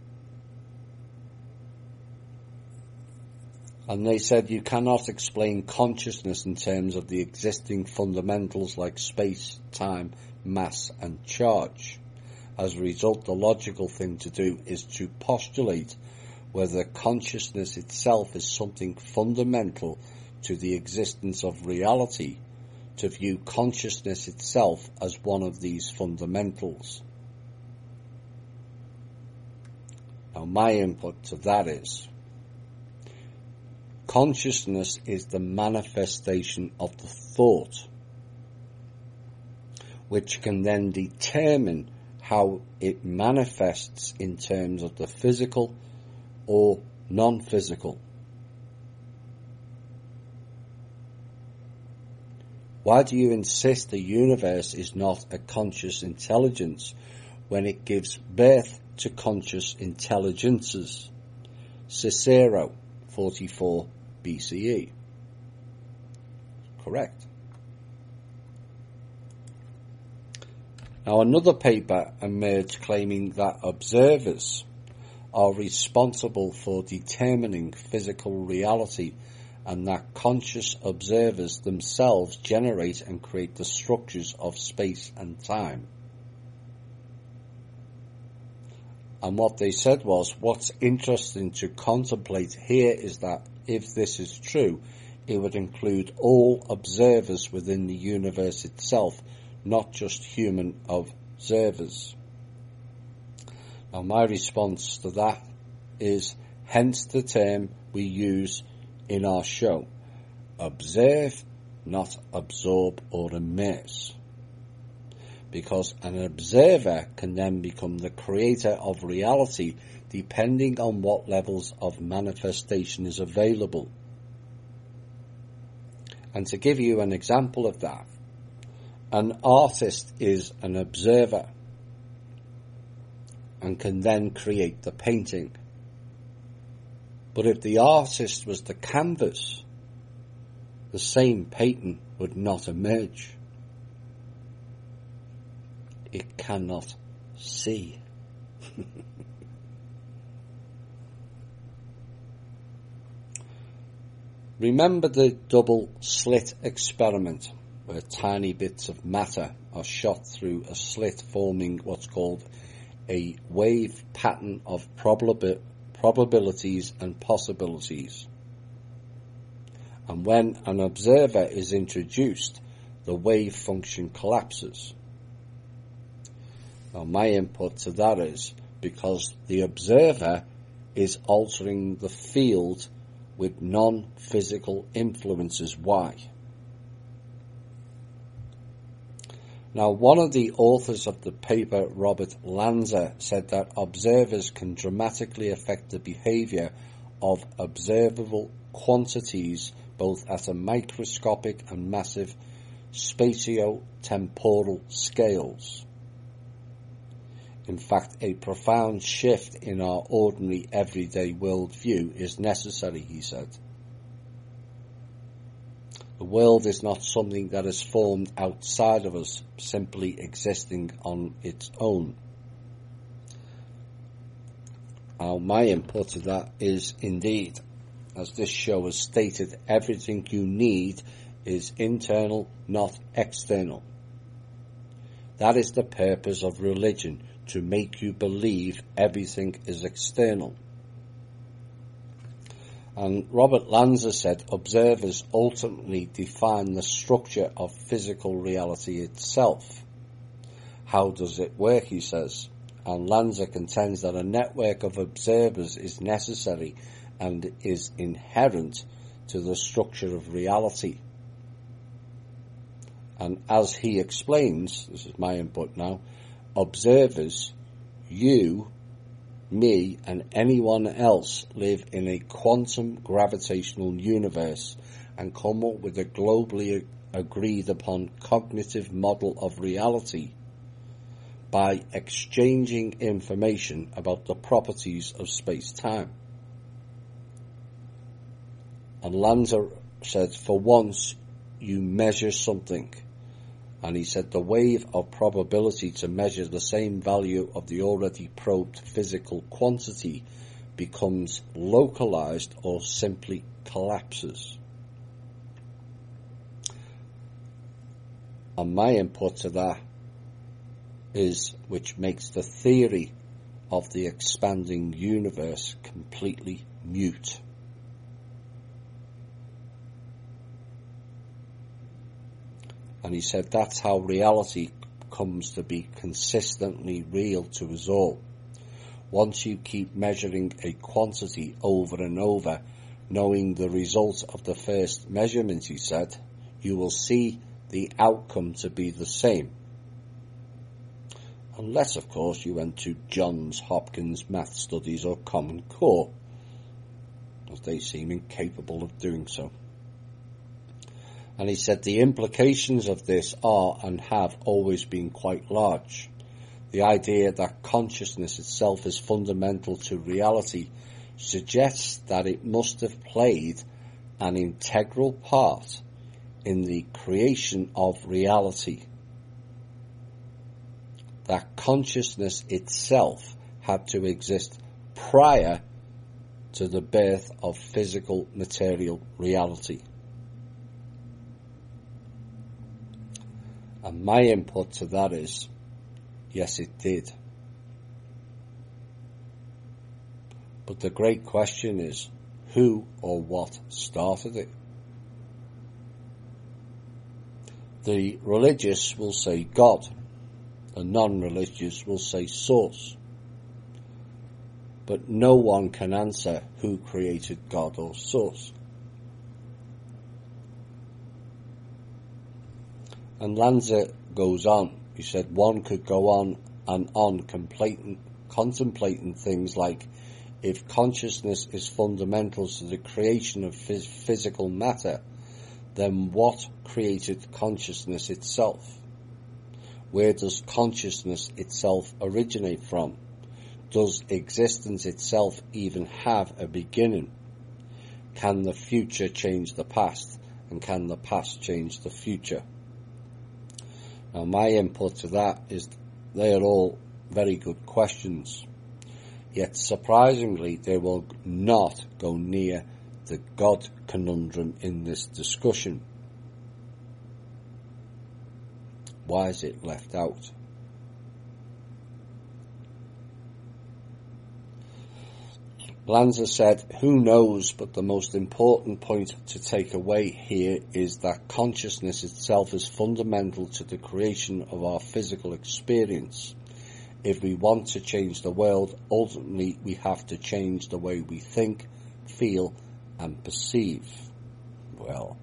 And they said you cannot explain consciousness in terms of the existing fundamentals like space, time, mass and charge. As a result, the logical thing to do is to postulate whether consciousness itself is something fundamental to the existence of reality, to view consciousness itself as one of these fundamentals. Now, my input to that is, consciousness is the manifestation of the thought, which can then determine how it manifests in terms of the physical or non-physical. Why do you insist the universe is not a conscious intelligence when it gives birth to conscious intelligences? Cicero, forty-four B C E. Correct. Now, another paper emerged claiming that observers are responsible for determining physical reality and that conscious observers themselves generate and create the structures of space and time. And what they said was, what's interesting to contemplate here is that if this is true, it would include all observers within the universe itself, not just human observers. Now my response to that is hence the term we use in our show. Observe, not absorb or immerse. Because an observer can then become the creator of reality depending on what levels of manifestation is available. And to give you an example of that, an artist is an observer and can then create the painting. But if the artist was the canvas, the same painting would not emerge. It cannot see. Remember the double slit experiment, where tiny bits of matter are shot through a slit forming what's called a wave pattern of probab- probabilities and possibilities. And when an observer is introduced, the wave function collapses. Now my input to that is because the observer is altering the field with non-physical influences. Why? Now, one of the authors of the paper, Robert Lanza, said that observers can dramatically affect the behavior of observable quantities both at a microscopic and massive spatio-temporal scales. In fact, a profound shift in our ordinary everyday worldview is necessary, he said. The world is not something that is formed outside of us, simply existing on its own. Now, my input to that is indeed as this show has stated, everything you need is internal, not external. That is the purpose of religion, to make you believe everything is external. And Robert Lanza said, observers ultimately define the structure of physical reality itself. How does it work, he says. And Lanza contends that a network of observers is necessary and is inherent to the structure of reality. And as he explains, this is my input now, observers, you, me, and anyone else live in a quantum gravitational universe and come up with a globally agreed upon cognitive model of reality by exchanging information about the properties of space-time. And Lanza said, for once you measure something. And he said the wave of probability to measure the same value of the already probed physical quantity becomes localized or simply collapses. And my input to that is, which makes the theory of the expanding universe completely mute. And he said that's how reality comes to be consistently real to us all. Once you keep measuring a quantity over and over, knowing the result of the first measurement, he said, you will see the outcome to be the same. Unless, of course, you went to Johns Hopkins Math Studies or Common Core, as they seem incapable of doing so. And he said the implications of this are and have always been quite large. The idea that consciousness itself is fundamental to reality suggests that it must have played an integral part in the creation of reality. That consciousness itself had to exist prior to the birth of physical material reality. And my input to that is, yes, it did. But the great question is, who or what started it? The religious will say God. The non-religious will say source. But no one can answer who created God or source. And Lanza goes on. He said one could go on and on contemplating things like, if consciousness is fundamental to the creation of phys- physical matter, then what created consciousness itself? Where does consciousness itself originate from? Does existence itself even have a beginning? Can the future change the past? And can the past change the future? Now, my input to that is they are all very good questions. Yet, surprisingly, they will not go near the God conundrum in this discussion. Why is it left out? Lanza said, who knows, but the most important point to take away here is that consciousness itself is fundamental to the creation of our physical experience. If we want to change the world, ultimately we have to change the way we think, feel, and perceive. Well,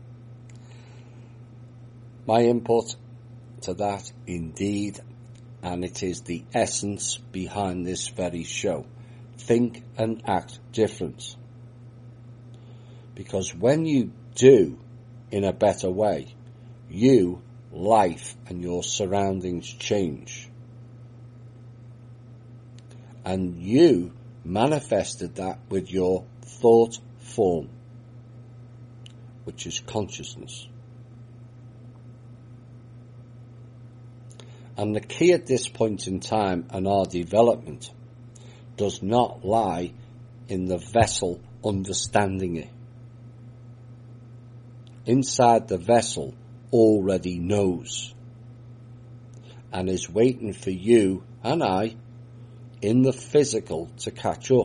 my input to that, indeed, and it is the essence behind this very show. Think and act different. Because when you do in a better way, you, life, and your surroundings change. And you manifested that with your thought form, which is consciousness. And the key at this point in time and our development does not lie in the vessel understanding it. inside the vessel already knows and is waiting for you and I in the physical to catch up.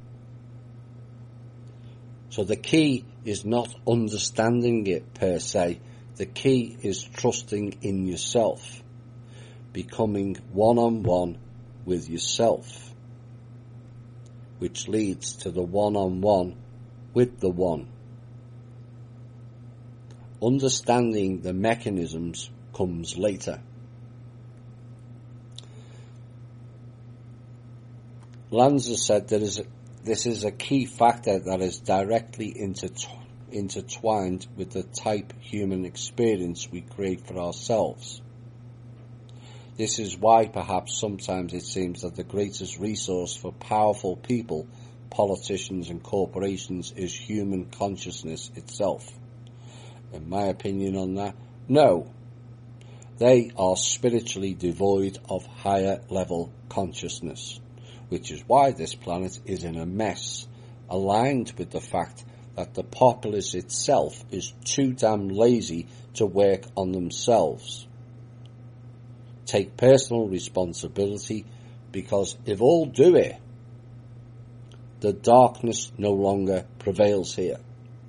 So the key is not understanding it per se. The key is trusting in yourself, becoming one-on-one with yourself, which leads to the one-on-one with the one. Understanding the mechanisms comes later. Lanza said there is a, this is a key factor that is directly intertw- intertwined with the type human experience we create for ourselves. This is why perhaps sometimes it seems that the greatest resource for powerful people, politicians and corporations is human consciousness itself. In my opinion on that, no. They are spiritually devoid of higher level consciousness, which is why this planet is in a mess, aligned with the fact that the populace itself is too damn lazy to work on themselves. Take personal responsibility, because if all do it, the darkness no longer prevails here.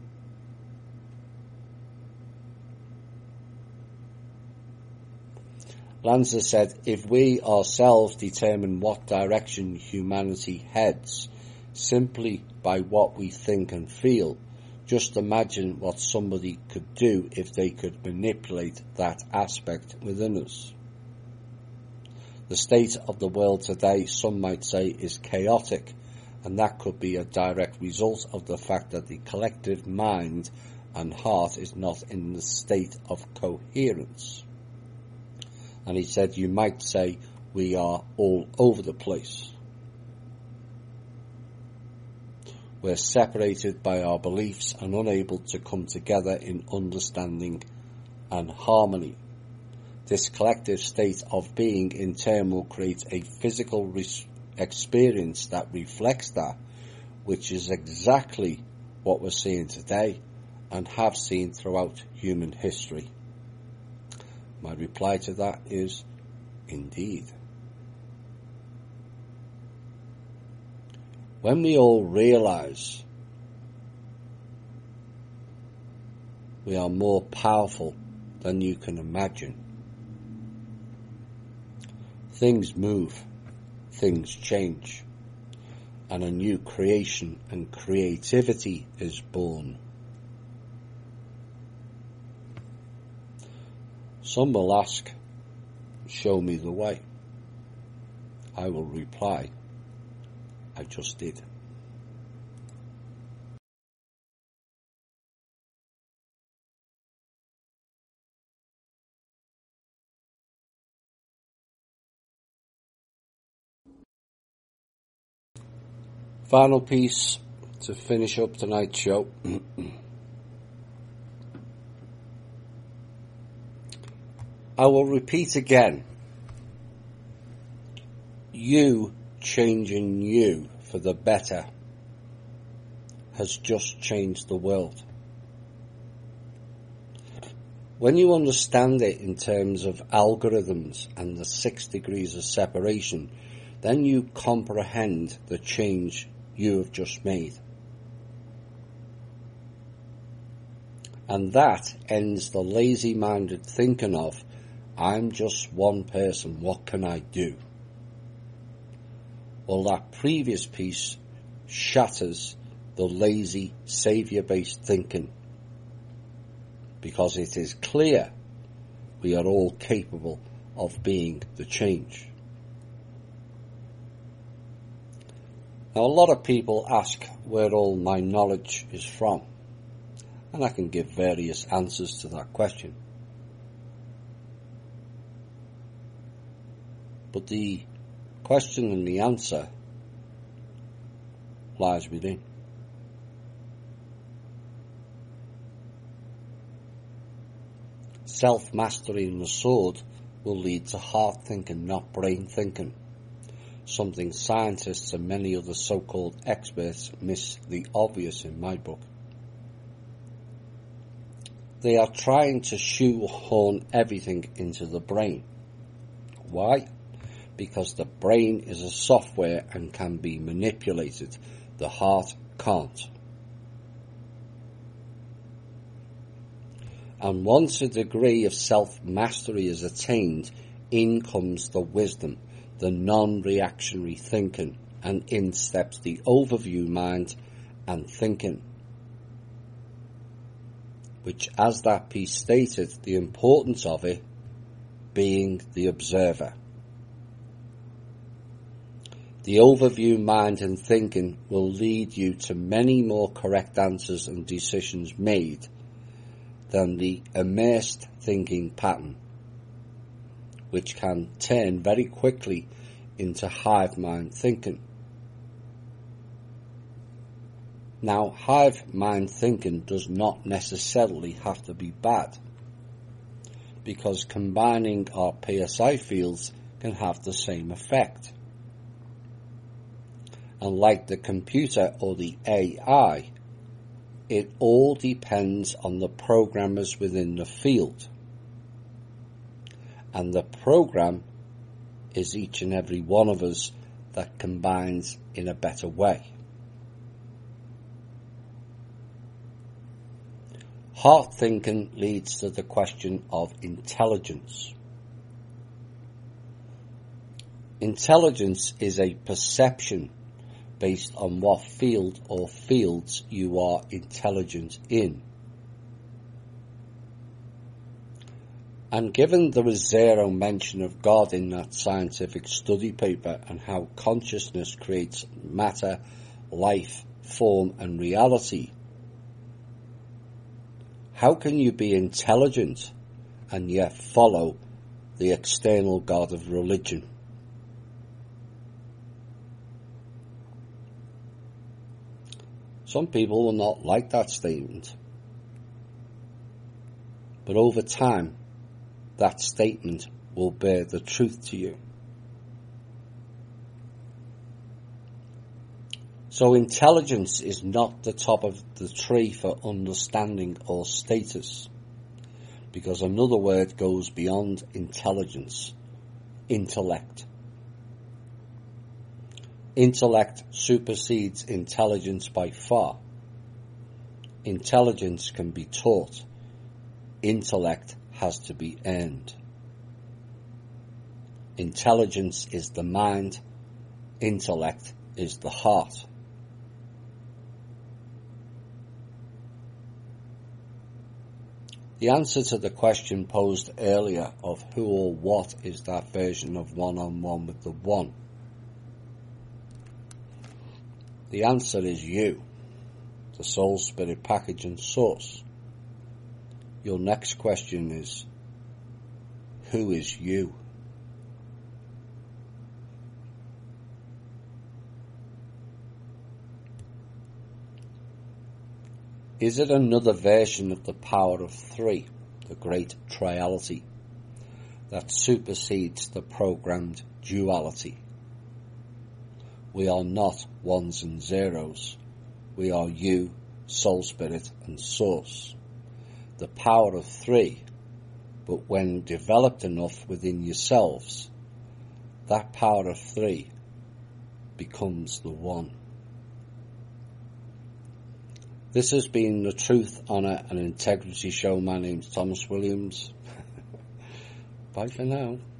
Lanza said, if we ourselves determine what direction humanity heads simply by what we think and feel, just imagine what somebody could do if they could manipulate that aspect within us. The state of the world today, some might say, is chaotic, and that could be a direct result of the fact that the collective mind and heart is not in the state of coherence. And he said, you might say we are all over the place. We're separated by our beliefs and unable to come together in understanding and harmony. This collective state of being in turn will create a physical res- experience that reflects that, which is exactly what we're seeing today and have seen throughout human history. My reply to that is, indeed. When we all realize we are more powerful than you can imagine, things move, things change, and a new creation and creativity is born. Some will ask, show me the way. I will reply, I just did. Final piece to finish up tonight's show. I will repeat again. You changing you for the better has just changed the world. When you understand it in terms of algorithms and the six degrees of separation, then you comprehend the change you have just made. And that ends the lazy-minded thinking of, I'm just one person, what can I do? Well, that previous piece shatters the lazy, saviour-based thinking, because it is clear we are all capable of being the change. Now, a lot of people ask where all my knowledge is from, and I can give various answers to that question. But the question and the answer lies within. Self-mastery in the sword will lead to heart thinking, not brain thinking. Something scientists and many other so-called experts miss the obvious in my book. They are trying to shoehorn everything into the brain. Why? Because the brain is a software and can be manipulated. The heart can't. And once a degree of self-mastery is attained, in comes the wisdom, the non-reactionary thinking, and in steps the overview mind and thinking, which, as that piece stated, the importance of it being the observer. The overview mind and thinking will lead you to many more correct answers and decisions made than the immersed thinking pattern, which can turn very quickly into hive mind thinking. Now, hive mind thinking does not necessarily have to be bad, because combining our P S I fields can have the same effect. And like the computer or the A I, it all depends on the programmers within the field. And the program is each and every one of us that combines in a better way. Heart thinking leads to the question of intelligence. Intelligence is a perception based on what field or fields you are intelligent in. And given there is zero mention of God in that scientific study paper and how consciousness creates matter, life, form and reality, how can you be intelligent and yet follow the external God of religion? Some people will not like that statement, but over time, that statement will bear the truth to you. So intelligence is not the top of the tree for understanding or status, because another word goes beyond intelligence: intellect. Intellect supersedes intelligence by far. Intelligence can be taught. Intellect has to be earned. Intelligence is the mind. Intellect is the heart. The answer to the question posed earlier of who or what is that version of one-on-one with the One, the answer is you, the soul, spirit, package and source. Your next question is, who is you? Is it another version of the power of three, the great triality, that supersedes the programmed duality? We are not ones and zeros. We are you, soul, spirit and source. The power of three, but when developed enough within yourselves, that power of three becomes the one. This has been the Truth, Honour and Integrity Show. My name's Thomas Williams. Bye for now.